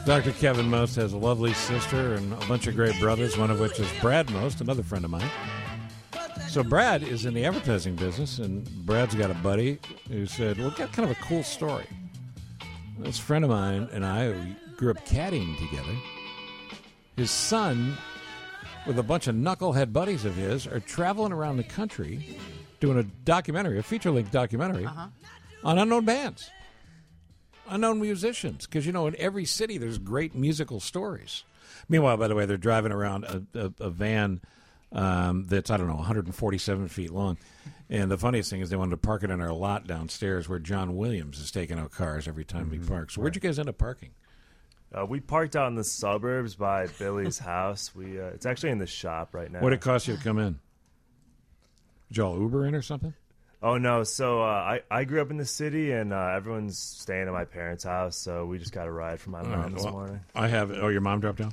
Dr. Kevin Most has a lovely sister and a bunch of great brothers, one of which is Brad Most, another friend of mine. So Brad is in the advertising business, and Brad's got a buddy who said, well, got kind of a cool story. This friend of mine and I, we grew up caddying together. His son, with a bunch of knucklehead buddies of his, are traveling around the country doing a documentary, a feature-length documentary, on unknown bands, unknown musicians. Because, in every city there's great musical stories. Meanwhile, by the way, they're driving around a van that's, 147 feet long. And the funniest thing is they wanted to park it in our lot downstairs where John Williams is taking out cars every time he parks. So where'd you guys end up parking? We parked out in the suburbs by Billy's house. It's actually in the shop right now. What did it cost you to come in? Did y'all Uber in or something? Oh, no. So I grew up in the city, and everyone's staying at my parents' house, so we just got a ride from my mom this morning. I have. Oh, your mom dropped off?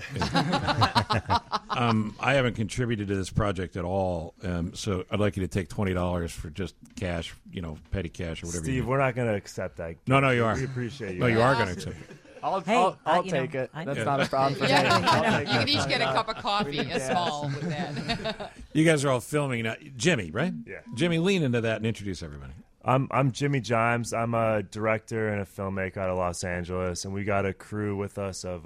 Yeah. I haven't contributed to this project at all, so I'd like you to take $20 for just cash, petty cash or whatever. Steve, we're not going to accept that. No, you are. We appreciate you. No, you are going to accept it. I'll take it. That's not a problem for me. You can each get a cup of coffee, a small with that. You guys are all filming now. Jimmy, right? Yeah. Jimmy, lean into that and introduce everybody. I'm Jimmy Jimes. I'm a director and a filmmaker out of Los Angeles, and we got a crew with us of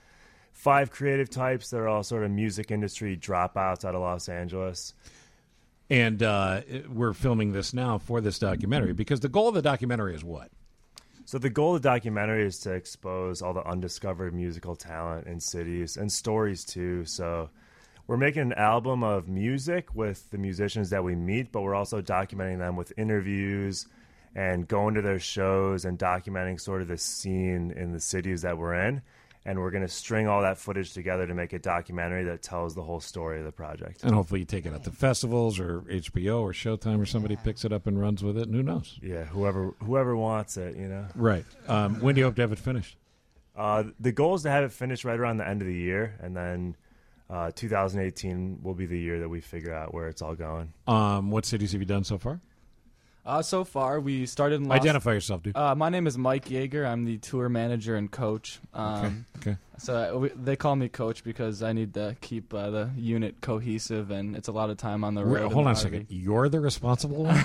5 creative types that are all sort of music industry dropouts out of Los Angeles. And we're filming this now for this documentary because the goal of the documentary is what? So the goal of the documentary is to expose all the undiscovered musical talent in cities and stories too. So we're making an album of music with the musicians that we meet, but we're also documenting them with interviews and going to their shows and documenting sort of the scene in the cities that we're in. And we're going to string all that footage together to make a documentary that tells the whole story of the project. And hopefully you take it out to festivals or HBO or Showtime or somebody picks it up and runs with it. And who knows? Yeah, whoever wants it, Right. When do you hope to have it finished? The goal is to have it finished right around the end of the year, and then 2018 will be the year that we figure out where it's all going. What cities have you done so far? So far, we started in Identify yourself, dude. My name is Mike Yeager. I'm the tour manager and coach. Okay. So they call me coach because I need to keep the unit cohesive, and it's a lot of time on the road. Hold on a second. You're the responsible one?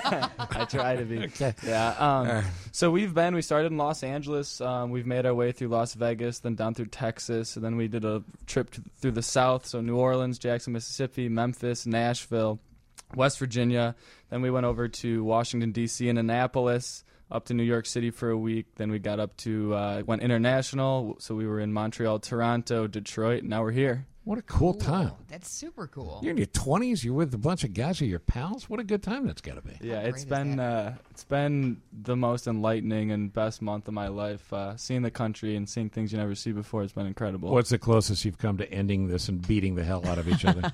I try to be. Okay. Yeah. So we started in Los Angeles. We've made our way through Las Vegas, then down through Texas, and then we did a trip through the South, so New Orleans, Jackson, Mississippi, Memphis, Nashville, West Virginia. Then we went over to Washington, D.C. and Annapolis, up to New York City for a week. Then we got up to, went international. So we were in Montreal, Toronto, Detroit. And now we're here. What a cool time. That's super cool. You're in your 20s. You're with a bunch of guys who are your pals. What a good time that's got to be. Yeah, it's been the most enlightening and best month of my life. Seeing the country and seeing things you never see before has been incredible. What's the closest you've come to ending this and beating the hell out of each other?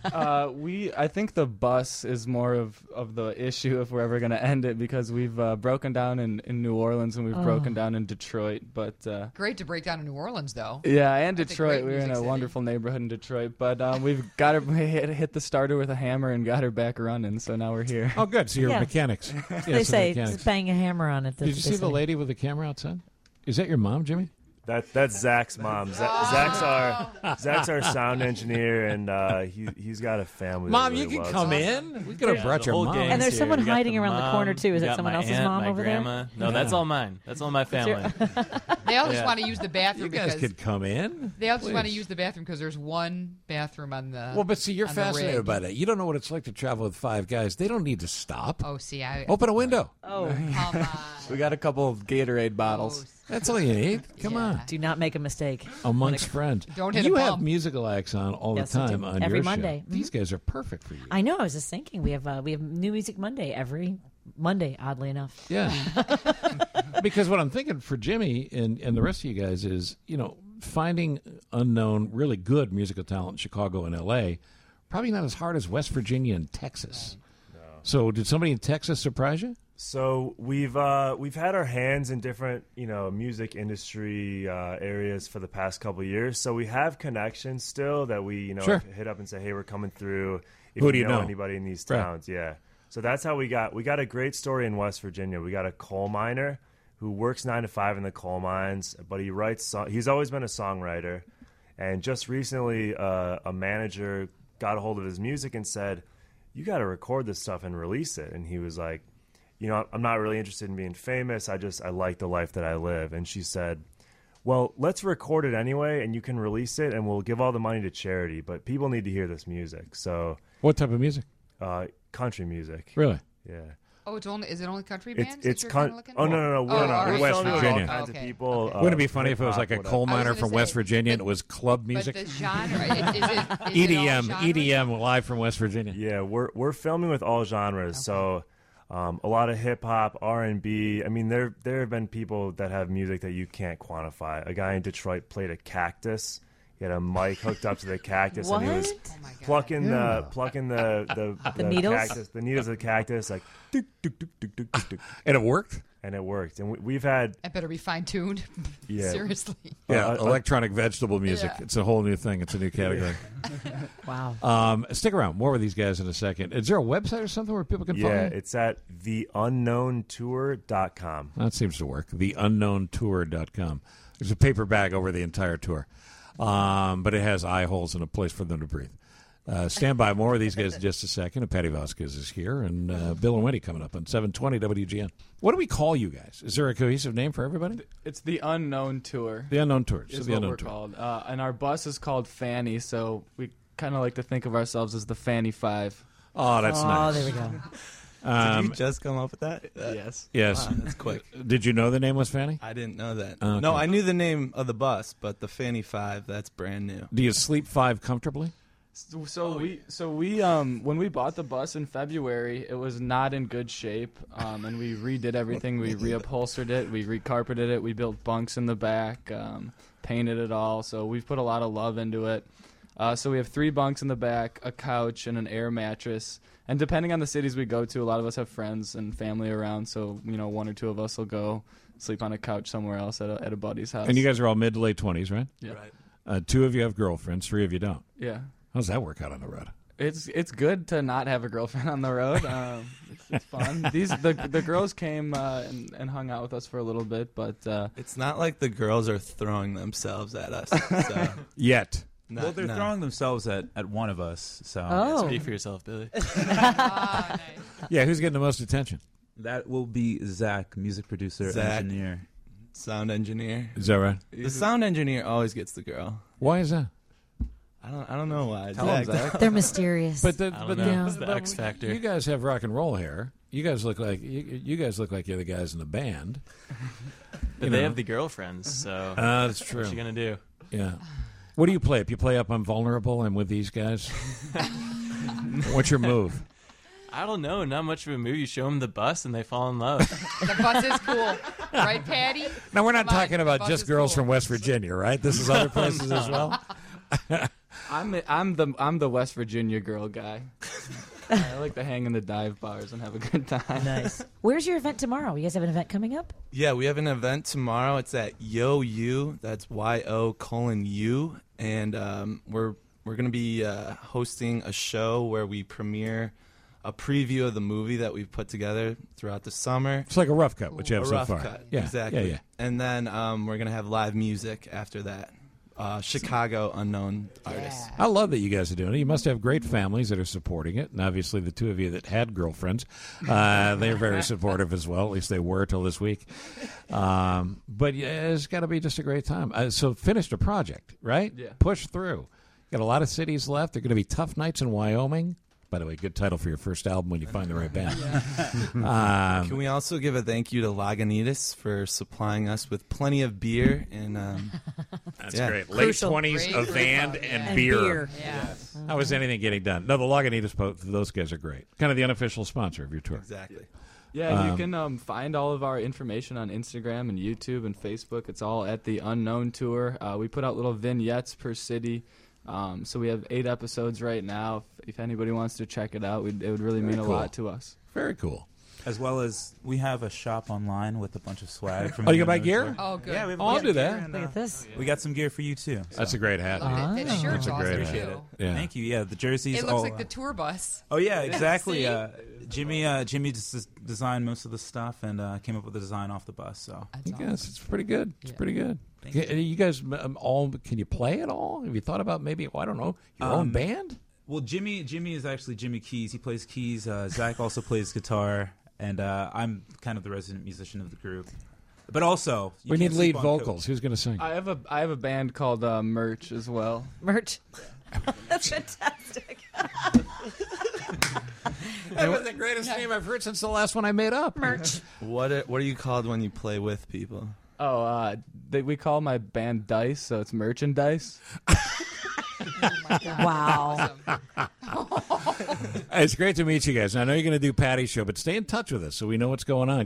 I think the bus is more of the issue if we're ever going to end it, because we've broken down in New Orleans and we've broken down in Detroit. But great to break down in New Orleans, though. Yeah, and Detroit. We were in a wonderful neighborhood in Detroit. But we've got her hit the starter with a hammer and got her back running. So now we're here. Oh, good. So you're mechanics. They say just bang a hammer on it. Did you see the lady with the camera outside? Is that your mom, Jimmy? That's Zach's mom. Zach's our sound engineer, and he's got a family. Mom, that really you can loves come him. in. We could have brought your mom. And there's someone hiding around the corner too. Is that that someone else's mom over grandma. there? No, that's all mine. That's all my family. They all just want to use the bathroom. You guys could come in. They all just want to use the bathroom because there's one bathroom on the. Well, but see, you're on fascinated by that. You don't know what it's like to travel with 5 guys. They don't need to stop. Oh, see, open a window. Oh, come on. We got a couple of Gatorade bottles. That's all you need. Come on. Do not make a mistake. Amongst friends. Don't hit You a have bump. musical acts on all Yes, the I do. time on Every your Monday. show. These guys are perfect for you. I know. I was just thinking we have New Music Monday every Monday. Oddly enough. Yeah. Because what I'm thinking for Jimmy and the rest of you guys is, finding unknown, really good musical talent in Chicago and L.A. probably not as hard as West Virginia and Texas. No. So did somebody in Texas surprise you? So we've had our hands in different music industry areas for the past couple of years. So we have connections still that we Sure. hit up and say, hey, we're coming through. If Who do you know? anybody in these Right. towns, yeah. So that's how we got a great story in West Virginia. We got a coal miner who works 9 to 5 in the coal mines, but he writes. He's always been a songwriter, and just recently, a manager got a hold of his music and said, "You got to record this stuff and release it." And he was like, "I'm not really interested in being famous. I like the life that I live." And she said, "Well, let's record it anyway, and you can release it, and we'll give all the money to charity. But people need to hear this music." So, what type of music? Country music. Really? Yeah. Oh, is it only country bands? It's no, West Virginia. Kinds of people. Wouldn't it be funny if it was like a coal miner from West Virginia and it was club music? But the genre, is EDM, EDM live from West Virginia. Yeah, we're filming with all genres. So a lot of hip hop, R&B. I mean, there have been people that have music that you can't quantify. A guy in Detroit played a cactus. He had a mic hooked up to the cactus, and he was plucking the needles? cactus, the needles of the cactus, like, and it worked. And we've had. It better be fine tuned. Yeah. Seriously. Yeah, electronic vegetable music. Yeah. It's a whole new thing. It's a new category. Wow. Stick around. More with these guys in a second. Is there a website or something where people can follow you? Yeah, it's at theunknowntour.com. That seems to work. Theunknowntour.com. There's a paper bag over the entire tour. But it has eye holes and a place for them to breathe. Stand by. More of these guys in just a second. And Patty Vasquez is here, and Bill and Wendy coming up on 720 WGN. What do we call you guys? Is there a cohesive name for everybody? It's the Unknown Tour. The Unknown Tour. Is the what Unknown we're Tour. called. And our bus is called Fanny, so we kind of like to think of ourselves as the Fanny Five. Oh, that's nice. Oh, there we go. Did you just come up with that? Yes. Yes. Wow, that's quick. Did you know the name was Fanny? I didn't know that. Okay. No, I knew the name of the bus, but the Fanny 5, that's brand new. Do you sleep 5 comfortably? So we when we bought the bus in February, it was not in good shape, and we redid everything. We reupholstered it, we recarpeted it, we built bunks in the back, painted it all. So we've put a lot of love into it. So we have 3 bunks in the back, a couch, and an air mattress. And depending on the cities we go to, a lot of us have friends and family around. So 1 or 2 of us will go sleep on a couch somewhere else at a buddy's house. And you guys are all mid to late 20s, right? Yeah. Right. 2 of you have girlfriends, 3 of you don't. Yeah. How's that work out on the road? It's good to not have a girlfriend on the road. It's fun. The girls came and hung out with us for a little bit, but it's not like the girls are throwing themselves at us. So. Yet. Well, they're throwing themselves at one of us. So speak for yourself, Billy. Nice. Yeah, who's getting the most attention? That will be Zach, music producer, engineer, sound engineer. Is that right? The sound engineer always gets the girl. Why is that? I don't know why. Zach. They're mysterious. But it's the X factor. You guys have rock and roll hair. You guys look like you guys look like you're the guys in the band. But they have the girlfriends, so that's true. What you gonna do? Yeah. What do you play? If you play up, I'm vulnerable. I'm with these guys. What's your move? I don't know. Not much of a move. You show them the bus and they fall in love. The bus is cool, right, Patty? Now we're not talking about bus just is girls cool. from West Virginia, right? This is other places as well. I'm the West Virginia girl guy. I like to hang in the dive bars and have a good time. Nice. Where's your event tomorrow? You guys have an event coming up? Yeah, we have an event tomorrow. It's at YOU. That's YO:U, and we're going to be hosting a show where we premiere a preview of the movie that we've put together throughout the summer. It's like a rough cut, which you have a so rough far. Cut, yeah, exactly. Yeah. And then we're going to have live music after that. Chicago unknown artists. I love that you guys are doing it. You must have great families that are supporting it, and obviously the 2 of you that had girlfriends, they're very supportive as well. At least they were till this week. But yeah, it's got to be just a great time. So finished a project, right? Yeah. Push through. Got a lot of cities left. They're going to be tough nights in Wyoming. By the way, good title for your first album when you find the right band. Can we also give a thank you to Lagunitas for supplying us with plenty of beer and that's great. Late 20s, a band, and beer. Yeah. How is anything getting done? No, the Lagunitas, those guys are great. Kind of the unofficial sponsor of your tour. Exactly. Yeah, you can find all of our information on Instagram and YouTube and Facebook. It's all at the Unknown Tour. We put out little vignettes per city. So we have 8 episodes right now. If anybody wants to check it out, it would really mean a lot to us. Very cool. As well as we have a shop online with a bunch of swag. From Oh, you can buy gear? Oh, good. Yeah, we have I'll do that. gear and, Look at this. We got some gear for you too. That's a great hat. That shirt's That's a awesome, great too. hat. Yeah. Thank you. Yeah, the jerseys. It looks all, like the tour bus. Oh yeah, exactly. See? Jimmy just designed most of the stuff and came up with the design off the bus. So Yes, it's pretty good. It's pretty good. You guys all can you play at all? Have you thought about maybe I don't know your own band? Well, Jimmy is actually Jimmy Keys. He plays keys. Zach also plays guitar, and I'm kind of the resident musician of the group. But also, we need lead vocals. Who's going to sing? I have a band called Merch as well. Merch. That's fantastic. That was the greatest name I've heard since the last one I made up. Merch. What are you called when you play with people? Oh, we call my band Dice, so it's merchandise. Wow. It's great to meet you guys. I know you're going to do Patty's show, but stay in touch with us so we know what's going on.